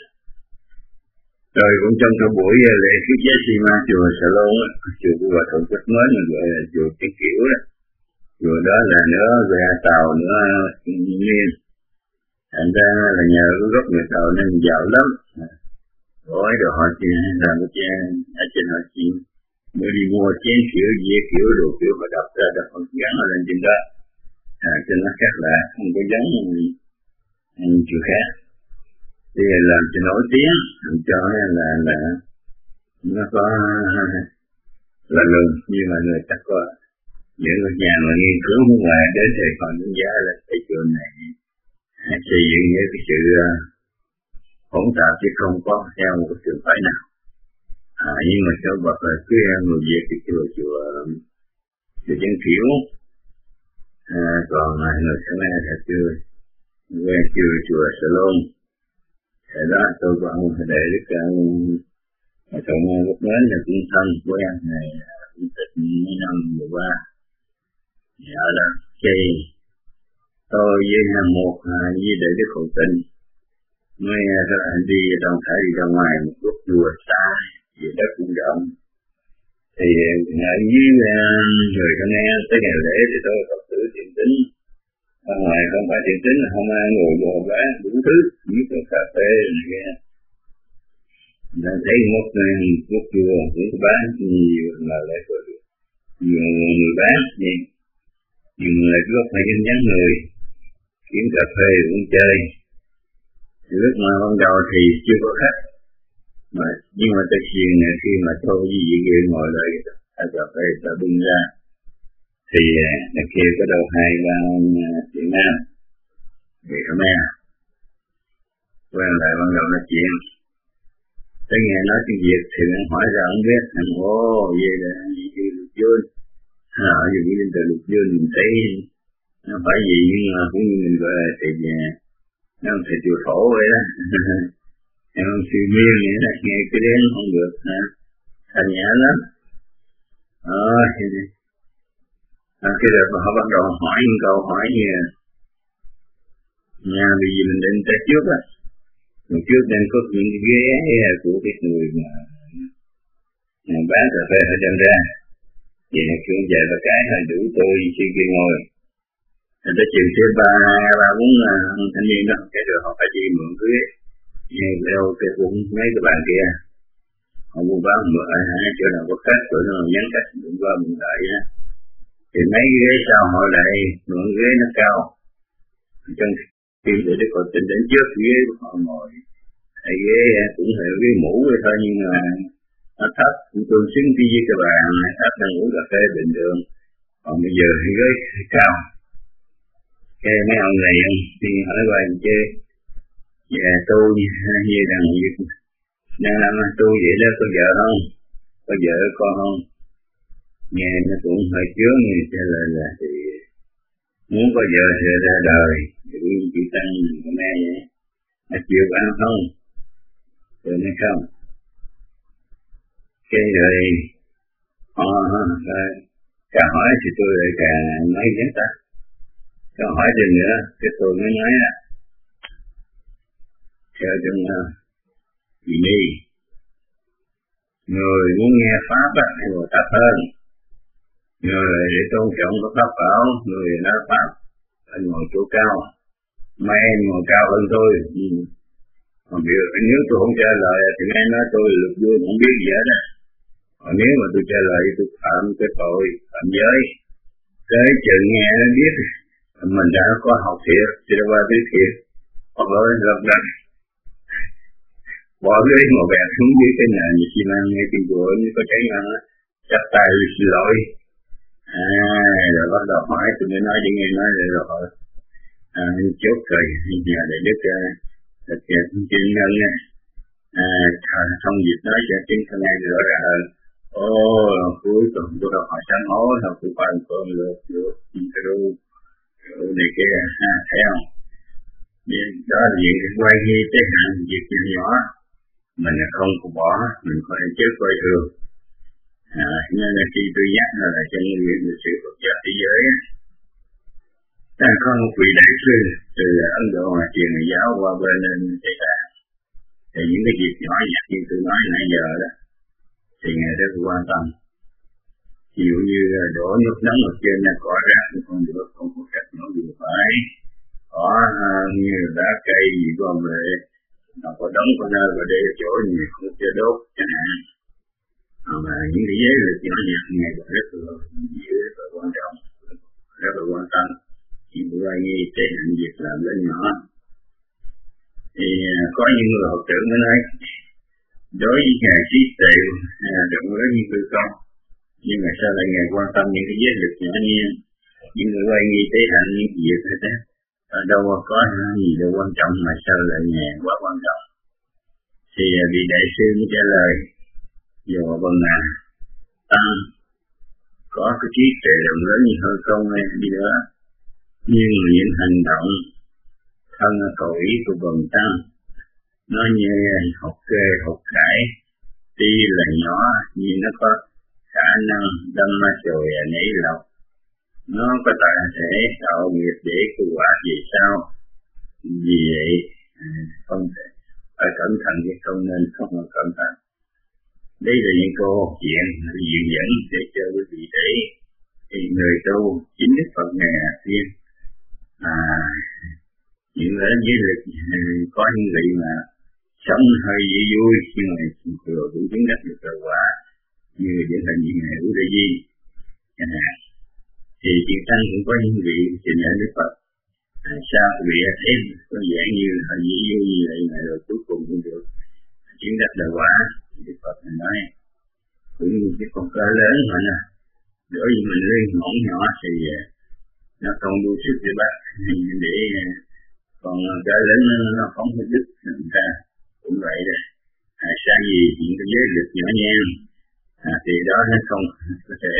Rồi cũng trong cái buổi lễ khích giá xi ma chùa Sa Lôn á, chùa của Hòa Thượng Quách mới mình gọi là chùa Cái Kiểu đó. Chùa đó là nữa về Tàu nữa Miên. Thành ra là nhờ cái gốc người Tàu nên giàu lắm. Gói rồi họ chỉ làm cái chén ở trên họ chim. Mới đi mua chén kiểu dĩa kiểu đồ kiểu họ đập ra đập họ gắn ở lên trên đó. À, cho nó khác lạ, không có giống chùa khác. Thì làm cho nổi tiếng, làm cho là là nó có là lừng, nhưng mà người ta có những người nhà mà nghiên cứu nước ngoài đến thì còn đánh giá là cái chùa này xây dựng với cái sự hỗn tạp chứ không có theo một cái trường phái nào. À, nhưng mà cho bậc là cứ người Việt thì chùa chùa chùa Chân Kiểu, à, còn người Khmer là chùa quê chùa chùa Sa Lôn. Thế đó tôi có ông để đức Hòa Thượng Quách Mến là cũng thân của em này cũng tích mấy năm vừa qua. Ở đó khi tôi với một với đệ đức Phổ Tịnh mới đi đồng thể đi ra ngoài một lúc chùa xa vì đất cũng rộng. Thì ở dưới người con nghe tới ngày lễ thì tôi Phật tử thiền tính. Ở ngoài không phải thiền tính là không ai ngồi bò bán đủ thứ, nhất là cà phê này kia. Đã thấy một một chùa cũng bán nhiều là lễ Phật, nhiều người bán gì, nhiều người cứ phải nhân nhắn người kiếm cà phê uống chơi. Lúc mà ban đầu thì chưa có khách, mà nhưng mà tới chiều này khi mà thôi với vị kia ngồi lại ăn cà phê ta bưng ra thì ở kia có đầu hai ba Việt Nam Việt Khmer quen lại ban đầu nói chuyện, tới nghe nói tiếng Việt thì anh hỏi ra không biết, anh ô vậy là gì kia Lục Dôn, à ở dùng cái từ Lục Dôn mình thấy nó phải gì nhưng mà cũng như mình gọi là thầy nhà nó không thầy chùa Phổ vậy đó. Em không suy miên vậy đó, nghe cái đến không được hả, thành nhã lắm. Ờ thì à, cái đợt mà họ bắt đầu hỏi những câu hỏi như nhà vì gì mình định tới trước á, mình trước nên có những cái ghế của cái người mà bán cà phê ở trên ra, vậy là kêu về và cái là đủ tôi khi kia ngồi. Rồi tới chiều thứ ba ba bốn thanh niên đó, cái rồi họ phải đi mượn ghế, leo cái cũng mấy cái bàn kia, họ buôn bán một ai hai chỗ nào có khách chỗ nào nhắn cách đừng qua mình lại á, thì mấy ghế sau họ lại mượn ghế nó cao, trong khi để để còn tình đến trước ghế họ ngồi, cái ghế cũng là ghế mũ vậy thôi nhưng mà nó thấp, cũng tương xứng với cái bàn thấp đang uống cà phê bình thường, còn bây giờ thì ghế cao, cái mấy ông này thì hỏi qua chơi, dạ tôi như rằng đang làm tôi vậy đó, có vợ không, có vợ con không, nghe nó cũng hơi chướng như trả lời là thì muốn có vợ thì ra đời, thì chị Tăng của mẹ vậy, mà chịu ăn không, rồi nói không, cái rồi họ càng hỏi thì tôi lại càng nói với ta, càng hỏi thêm nữa, cái tôi mới nói là theo trong chị đi, người muốn nghe pháp á thì người ta hơn, người để tôn trọng có pháp bảo, người nói pháp anh ngồi chỗ cao, mấy em ngồi cao hơn tôi, mà biểu nếu tôi không trả lời thì mấy nói tôi lực vua không biết gì hết á, còn nếu mà tôi trả lời tôi phạm cái tội phạm giới, cái chừng nghe nó biết mình đã có học thiệt thì đã qua biết thiệt, hoặc là gặp đặt bỏ ghế ngồi bẹt xuống dưới cái nền như xi măng ngay trên cửa như có cháy ngang á, chắp tay xin lỗi, à rồi bắt đầu hỏi tôi mới nói với nghe nói rồi rồi à, chốt rồi nhà để đức thực hiện chuyên nhân nha, à thông dịp nói cho chính thân ngay rõ ràng hơn, ô cuối tuần tôi đâu hỏi sám hối đâu tôi qua cơm được được cái đu này kia ha, thấy không? Đó là việc quay ghi tới hạn việc nhỏ mình không có bỏ, mình phải chết coi thường, à, nên là khi tôi nhắc là trong việc lịch sử Phật giáo thế giới ta có một vị đại sư từ Ấn Độ mà truyền người giáo qua bên Tây Tạng, thì những cái việc nhỏ nhặt như tôi nói nãy giờ đó thì ngài rất quan tâm, ví dụ như đổ nước nóng ở trên là cỏ rác không được, không có cách nó vừa phải, có như đá cây gì còn về nó có đóng có nơi và để chỗ nhiều không cho đốt chẳng hạn, mà những cái giấy là nhỏ nhặt ngày rất là rất là quan trọng, rất là quan tâm, chỉ bữa ai nghe cái hành việc làm lớn nhỏ, thì có những người học trưởng mới nói đối với ngài trí tuệ rộng lớn như tôi con, nhưng mà sao lại ngài quan tâm những cái giới lực nhỏ nhiên, những người quay nghi tế hạnh những việc hết á, ở đâu có gì đâu quan trọng mà sao lại ngài quá quan trọng, thì vị đại sư mới trả lời dù bằng là tăng có cái trí tuệ rộng lớn như hơi không hay đi nữa, nhưng mà những hành động thân cầu ý của bần tăng nó như học kê học cải, tuy là nhỏ nhưng nó có khả năng đâm ma chồi nảy lọc, nó có thể tạo nghiệp để cứu quả về sau, vì vậy không thể phải cẩn thận chứ không nên không là cẩn thận. Đây là những câu chuyện diện dẫn để cho quý vị thấy, thì người tu chính Đức Phật này thiên à, những lễ giới lực có những vị mà sống hơi vui vui nhưng mà vừa cũng chứng đắc được hiệu quả, như điển hình như ngày Ú Đê Di chẳng hạn, thì chư tăng cũng có những vị trình lễ Đức Phật, à, sao vị thấy có vẻ như hơi vui vui như vậy mà rồi cuối cùng cũng được chứng đắc hiệu quả. Đức Phật này nói cũng như cái con cá lớn mà nè, đối với mình lên mỏng nhỏ thì nó không đủ sức để bắt, để còn cá lớn nó, nó không có đứt người ta cũng vậy đó, à, sao gì những cái giới lực nhỏ nhen à, thì đó nó không có thể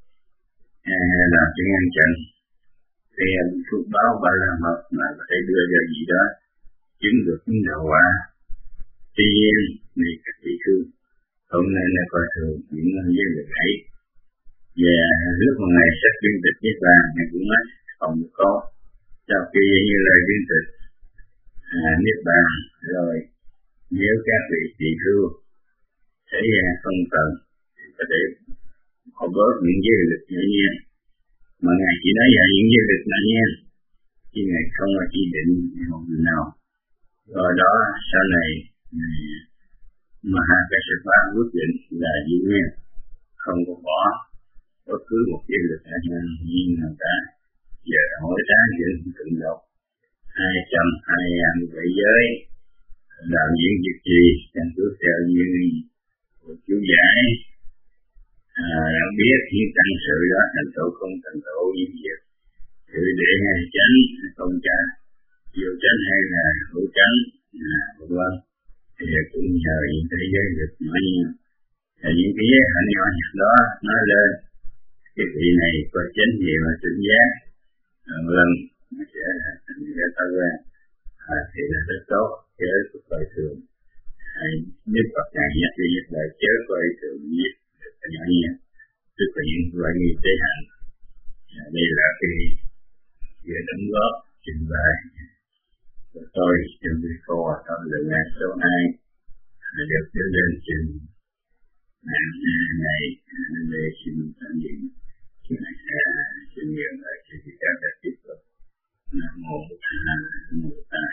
à, làm cho ngăn chặn thì phước báo ba la mật mà có thể đưa ra gì đó chứng được những đạo quả. Tuy nhiên vì các vị thương hôm nay là coi thường những giới lực ấy, và lúc mà ngày sắp viên tịch Niết Bàn ngày cũng nói không có, sau khi như lời viên tịch à, Niết Bàn rồi nếu các vị tỳ khưu thấy không cần có thể họ bớt những giới lực nhỏ nhen, mà ngài chỉ nói là những giới lực nhỏ nhen chứ ngài không có chỉ định một người nào, rồi đó sau này mà cái sự ban quyết định là giữ nguyên, không có bỏ bất cứ một cái lực cá nhân nhiên nào cả. Giờ hỏi ra giữa tự độc hai trăm hai mươi bảy giới đạo diễn việc gì căn cứ theo như của chú giải à, đã biết những căn sự đó thành tựu không thành tựu những việc sự để hay tránh không tránh vô tránh hay là hữu tránh là vân vân thì cũng nhờ những cái giới lực nhỏ nhiều là những cái giới hạnh nhỏ nhặt đó nói lên cái vị này có chánh niệm và tỉnh giác lần nó sẽ thành ra ta quen à, thì là rất tốt chớ có coi thường hay nếu Phật ngài nhắc đi nhắc lại chớ coi thường giết cái nhỏ nhẹ tức là những loại nghi tế hạnh à, đây là cái việc đóng góp trình bày của tôi trong cái câu trong lượng ngày số hai được đưa lên trình ngày này để xin tận dụng thì này sẽ xin nguyện là xin thì các đã tiếp tục nam mô Bổn Sư Mô Tát.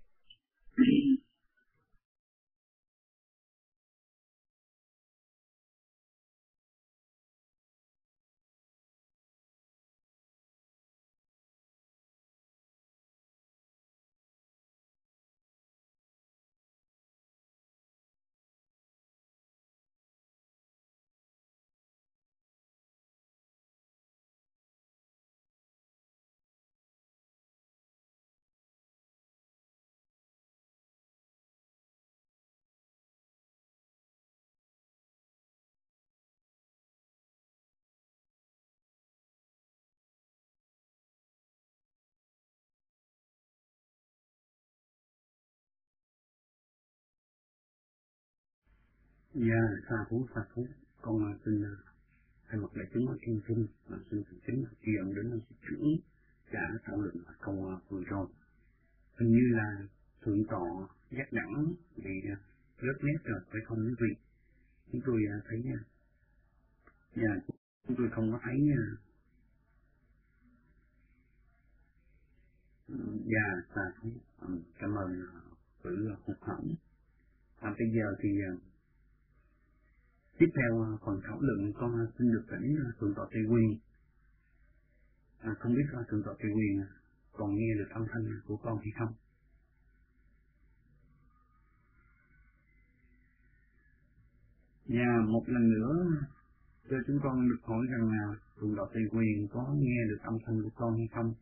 Dạ, xa thú, xa thú. Con xin thay mặt đại chúng ở Thiên Sinh và xin thành kính tri ân đến sư trưởng đã thảo luận ở câu vừa rồi. Hình như là thượng tọa giác đẳng bị rớt nét rồi, phải không quý vị? Chúng tôi thấy nha. Dạ, chúng tôi không có thấy nha. Dạ, xa thú. Cảm ơn sự hụt hẫng. À, bây giờ thì tiếp theo phần thảo luận con xin được thỉnh thượng tọa Tây Nguyên. À, không biết thượng tọa Tây Nguyên còn nghe được âm thanh của con hay không? Và một lần nữa cho chúng con được hỏi rằng là thượng tọa Tây Nguyên có nghe được âm thanh của con hay không?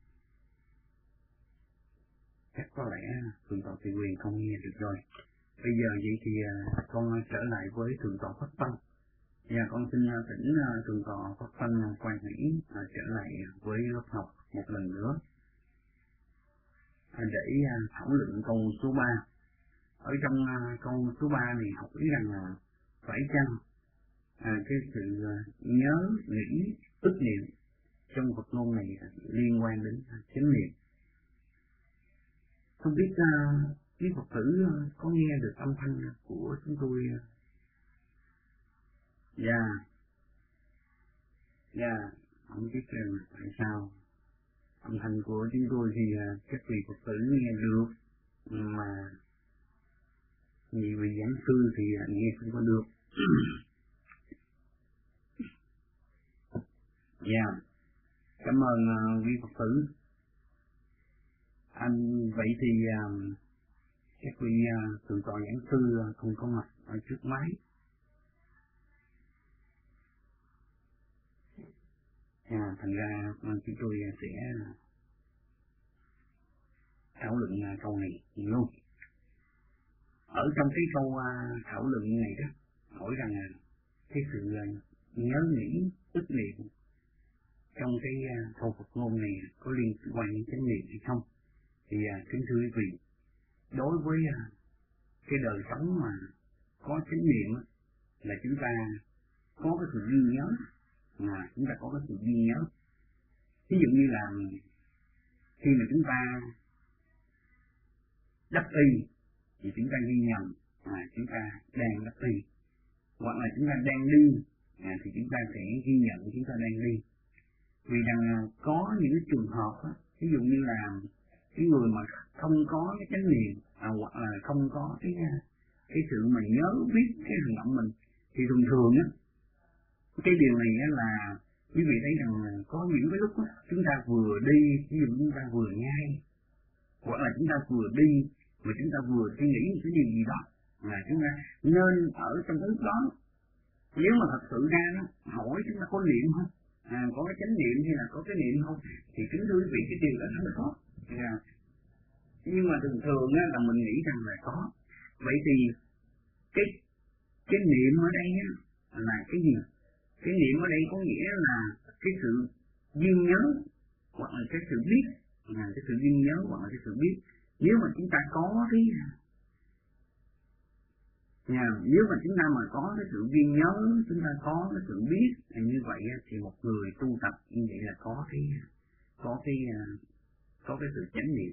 Chắc có lẽ thượng tọa Tây Nguyên không nghe được rồi. Bây giờ vậy thì uh, con trở lại với thượng tọa Pháp Tân. Và con xin uh, thỉnh uh, thượng tọa Pháp Tân uh, Quan Hỷ uh, trở lại với lớp học một lần nữa uh, để uh, thảo luận câu số ba. Ở trong uh, câu số ba này hỏi rằng là uh, phải chăng uh, cái sự uh, nhớ, nghĩ, ức niệm trong Phật ngôn này uh, liên quan đến uh, chánh niệm. Không biết uh, quý Phật tử có nghe được âm thanh của chúng tôi? Dạ. Dạ. Không biết là tại sao âm thanh của chúng tôi thì các vị Phật tử nghe được, mà nhiều vị giảng sư thì nghe không có được. Dạ. Cảm ơn quý Phật tử. Anh vậy thì các vị uh, thượng tọa giảng sư uh, không có mặt ở trước máy. À, thành ra uh, chúng tôi uh, sẽ uh, thảo luận uh, câu này luôn. Ở trong cái câu uh, thảo luận này đó, hỏi rằng uh, cái sự uh, nhớ nghĩ, ức niệm trong cái uh, câu Phật ngôn này có liên quan đến chánh niệm hay không? Thì uh, kính thưa quý vị, đối với uh, cái đời sống mà có chánh niệm là chúng ta có cái sự ghi nhớ, mà chúng ta có cái sự ghi nhớ. Ví dụ như là khi mà chúng ta đắp y thì chúng ta ghi nhầm mà chúng ta đang đắp y, hoặc là chúng ta đang đi à, thì chúng ta sẽ ghi nhận chúng ta đang đi. Vì rằng có những cái trường hợp đó, ví dụ như là cái người mà không có cái chánh niệm à, hoặc là không có cái cái sự mà nhớ biết cái hành động mình. Thì thường thường á, cái điều này á là quý vị thấy rằng là có những cái lúc á, chúng ta vừa đi, ví dụ chúng ta vừa nhai, hoặc là chúng ta vừa đi mà chúng ta vừa suy nghĩ cái điều gì đó, là chúng ta nên ở trong cái lúc đó. Nếu mà thật sự ra đó, hỏi chúng ta có niệm không, à, có cái chánh niệm hay là có cái niệm không, thì kính thưa quý vị cái điều đó không có. À, nhưng mà thường thường á, là mình nghĩ rằng là có. Vậy thì cái cái niệm ở đây á, là cái gì? Cái niệm ở đây có nghĩa là cái sự ghi nhớ hoặc là cái sự biết, là cái sự ghi nhớ hoặc là cái sự biết. Nếu mà chúng ta có cái Nhà, nếu mà chúng ta mà có cái sự ghi nhớ, chúng ta có cái sự biết như vậy thì một người tu tập như vậy là có cái có cái có cái sự chánh niệm.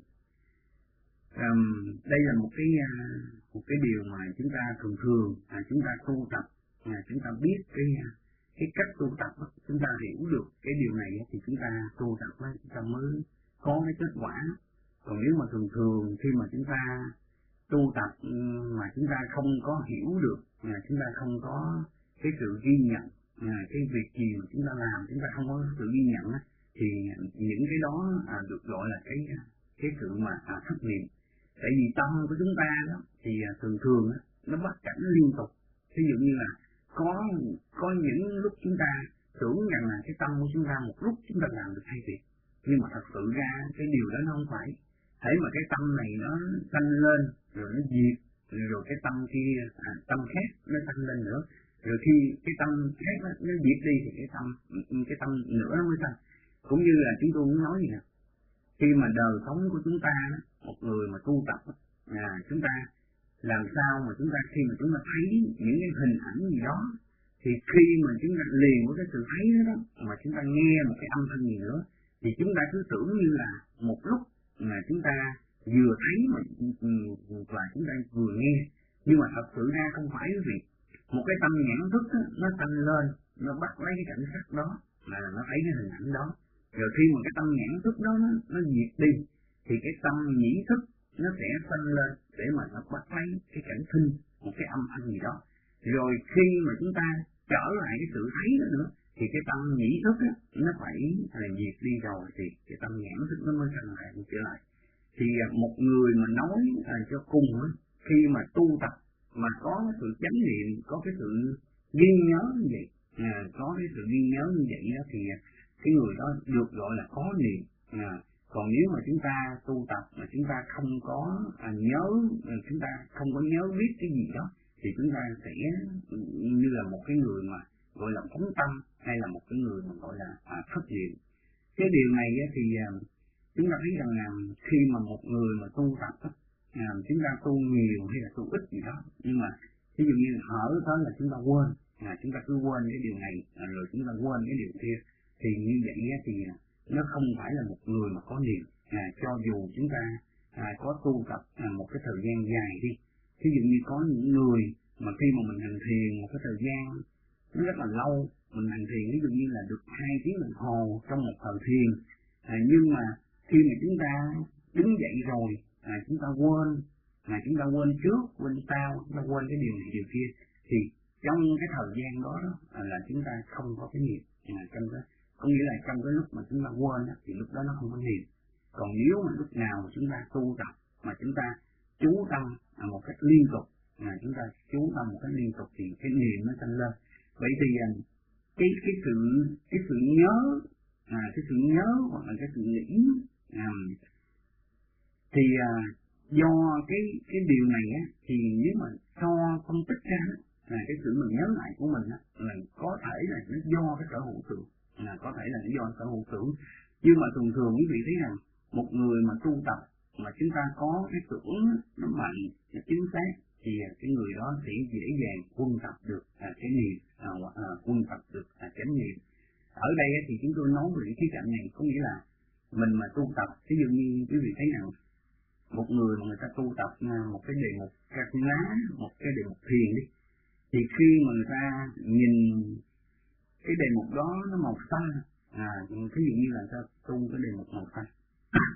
Um, đây là một cái một cái điều mà chúng ta thường thường à, chúng ta tu tập, à, chúng ta biết cái cái cách tu tập, chúng ta hiểu được cái điều này thì chúng ta tu tập chúng ta mới có cái kết quả. Còn nếu mà thường thường khi mà chúng ta tu tập mà chúng ta không có hiểu được, mà chúng ta không có cái sự ghi nhận, à, cái việc gì mà chúng ta làm chúng ta không có sự ghi nhận á, thì những cái đó à, được gọi là cái cái sự mà à, thất niệm. Tại vì tâm của chúng ta đó thì à, thường thường á, nó bắt cảnh liên tục. Ví dụ như là có có những lúc chúng ta tưởng rằng là cái tâm của chúng ta một lúc chúng ta làm được hai việc, nhưng mà thật sự ra cái điều đó nó không phải. Thế mà cái tâm này nó sanh lên rồi nó diệt, rồi cái tâm kia à, tâm khác nó sanh lên nữa, rồi khi cái tâm khác nó, nó diệt đi thì cái tâm cái tâm nữa nó mới sanh. Cũng như là chúng tôi muốn nói gì nè, khi mà đời sống của chúng ta một người mà tu tập à, chúng ta làm sao mà chúng ta khi mà chúng ta thấy những cái hình ảnh gì đó, thì khi mà chúng ta liền với cái sự thấy đó, đó mà chúng ta nghe một cái âm thanh gì nữa, thì chúng ta cứ tưởng như là một lúc mà chúng ta vừa thấy mà và chúng ta vừa nghe. Nhưng mà thật sự ra không phải cái việc một cái tâm nhãn thức đó, nó tăng lên, nó bắt lấy cái cảnh sắc đó là nó thấy cái hình ảnh đó, rồi khi mà cái tâm nhãn thức đó nó, nó diệt đi thì cái tâm nhĩ thức nó sẽ tăng lên để mà nó bắt lấy cái cảnh thinh, một cái âm thanh gì đó. Rồi khi mà chúng ta trở lại cái sự thấy đó nữa thì cái tâm nhĩ thức á, nó phải là diệt đi rồi thì cái tâm nhãn thức nó mới thành lại trở lại. Thì một người mà nói à, cho cùng á, khi mà tu tập mà có cái sự chánh niệm, có cái sự ghi nhớ như vậy, à, có cái sự ghi nhớ như vậy đó, thì cái người đó được gọi là có niệm. À, còn nếu mà chúng ta tu tập mà chúng ta không có à, nhớ, chúng ta không có nhớ biết cái gì đó, thì chúng ta sẽ như là một cái người mà gọi là phóng tâm, hay là một cái người mà gọi là à, thất niệm. Cái điều này thì à, chúng ta thấy rằng là khi mà một người mà tu tập à, chúng ta tu nhiều hay là tu ít gì đó, nhưng mà ví dụ như ở đó là chúng ta quên, à, chúng ta cứ quên cái điều này à, rồi chúng ta quên cái điều kia, thì như vậy thì nó không phải là một người mà có niệm. À, cho dù chúng ta à, có tu tập à, một cái thời gian dài đi, ví dụ như có những người mà khi mà mình hành thiền một cái thời gian nó rất là lâu, mình hành thiền ví dụ như là được hai tiếng đồng hồ trong một thời thiền, à, nhưng mà khi mà chúng ta đứng dậy rồi à, chúng ta quên, mà chúng ta quên trước, quên sau, chúng ta quên cái điều này điều kia, thì trong cái thời gian đó, đó là chúng ta không có cái niệm. À, trong cái, có nghĩa là trong cái lúc mà chúng ta quên đó, thì lúc đó nó không có niệm. Còn nếu mà lúc nào mà chúng ta tu tập mà chúng ta chú tâm à, một cách liên tục, mà chúng ta chú tâm một cách liên tục thì cái niệm nó tăng lên. Vậy thì cái cái sự cái sự nhớ à, cái sự nhớ hoặc là cái sự nghĩ à, thì à, do cái cái điều này á, thì nếu mà so phân tích ra là cái sự mình nhớ lại của mình á, là có thể là nó do cái sở hữu tưởng, là có thể là nó do sở hữu tưởng. Nhưng mà thường thường quý vị thấy rằng một người mà tu tập mà chúng ta có cái tưởng nó mạnh, nó chính xác, thì cái người đó sẽ dễ dàng quân tập được à, cái niệm, à, à, quân tập được à, chánh niệm. Ở đây thì chúng tôi nói về cái khía cạnh này, có nghĩa là mình mà tu tập, ví dụ như quý vị thấy rằng một người mà người ta tu tập một cái đề mục các lá, một cái đề mục thiền đi, thì khi mà người ta nhìn cái đề mục đó nó màu xanh, à, ví dụ như là người ta tu cái đề mục màu xanh,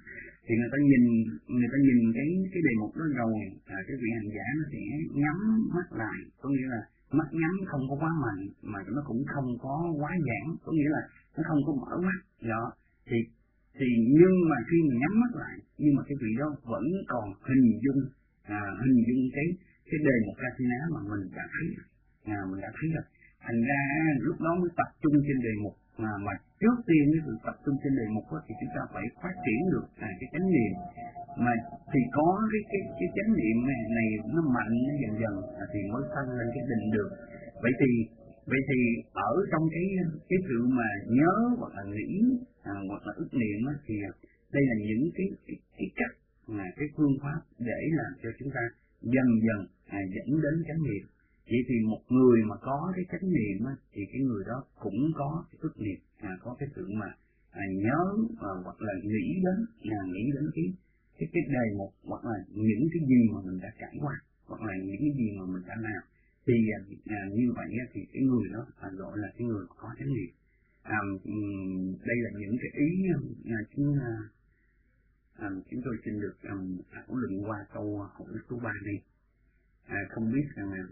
thì người ta nhìn người ta nhìn cái cái đề mục đó rồi, à, cái vị hành giả nó sẽ nhắm mắt lại, có nghĩa là mắt nhắm không có quá mạnh mà nó cũng không có quá giãn, có nghĩa là nó không có mở mắt đó. Thì thì nhưng mà khi mình nhắm mắt lại, nhưng mà cái vị đó vẫn còn hình dung à, hình dung cái cái đề mục Kasina mà mình đã thấy, à, mình đã thấy rồi. Thành ra lúc đó mới tập trung trên đề mục, mà mà trước tiên cái sự tập trung trên đề mục đó, thì chúng ta phải phát triển được à, cái chánh niệm, mà thì có cái cái cái chánh niệm này, này nó mạnh, nó dần dần à, thì mới tăng lên cái định được. Vậy thì vậy thì ở trong cái cái sự mà nhớ hoặc là nghĩ à, hoặc là ức niệm á, thì đây là những cái cái, cái cách mà cái phương pháp để làm cho chúng ta dần dần à, dẫn đến chánh niệm. Vậy thì một người mà có cái chánh niệm á, thì cái người đó cũng có cái ức niệm, à, có cái sự mà à, nhớ à, hoặc là nghĩ đến à, nghĩ đến cái cái cái đề mục hoặc là những cái gì mà mình đã trải qua hoặc là những cái gì mà mình đã làm. Thì à, như vậy thì cái người đó à, gọi là cái người có chánh niệm. À, đây là những cái ý à, chúng à, à, chúng tôi xin được à, thảo luận qua câu hỏi số ba này. À, không biết rằng là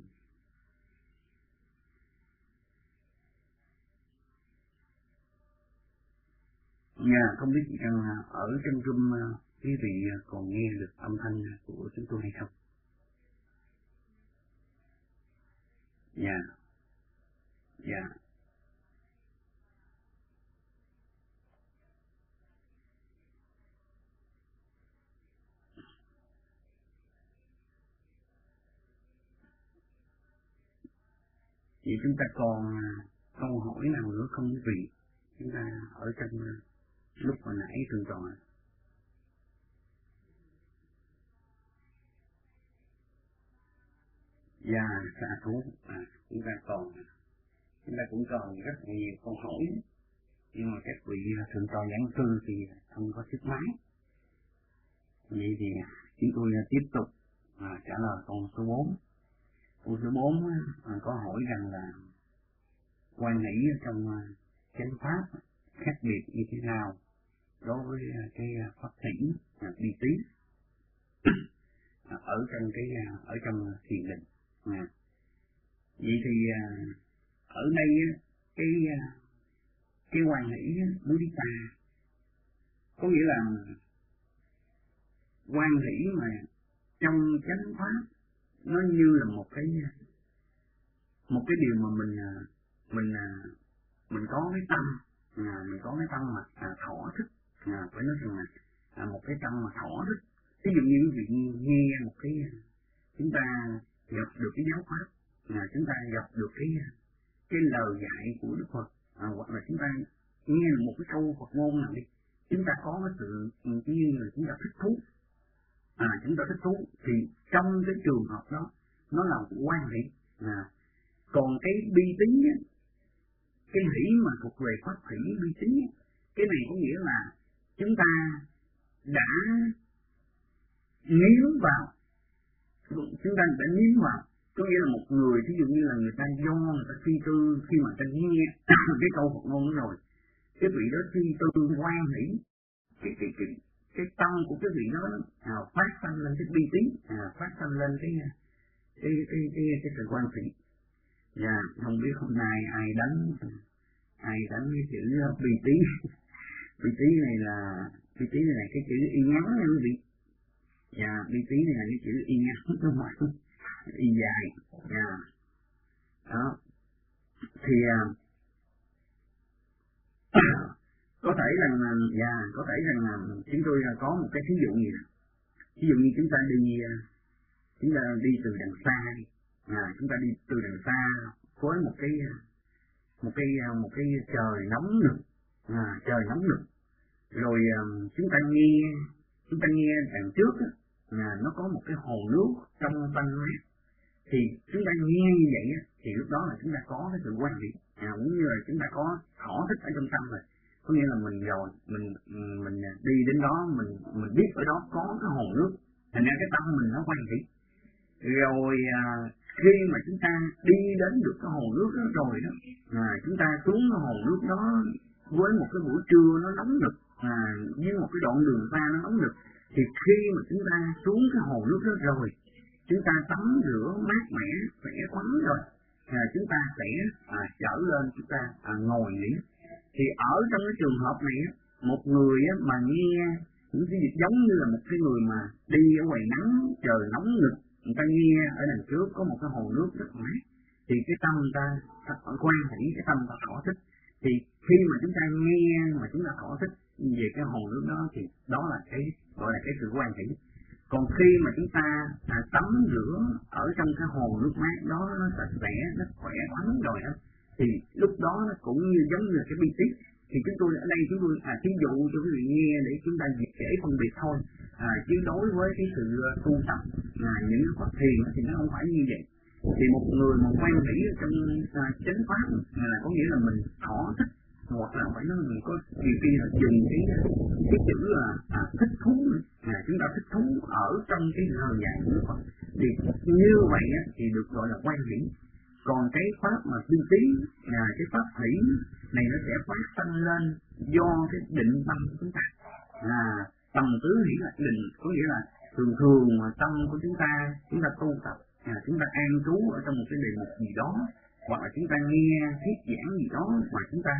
nhà không biết rằng ở trong room quý vị còn nghe được âm thanh của chúng tôi hay không? Dạ, dạ. Vậy chúng ta còn câu hỏi nào nữa không quý vị? Chúng ta ở trong lúc hồi nãy thường tòa. Dạ, xạ thú, à, chúng ta còn chúng ta cũng còn rất nhiều câu hỏi, nhưng mà các vị thường tòa giảng sư thì không có sức máy. Vậy thì chúng tôi tiếp tục à, trả lời câu số bốn. Câu số bốn à, có hỏi rằng là quan nghĩ trong chánh pháp khác biệt như thế nào đối với cái pháp thỉnh bi tí ở trong cái ở trong thiền định. À, vậy thì ở đây cái cái quan nghĩ mudita có nghĩa là quan nghĩ mà trong chánh pháp nó như là một cái một cái điều mà mình mình mình có cái tâm à, mình có cái tâm mà à, thỏa thích, à, phải nói rằng là à, một cái tâm mà thỏa thích. Ví dụ như việc nghe một cái chúng ta gặp được cái giáo pháp, à, chúng ta gặp được cái cái lời dạy của Đức Phật, à, hoặc là chúng ta nghe một cái câu Phật ngôn nào đi, chúng ta có cái sự như là chúng ta thích thú, à, chúng ta thích thú thì trong cái trường hợp đó nó là một quan hệ. À, còn cái bi tí á, cái hỷ mà thuộc về pháp hỷ bi tí, cái này có nghĩa là chúng ta đã níu vào, chúng ta đã níu vào, có nghĩa là một người ví dụ như là người ta do người ta suy tư khi mà ta nghe cái câu Phật ngôn đó rồi, cái vị đó suy tư quan hỷ, cái cái cái cái tâm của cái vị đó à, phát sanh lên cái bi tí, à, phát sanh lên cái cái cái cái cái sự quan hỷ. Dạ, không biết hôm nay ai đánh ai đánh cái chữ bi tí. Bi tí này là bi tí này là cái chữ y ngắn nha quý vị. Dạ, bi tí này là cái chữ y ngắn đúng không? Y dài. Dạ. Đó. Thì có thể rằng là dạ, có thể rằng là chúng tôi có một cái ví dụ gì nè. Ví dụ như chúng ta đi chúng ta đi từ đằng xa đi. À, chúng ta đi từ đằng xa với một cái một cái một cái trời nóng nực, à, trời nóng nực, rồi um, chúng ta nghe chúng ta nghe đằng trước á, à, nó có một cái hồ nước trong xanh mát, thì chúng ta nghe như vậy á, thì lúc đó là chúng ta có cái sự quan hệ, à, cũng như là chúng ta có thỏa thích ở trong tâm rồi, có nghĩa là mình rồi mình mình đi đến đó, mình mình biết ở đó có cái hồ nước, thành ra cái tâm mình nó quan hệ. Rồi à, khi mà chúng ta đi đến được cái hồ nước đó rồi đó, à, chúng ta xuống cái hồ nước đó với một cái buổi trưa nó nóng nực, à, với một cái đoạn đường xa nó nóng nực, thì khi mà chúng ta xuống cái hồ nước đó rồi, chúng ta tắm rửa mát mẻ, khỏe khoắn rồi, à, chúng ta sẽ à, trở lên, chúng ta à, ngồi nghỉ. Thì ở trong cái trường hợp này, một người mà nghe những cái việc giống như là một cái người mà đi ở ngoài nắng trời nóng nực, người ta nghe ở đằng trước có một cái hồ nước rất mát, thì cái tâm ta ở quan hỷ, cái tâm ta thỏa thích. Thì khi mà chúng ta nghe mà chúng ta thỏa thích về cái hồ nước đó, thì đó là cái gọi là cái sự quan hỷ. Còn khi mà chúng ta à, tắm rửa ở trong cái hồ nước mát đó, nó sạch sẽ, nó khỏe khoắn rồi đó, thì lúc đó nó cũng như giống như là cái bi tiết. Thì chúng tôi ở đây chúng tôi à, thí dụ cho quý vị nghe để chúng ta dễ phân biệt thôi. À, chứ đối với cái sự tu tập à, những cái Phật thiền thì nó không phải như vậy. Thì một người mà quan hỷ trong à, chánh pháp à, là có nghĩa là mình thỏa thích, hoặc là phải nói mình có nhiều khi là dùng cái cái chữ là à, thích thú, à, chúng ta thích thú ở trong cái lời dạy của Phật. Thì như vậy á, thì được gọi là quan hỷ. Còn cái pháp mà tinh tiến, à, cái pháp hỷ này nó sẽ phát sinh lên do cái định tâm của chúng ta. À, tâm tứ hỷ là định, có nghĩa là thường thường mà tâm của chúng ta, chúng ta tu tập, à, chúng ta an trú ở trong một cái đề mục gì đó, hoặc là chúng ta nghe thuyết giảng gì đó, mà chúng ta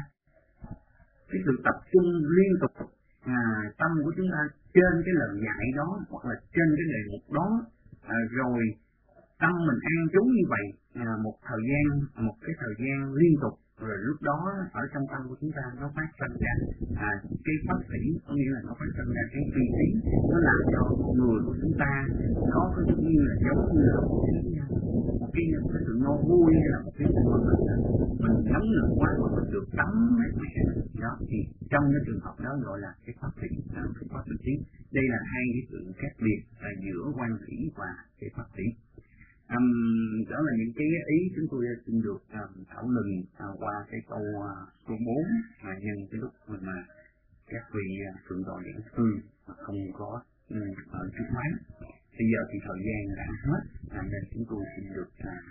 cái sự tập trung liên tục, à, tâm của chúng ta trên cái lời dạy đó, hoặc là trên cái đề mục đó, à, rồi tâm mình an trú như vậy à, một thời gian, một cái thời gian liên tục, rồi lúc đó ở trong tâm của chúng ta nó phát sinh ra à, cái pháp hỷ, có nghĩa là nó phát sinh ra cái uy tín, nó làm cho người của chúng ta có cái giống như là giống như là một cái một cái, một cái sự ngon vui, hay là một cái sự mà mình mình nóng nực quá mà mình được tắm mát mẻ đó, thì trong cái trường hợp đó gọi là cái pháp hỷ, à, cái pháp hỷ. Đây là hai cái sự khác biệt à, giữa quan hỷ và cái pháp hỷ. Um, đó là những cái ý chúng tôi xin được um, thảo luận uh, qua cái câu uh, số bốn, mà nhân cái lúc mà các vị uh, thượng tọa giảng sư mà không có um, ở trước máy. Bây giờ thì thời gian đã hết, à, nên chúng tôi xin được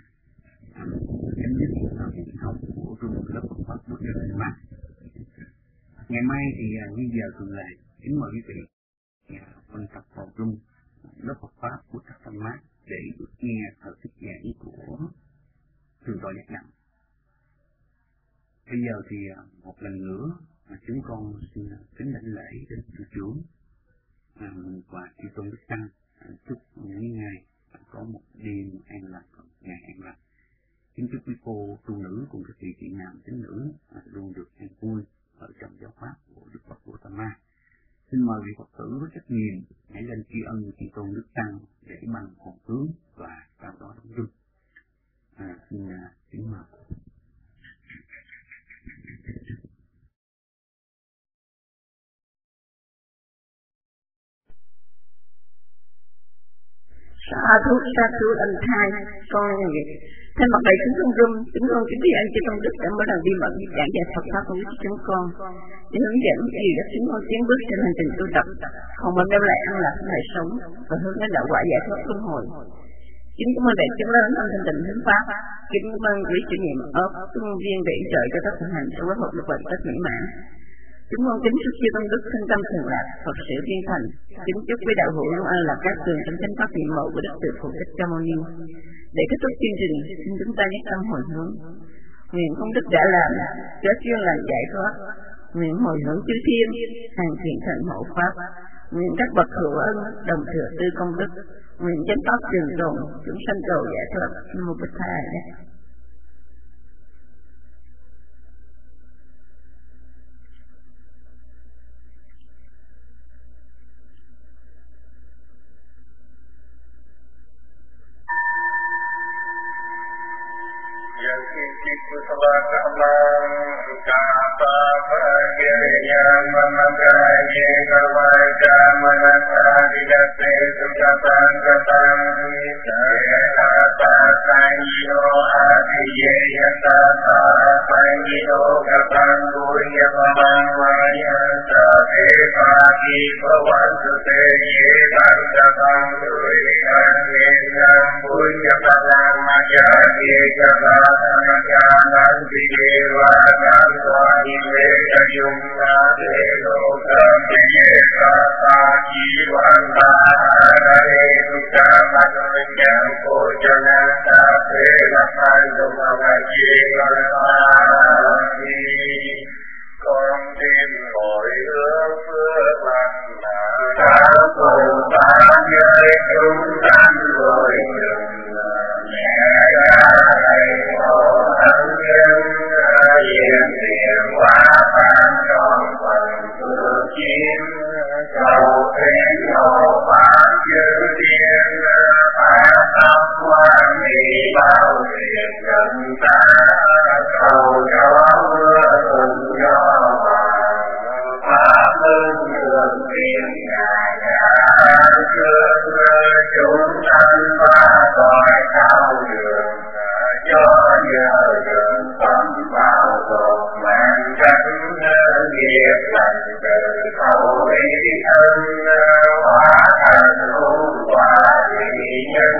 chấm dứt việc học của trung tâm lớp Phật pháp Bút Đà Ma. Ngày mai thì uh, như giờ thường lệ, kính mời quý vị quan uh, tập vào trung lớp Phật pháp Bút Đà Ma để được nghe thời thuyết giảng của thượng tọa Giác Đặng. Bây giờ thì một lần nữa chúng con xin kính đảnh lễ đến sư trưởng và chư tôn đức tăng, chúc những ngày có một đêm an lạc, ngày an lạc. Kính chúc quý cô tu nữ cùng các vị chị nam tín nữ luôn được an vui ở trong giáo pháp của Đức Phật Gautama. Xin mời vị Phật tử với trách nhiệm hãy lên tri ân chư tôn đức tăng để bằng hồn hướng và sau đó đóng dung. À, xin kính mời. Sa thú sa thú anh thai con như vậy. Thay mặt đại chúng trong room, chúng con kính tri ân chư tôn đức đã mỗi lần đi mở giảng dạy Phật pháp của chúng con để hướng dẫn gì để chúng con tiến bước trên hành trình tu tập, không bao đem lại an lạc đời sống và hướng đến đạo quả giải thoát luân hồi. Kính cảm ơn đại chúng lớn trong thanh tịnh hiến pháp. Kính cảm ơn quý chủ nhiệm ốp tuân viên để trợ cho các thực hành trong pháp học được bệnh tất mỹ mãn. Chúng con kính chúc chư tôn đức thân tâm thường lạc, Phật sự viên thành. Kính chúc quý đạo hữu luôn an lạc các tường trong chánh pháp hiện mẫu của Đức Từ Phụ Thích Ca Mâu Ni. Để kết thúc chương trình, xin chúng ta nhất tâm hồi hướng. Nguyện công đức đã làm, chớ chuyên làm giải thoát. Nguyện hồi hướng chư thiên, hàng thiện thần hộ pháp. Nguyện các bậc hữu ân, đồng thừa tư công đức. Nguyện chánh pháp trường tồn, chúng sanh cầu giải thoát. Nam mô Bích Tha. Bhavantu te ye bhanta bhavantu con tim ngồi hướng phước lành đã cùng ta với chúng sanh rồi dừng mẹ cha thầy tổ ân nhân hiện tiền hóa tan trọn phần phước chiếm cầu thế ngộ pháp chư thiên phá pháp quan mỹ bao việc gần ta cầu cho mưa thuận gió pháp hưng đường tiền ngài đã trước chúng sanh ba cõi cao đường cho nhờ đường tâm vào cuộc mang tránh nghiệp lành từ khẩu ý thân hóa thành hữu quả vị nhân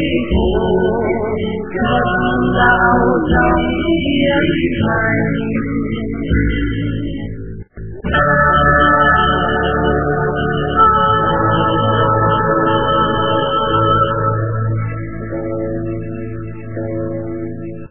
Hãy subscribe cho kênh Ghiền Mì Gõ để không bỏ lỡ những video hấp dẫn.